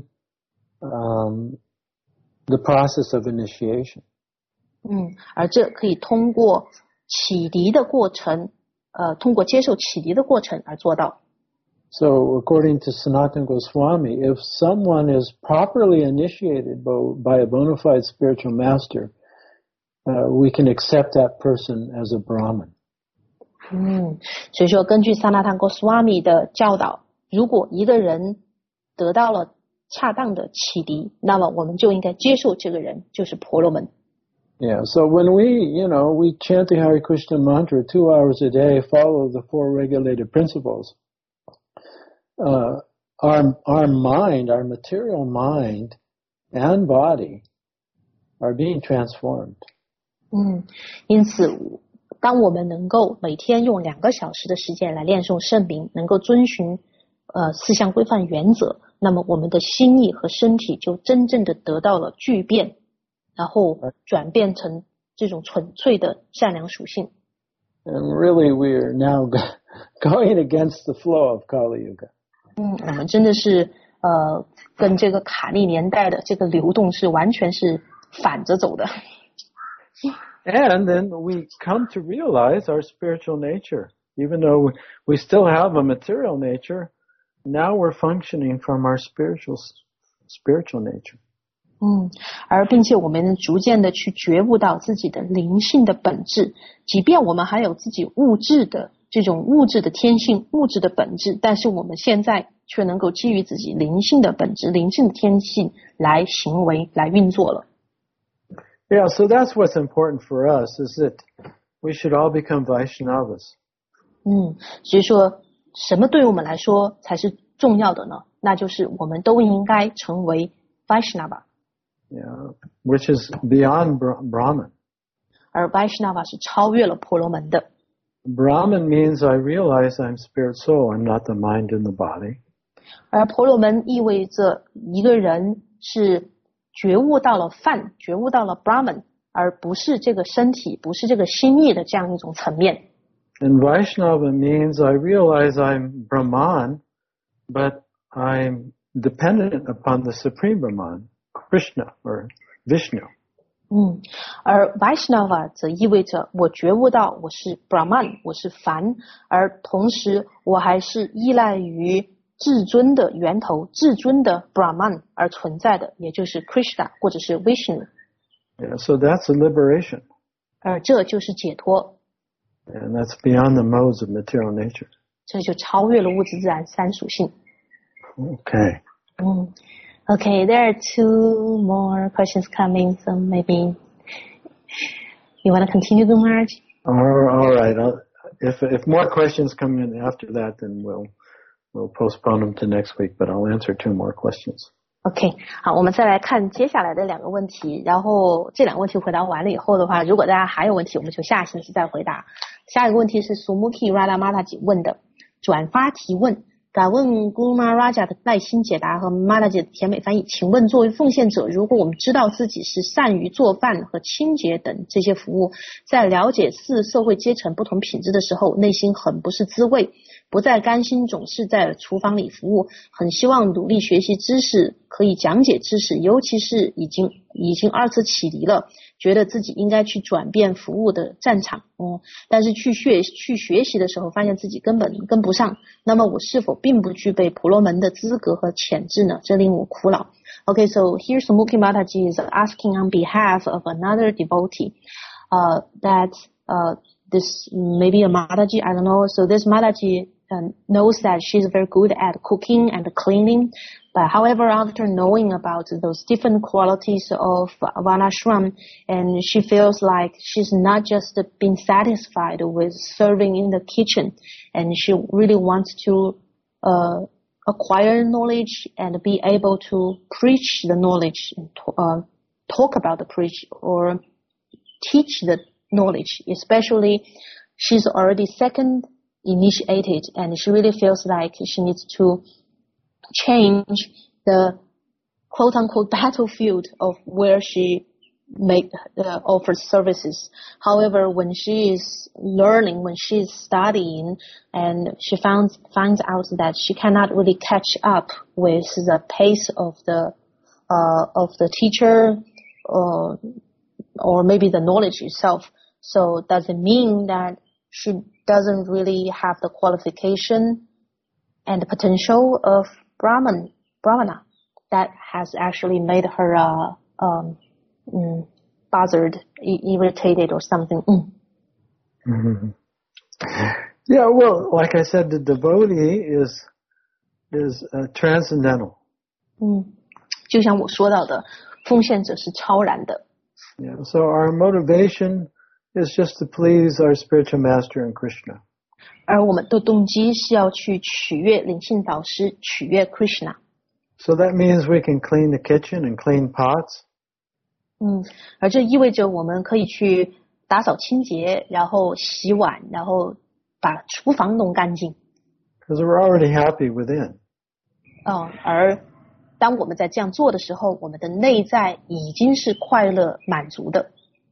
um, the process of initiation. 嗯，而这可以通过启迪的过程，呃，通过接受启迪的过程而做到。 So according to Sanatana Goswami, if someone is properly initiated by a bona fide spiritual master, uh, we can accept that person as a Brahmin. 嗯，所以说根据Sanatana Goswami的教导，如果一个人得到了恰当的启迪，那么我们就应该接受这个人就是婆罗门。 Yeah, so when we, you know, we chant the Hare Krishna mantra two hours a day, follow the four regulated principles, uh, our, our mind, our material mind and body are being transformed. 嗯，因此当我们能够每天用两个小时的时间来念诵圣名，能够遵循呃四项规范原则，那么我们的心意和身体就真正的得到了巨变，然后转变成这种纯粹的善良属性。 And really we are now going against the flow of Kali Yuga. 嗯，我们真的是呃跟这个卡利年代的这个流动是完全是反着走的。 And then we come to realize our spiritual nature. Even though we, we still have a material nature, now we're functioning from our spiritual spiritual nature. 嗯，而并且我们逐渐的去觉悟到自己的灵性的本质，即便我们还有自己物质的这种物质的天性、物质的本质，但是我们现在却能够基于自己灵性的本质、灵性的天性来行为、来运作了。 Yeah, so that's what's important for us, is that we should all become Vaishnavas. 嗯，所以说什么对我们来说才是重要的呢？那就是我们都应该成为 Vaishnava. Yeah, which is beyond Brahman. 而 Vaishnava 是超越了婆罗门的。 Brahman means I realize I'm spirit soul, I'm not the mind and the body. 而婆罗门意味着一个人是觉悟到了梵，觉悟到了 Brahman， 而不是这个身体，不是这个心意的这样一种层面。 And Vaishnava means I realize I'm Brahman, but I'm dependent upon the Supreme Brahman, Krishna or Vishnu. 嗯，而 Vaishnava 则意味着我觉悟到我是 Brahman， 我是凡，而同时我还是依赖于至尊的源头，至尊的 Brahman 而存在的，也就是 Krishna 或者是 Vishnu。 Yeah, so that's a liberation. 而这就是解脱。 And that's beyond the modes of material nature. 这就超越了物质自然三属性。 Okay. 嗯。Okay, there are two more questions coming, so maybe you want to continue, Gumaraj? All, all right. I'll, if if more questions come in after that, then we'll we'll postpone them to next week. But I'll answer two more questions. OK， 好，我们再来看接下来的两个问题。然后这两个问题回答完了以后的话，如果大家还有问题，我们就下星期再回答。下一个问题是 Sumuki Radha Mataji 问的，转发提问。敢问 Guru Maharaja 的耐心解答和 Mataji 的甜美翻译，请问作为奉献者，如果我们知道自己是善于做饭和清洁等这些服务，在了解四社会阶层不同品质的时候，内心很不是滋味，不再甘心总是在厨房里服务，很希望努力学习知识，可以讲解知识，尤其是已经已经二次启迪了，觉得自己应该去转变服务的战场，嗯，但是去学去学习的时候，发现自己根本跟不上，那么我是否并不具备婆罗门的资格和潜质呢？这令我苦恼。Okay, so here's Sumuki Mataji is asking on behalf of another devotee, uh, that uh, this maybe a Mataji, I don't know. So this Mataji um, knows that she's very good at cooking and cleaning. But however, after knowing about those different qualities of Varnashram, and she feels like she's not just been satisfied with serving in the kitchen, and she really wants to uh, acquire knowledge and be able to preach the knowledge, uh, talk about the preach or teach the knowledge. Especially, she's already second initiated, and she really feels like she needs to change the quote-unquote battlefield of where she make uh, offers services. However, when she is learning, when she is studying, and she finds finds out that she cannot really catch up with the pace of the uh, of the teacher, or or maybe the knowledge itself. So does it mean that she doesn't really have the qualification and the potential of Brahman, Brahmana, that has actually made her uh, um, mm, bothered, irritated, or something? Mm. Mm-hmm. Yeah, well, like I said, the devotee is is uh, transcendental. 嗯，就像我说到的，奉献者是超然的。 Yeah, so our motivation is just to please our spiritual master and Krishna. 而我们的动机是要去取悦灵性导师，取悦 Krishna。 So that means we can clean the kitchen and clean pots. 嗯，而这意味着我们可以去打扫清洁，然后洗碗，然后把厨房弄干净。 Because we're already happy within. 嗯，而当我们在这样做的时候，我们的内在已经是快乐满足的。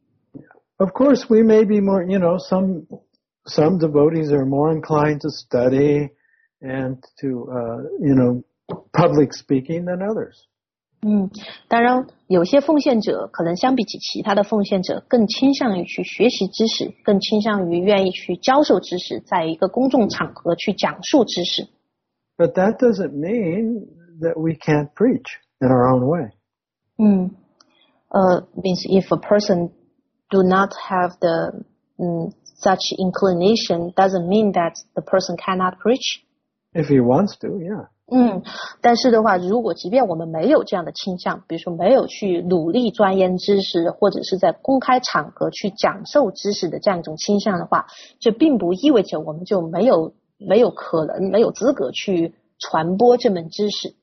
Of course, we may be more, you know, some some devotees are more inclined to study and to, uh, you know, public speaking than others. 嗯，当然，有些奉献者可能相比起其他的奉献者，更倾向于去学习知识，更倾向于愿意去教授知识，在一个公众场合去讲述知识。 But that doesn't mean that we can't preach in our own way. 嗯，呃 means if a person do not have the um, such inclination, doesn't mean that the person cannot preach. If he wants to, yeah. 嗯，但是的话，如果即便我们没有这样的倾向，比如说没有去努力钻研知识，或者是在公开场合去讲授知识的这样一种倾向的话，这并不意味着我们就没有没有可能没有资格去传播这门知识。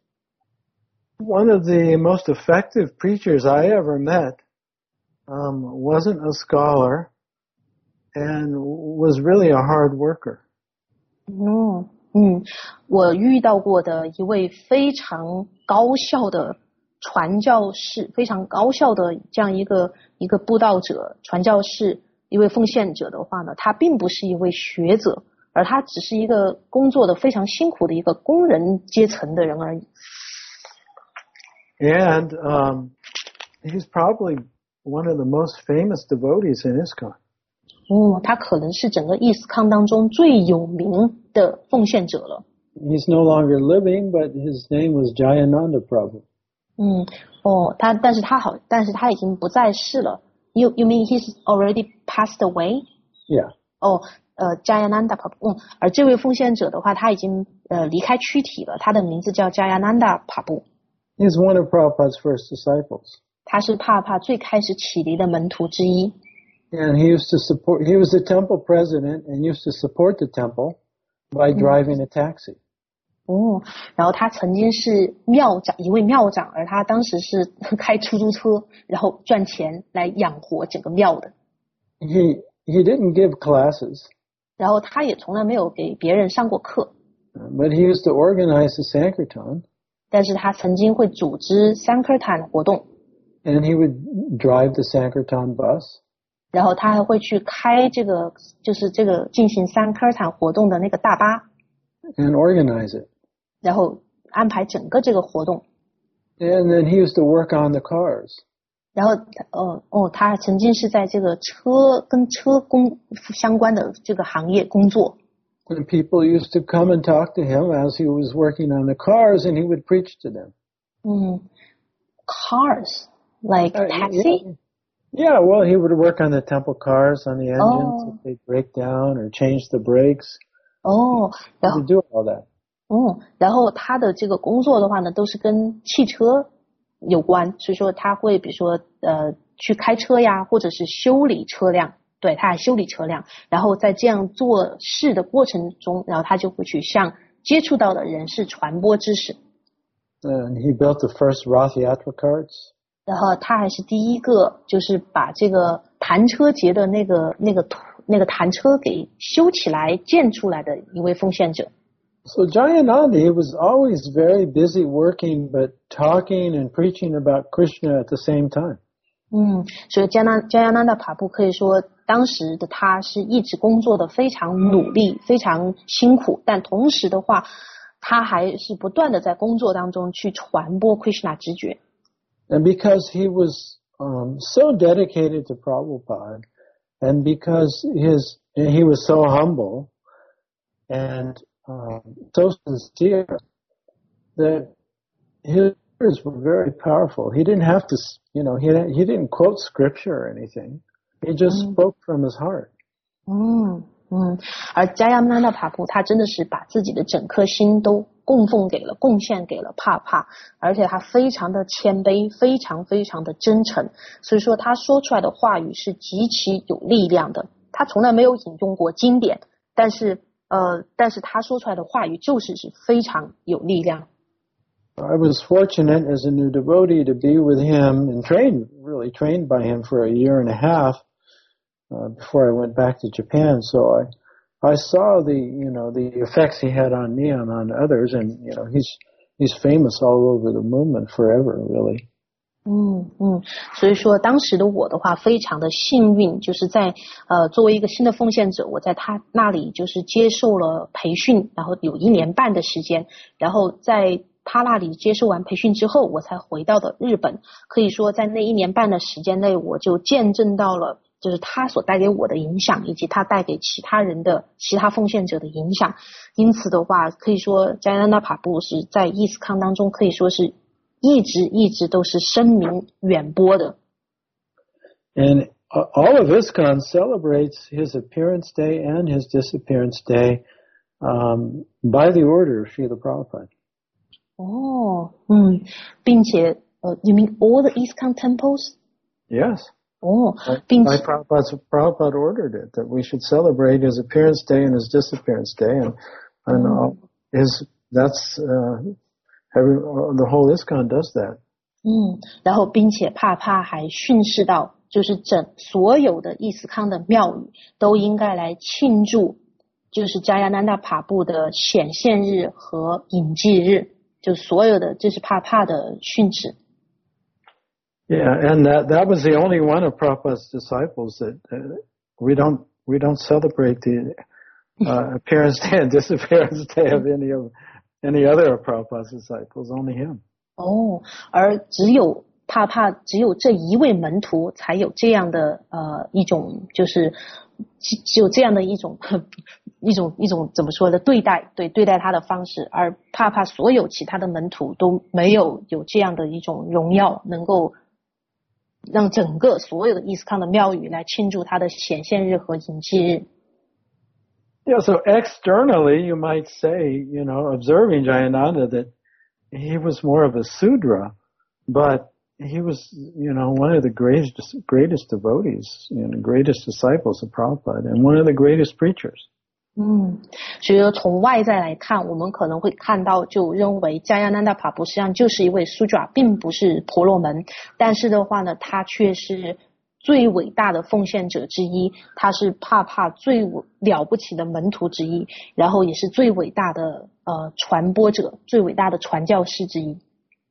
One of the most effective preachers I ever met um, wasn't a scholar and was really a hard worker. 嗯嗯，我遇到过的一位非常高效的传教士，非常高效的这样一个一个布道者、传教士，一位奉献者的话呢，他并不是一位学者，而他只是一个工作的非常辛苦的一个工人阶层的人而已。 And um, he's probably one of the most famous devotees in ISKCON. 哦，他可能是整个伊斯康当中最有名的奉献者了。 He's no longer living, but his name was Jayananda Prabhu. 嗯，哦，他但是他好，但是他已经不在世了。You you mean he's already passed away? Yeah. 哦，呃 ，Jayananda Prabhu， 嗯，而这位奉献者的话，他已经呃离开躯体了，他的名字叫 Jayananda Prabhu。 He's one of Prabhupada's first disciples. 他是帕帕最开始启迪的门徒之一。 And he used to support, he was the temple president and used to support the temple by driving a taxi. 哦，然后他曾经是庙长，一位庙长，而他当时是开出租车，然后赚钱来养活整个庙的。 He, he didn't give classes. 然后他也从来没有给别人上过课。 But he used to organize the Sankirtan. 但是他曾经会组织 Sankirtan 活动。 And he would drive the Sankirtan bus. 然后他还会去开这个，就是这个进行 Sankirtan 活动的那个大巴。 And organize it. 然后安排整个这个活动。 And then he used to work on the cars. 然后，呃，哦，他曾经是在这个车跟车工相关的这个行业工作。 And people used to come and talk to him as he was working on the cars, and he would preach to them. 嗯 ，cars like taxi? Uh, yeah. yeah, well, he would work on the temple cars, on the engines, oh. if they break down or change the brakes. 哦，然后 he would do all that. 嗯，然后他的这个工作的话呢，都是跟汽车有关，所以说他会比如说呃去开车呀，或者是修理车辆。对，他还修理车辆，然后在这样做事的过程中，然后他就会去向接触到的人士传播知识。 And he built the first Rath Yatra carts. 然后他还是第一个，就是把这个弹车节的那个那个那个弹车给修起来建出来的一位奉献者。 So Jayananda, he was always very busy working, but talking and preaching about Krishna at the same time. 嗯，所以加纳加亚纳达帕布可以说，当时的他是一直工作的非常努力，非常辛苦，但同时的话，他还是不断的在工作当中去传播 Krishna 直觉。 And because he was um, so dedicated to Prabhupada, and because his and he was so humble and um, so sincere, that his words were very powerful. He didn't have to, you know, he he didn't quote scripture or anything. He just spoke from his heart. 嗯嗯，而加亚纳达帕布他真的是把自己的整颗心都供奉给了、贡献给了帕帕，而且他非常的谦卑，非常非常的真诚，所以说他说出来的话语是极其有力量的。他从来没有引用过经典，但是呃，但是他说出来的话语就是是非常有力量。 I was fortunate as a new devotee to be with him and trained, really trained by him for a year and a half uh, before I went back to Japan. So I, I saw the, you know, the effects he had on me and on others, and you know, he's he's famous all over the movement forever, really. 嗯嗯，所以说当时的我的话非常的幸运，就是在呃作为一个新的奉献者，我在他那里就是接受了培训，然后有一年半的时间，然后在他那里接受完培训之后，我才回到的日本。可以说在那一年半的时间内，我就见证到了就是他所带给我的影响，以及他带给其他人的其他奉献者的影响。因此的话，可以说加亚纳帕布是在伊斯康当中可以说是一直一直都是声名远播的。 And all of ISKCON celebrates his appearance day and his disappearance day um, by the order of Srila Prabhupada. 哦，嗯，并且呃 you mean all the ISKCON temples? Yes. 哦， By, 并 by 且 Prabhupada, Prabhupada ordered it, that we should celebrate his appearance day and his disappearance day. And, and uh, his, that's, uh, every, uh, the whole ISKCON does that. 嗯，然后并且帕帕还训示到，就是整所有的伊斯康的庙宇都应该来庆祝，就是加亚南达帕布的显现日和隐祭日，就所有的这是帕帕的训旨。 Yeah, and that that was the only one of Prabhupada's disciples that uh, we don't we don't celebrate the uh, appearance day and disappearance day of any of any other of Prabhupada's disciples, only him. 哦，而只有帕帕只有这一位门徒才有这样的呃一种就是只有这样的一种一种一种怎么说的对待对对待他的方式，而帕帕所有其他的门徒都没有有这样的一种荣耀，能够让整个所有的伊斯康的庙宇来庆祝他的显现日和隐祭日。 Yeah, so externally you might say, you know, observing Jayananda that he was more of a Sudra, but he was, you know, one of the greatest, greatest devotees, you know, greatest disciples of Prabhupada, and one of the greatest preachers. 嗯，所以说从外在来看，我们可能会看到，就认为加亚南达帕布实际上就是一位苏爪，并不是婆罗门，但是的话呢，他却是最伟大的奉献者之一，他是帕帕最了不起的门徒之一，然后也是最伟大的呃传播者，最伟大的传教士之一。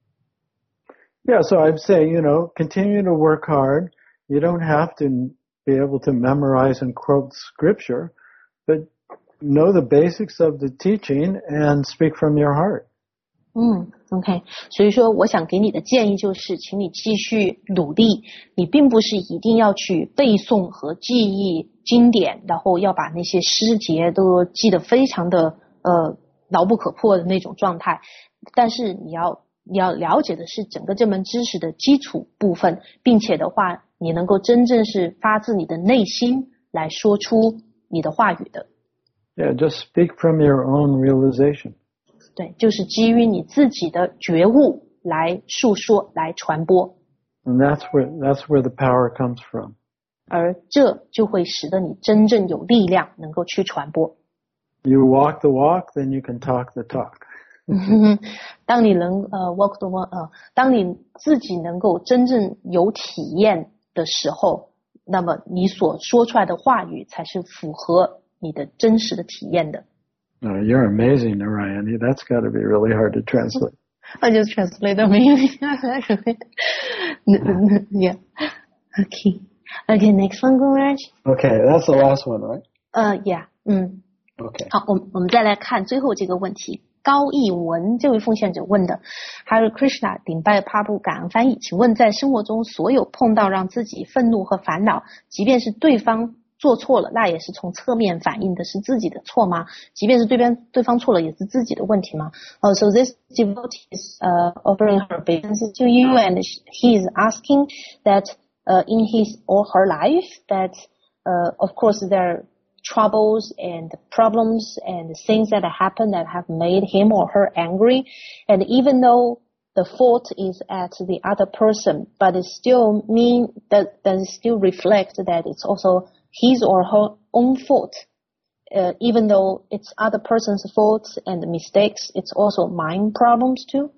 Yeah, so I'd say, you know, continue to work hard. You don't have to be able to memorize and quote scripture, but know the basics of the teaching and speak from your heart. 嗯 ，OK， 所以说我想给你的建议就是，请你继续努力。你并不是一定要去背诵和记忆经典，然后要把那些诗节都记得非常的呃牢不可破的那种状态。但是你要你要了解的是整个这门知识的基础部分，并且的话，你能够真正是发自你的内心来说出你的话语的。 Yeah, just speak from your own realization. 对，就是基于你自己的觉悟来述说，来传播。 And that's where, that's where the power comes from. 而这就会使得你真正有力量能够去传播。 You walk the walk, then you can talk the talk. 当你能呃 walk the walk 呃，当你自己能够真正有体验的时候，那么你所说出来的话语才是符合你的真实的体验的。 Oh, you're amazing, Narayani. That's got to be really hard to translate. I just translate the meaning. Yeah. Okay. Okay, next one, Gumaraj. Okay, that's the last one, right? 呃、uh, yeah. 嗯。 Okay. 好，我们我们再来看最后这个问题。高义文这位奉献者问的 Hare Krishna 顶拜帕布感恩翻译，请问在生活中所有碰到让自己愤怒和烦恼，即便是对方做错了，那也是从侧面反映的是自己的错吗？即便是对边对方错了，也是自己的问题吗？ uh, So this devotee is uh, offering her obeisance to you, and he is asking that uh, in his or her life that uh, of course there troubles and problems and things that happen that have made him or her angry, and even though the fault is at the other person, but it still mean that does it still reflect that it's also his or her own fault, uh, even though it's other person's faults and mistakes, it's also mine problems too.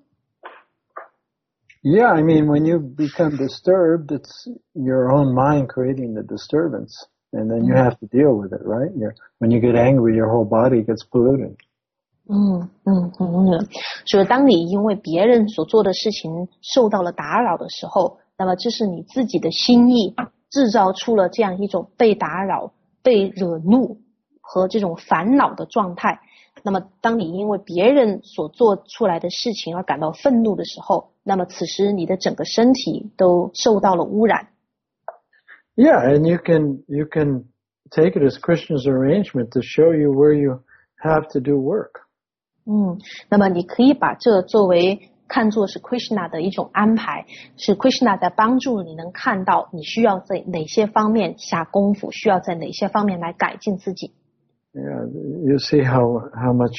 Yeah, I mean, when you become disturbed, it's your own mind creating the disturbance. And then you have to deal with it, right? You're, when you get angry, your whole body gets polluted. 嗯嗯嗯，所以当你因为别人所做的事情受到了打扰的时候，那么这是你自己的心意制造出了这样一种被打扰、被惹怒和这种烦恼的状态。那么当你因为别人所做出来的事情而感到愤怒的时候，那么此时你的整个身体都受到了污染。 Yeah, and you can you can take it as Krishna's arrangement to show you where you have to do work. 嗯，那么你可以把这作为看作是 Krishna 的一种安排，是 Krishna 在帮助你能看到你需要在哪些方面下功夫，需要在哪些方面来改进自己。 Yeah, you see how how much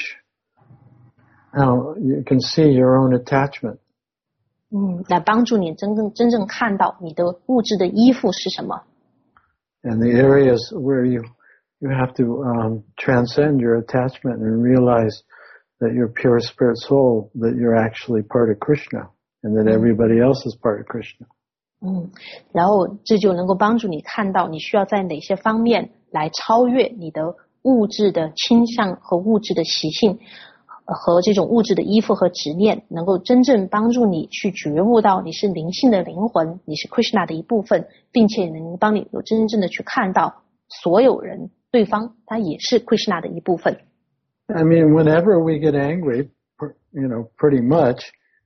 how you can see your own attachment. 嗯，来帮助你真正真正看到你的物质的依附是什么。 And the areas where you you have to um, transcend your attachment and realize that you're pure spirit soul, that you're actually part of Krishna, and that everybody else is part of Krishna. 嗯，然后这就能够帮助你看到你需要在哪些方面来超越你的物质的倾向和物质的习性。和这种物质的依附和执念，能够真正帮助你去觉悟到你是灵性的灵魂，你是 Krishna 的一部分，并且能帮你有真正的去看到所有人对方他也是 Krishna 的一部分。 I mean, whenever we get angry, you know, pretty much,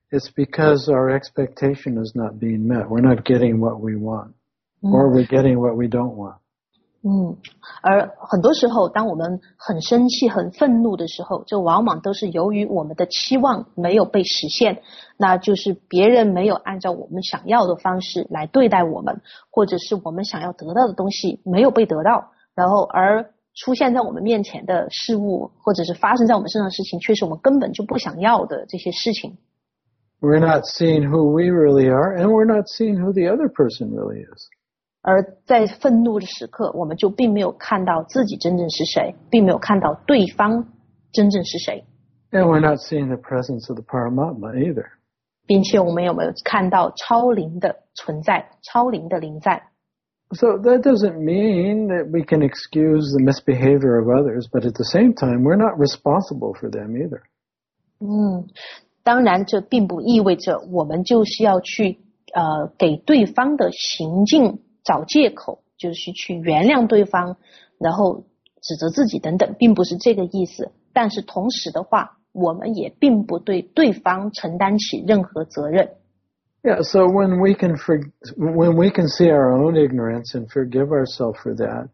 it's because our expectation is not being met. We're not getting what we want, or we're getting what we don't want. 嗯，而很多时候，当我们很生气、很愤怒的时候，这往往都是由于我们的期望没有被实现，那就是别人没有按照我们想要的方式来对待我们，或者是我们想要得到的东西没有被得到，然后而出现在我们面前的事物，或者是发生在我们身上的事情，却是我们根本就不想要的这些事情。 We're not seeing who we really are, and we're not seeing who the other person really is. 而在愤怒的时刻，我们就并没有看到自己真正是谁，并没有看到对方真正是谁。 And we're not seeing the presence of the Paramatma either. 并且我们有没有看到超灵的存在，超灵的灵在。 So that doesn't mean that we can excuse the misbehavior of others, but at the same time, we're not responsible for them either. 嗯，当然这并不意味着我们就是要去呃给对方的行径找借口，就是去原谅对方，然后指责自己等等，并不是这个意思。但是同时的话，我们也并不对对方承担起任何责任。 Yeah, so when we can for, when we can see our own ignorance and forgive ourselves for that,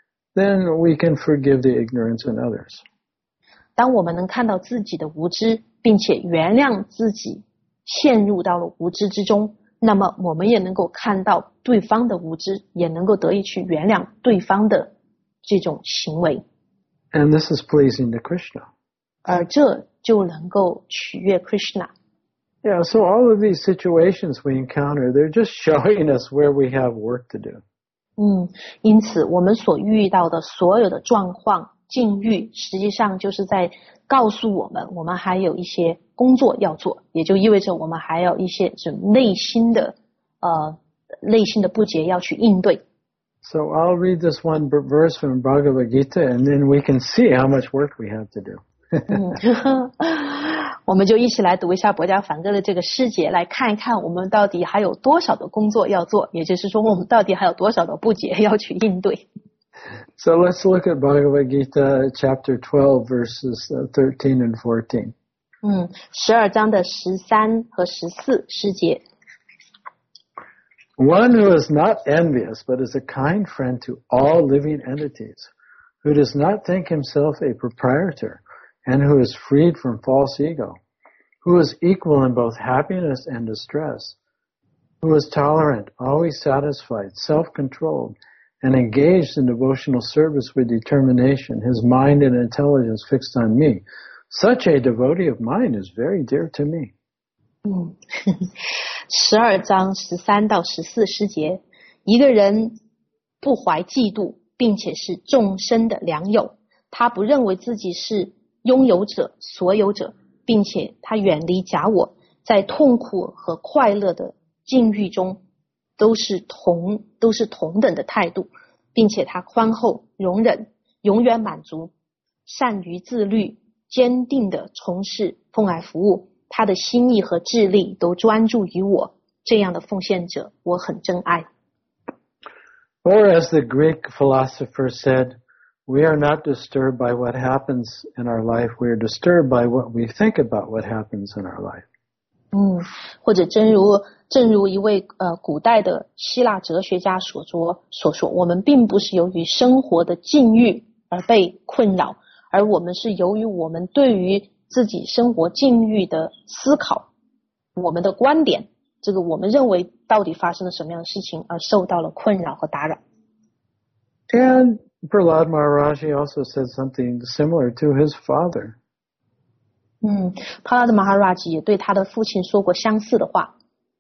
then we can forgive the ignorance in others. 当我们能看到自己的无知，并且原谅自己陷入到了无知之中，那么我们也能够看到对方的无知，也能够得以去原谅对方的这种行为。 And this is pleasing to Krishna. 而这就能够取悦 Krishna。 Yeah, so all of these situations we encounter, they're just showing us where we have work to do. 嗯，因此我们所遇到的所有的状况境遇，实际上就是在告诉我们，我们还有一些工作要做，也就意味着我们还有一些这内心的呃内心的不洁要去应对。 So I'll read this one verse from Bhagavad Gita, and then we can see how much work we have to do. 嗯，我们就一起来读一下博家梵歌的这个诗节，来看一看我们到底还有多少的工作要做，也就是说我们到底还有多少的不洁要去应对。 So let's look at Bhagavad Gita chapter twelve verses thirteen and fourteen. 嗯，十二章的十三和十四诗节。 One who is not envious, but is a kind friend to all living entities, who does not think himself a proprietor, and who is freed from false ego, who is equal in both happiness and distress, who is tolerant, always satisfied, self-controlled, and engaged in devotional service with determination, his mind and intelligence fixed on me. Such a devotee of mine is very dear to me. 嗯，十二章十三到十四诗节，一个人不怀嫉妒，并且是众生的良友，他不认为自己是拥有者、所有者，并且他远离假我，在痛苦和快乐的境遇中都是同都是同等的态度，并且他宽厚、容忍，永远满足，善于自律，坚定地从事奉爱服务，他的心意和智力都专注于我，这样的奉献者我很珍爱。 Or as the Greek philosopher said, we are not disturbed by what happens in our life, we are disturbed by what we think about what happens in our life. 嗯，或者正如正如一位呃古代的希腊哲学家所说所说，我们并不是由于生活的境遇而被困扰，而我们是由于我们对于自己生活境遇的思考，我们的观点，这个我们认为到底发生了什么样的事情而受到了困扰和打扰。 And Prahlad Maharaj also said something similar to his father. 嗯，帕拉德马哈拉吉也对他的父亲说过相似的话。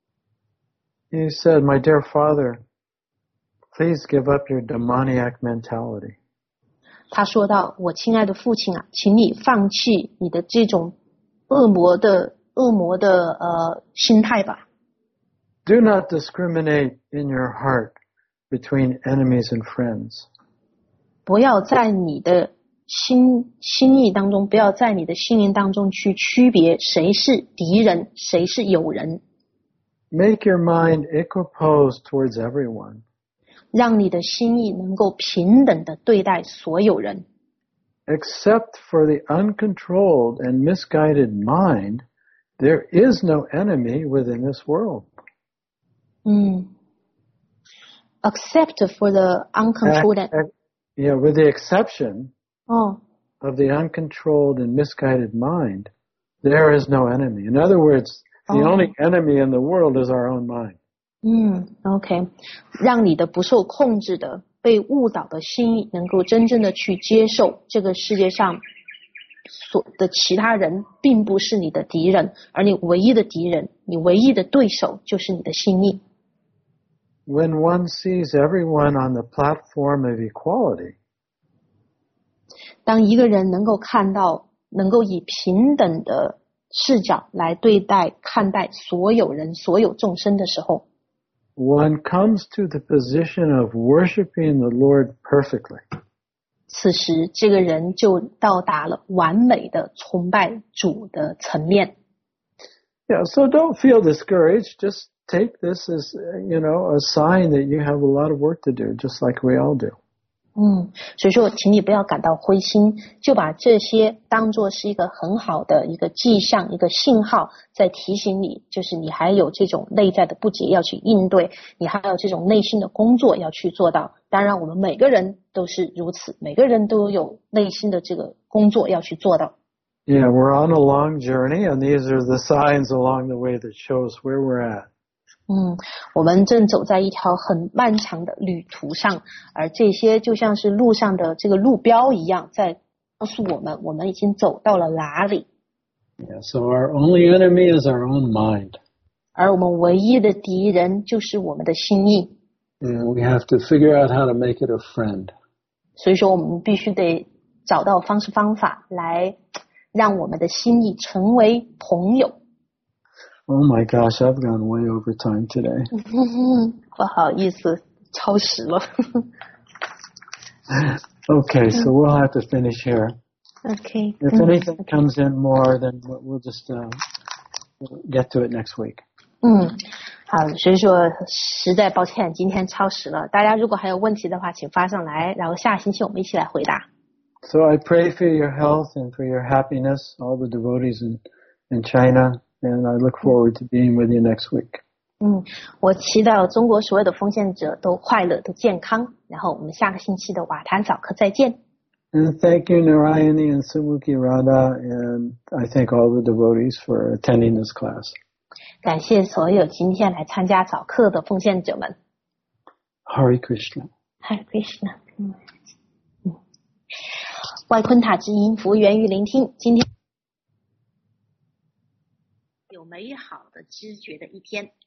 He said, my dear father, please give up your demoniac mentality. 他说道，我亲爱的父亲啊，请你放弃你的这种恶魔的恶魔的呃心态吧。 Do not discriminate in your heart between enemies and friends. 不要在你的心心意当中，不要在你的心灵当中去区别谁是敌人，谁是友人。 Make your mind equiposed towards everyone. 让你的心意能够平等的对待所有人。 Except for the uncontrolled and misguided mind there is no enemy within this world. 嗯 ，except for the uncontrolled. Ac- Yeah, with the exception 哦 of the uncontrolled and misguided mind, there is no enemy. In other words, the Oh. only enemy in the world is our own mind. 嗯 ，OK， 让你的不受控制的、被误导的心意能够真正的去接受这个世界上所的其他人并不是你的敌人，而你唯一的敌人，你唯一的对手就是你的心意。 When one sees everyone on the platform of equality, 当一个人能够看到，能够以平等的视角来对待、看待所有人、所有众生的时候， one comes to the position of worshiping the Lord perfectly. 此时这个人就到达了完美的崇拜主的层面。 Yeah, so don't feel discouraged. Just take this as, uh, you know, a sign that you have a lot of work to do, just like we all do. 嗯，所以说，请你不要感到灰心，就把这些当作是一个很好的一个迹象、一个信号，在提醒你，就是你还有这种内在的不解要去应对，你还有这种内心的工作要去做到。当然，我们每个人都是如此，每个人都有内心的这个工作要去做到。 Yeah, we're on a long journey, and these are the signs along the way that show us where we're at. 嗯，我们正走在一条很漫长的旅途上，而这些就像是路上的这个路标一样，在告诉我们我们已经走到了哪里。 Yeah, so our only enemy is our own mind. 而我们唯一的敌人就是我们的心意。 And we have to figure out how to make it a friend. 所以说我们必须得找到方式方法来让我们的心意成为朋友。 Oh my gosh, I've gone way over time today. 不好意思，超时了。 Okay, so we'll have to finish here. OK， If anything comes in more, then we'll just uh, get to it next week. 嗯，好，所以说实在抱歉，今天超时了。大家如果还有问题的话，请发上来，然后下星期我们一起来回答。 So I pray for your health and for your happiness, all the devotees in, in China, and I look forward to being with you next week. 嗯，我祈祷中国所有的奉献者都快乐、都健康。然后我们下个星期的瓦坛早课再见。 And thank you, Narayani and Sumuki Radha, and I thank all the devotees for attending this class. 感谢所有今天来参加早课的奉献者们。 Hare Krishna. Hare Krishna。嗯嗯，外昆塔之音，福源于聆听。今天有美好的知觉的一天。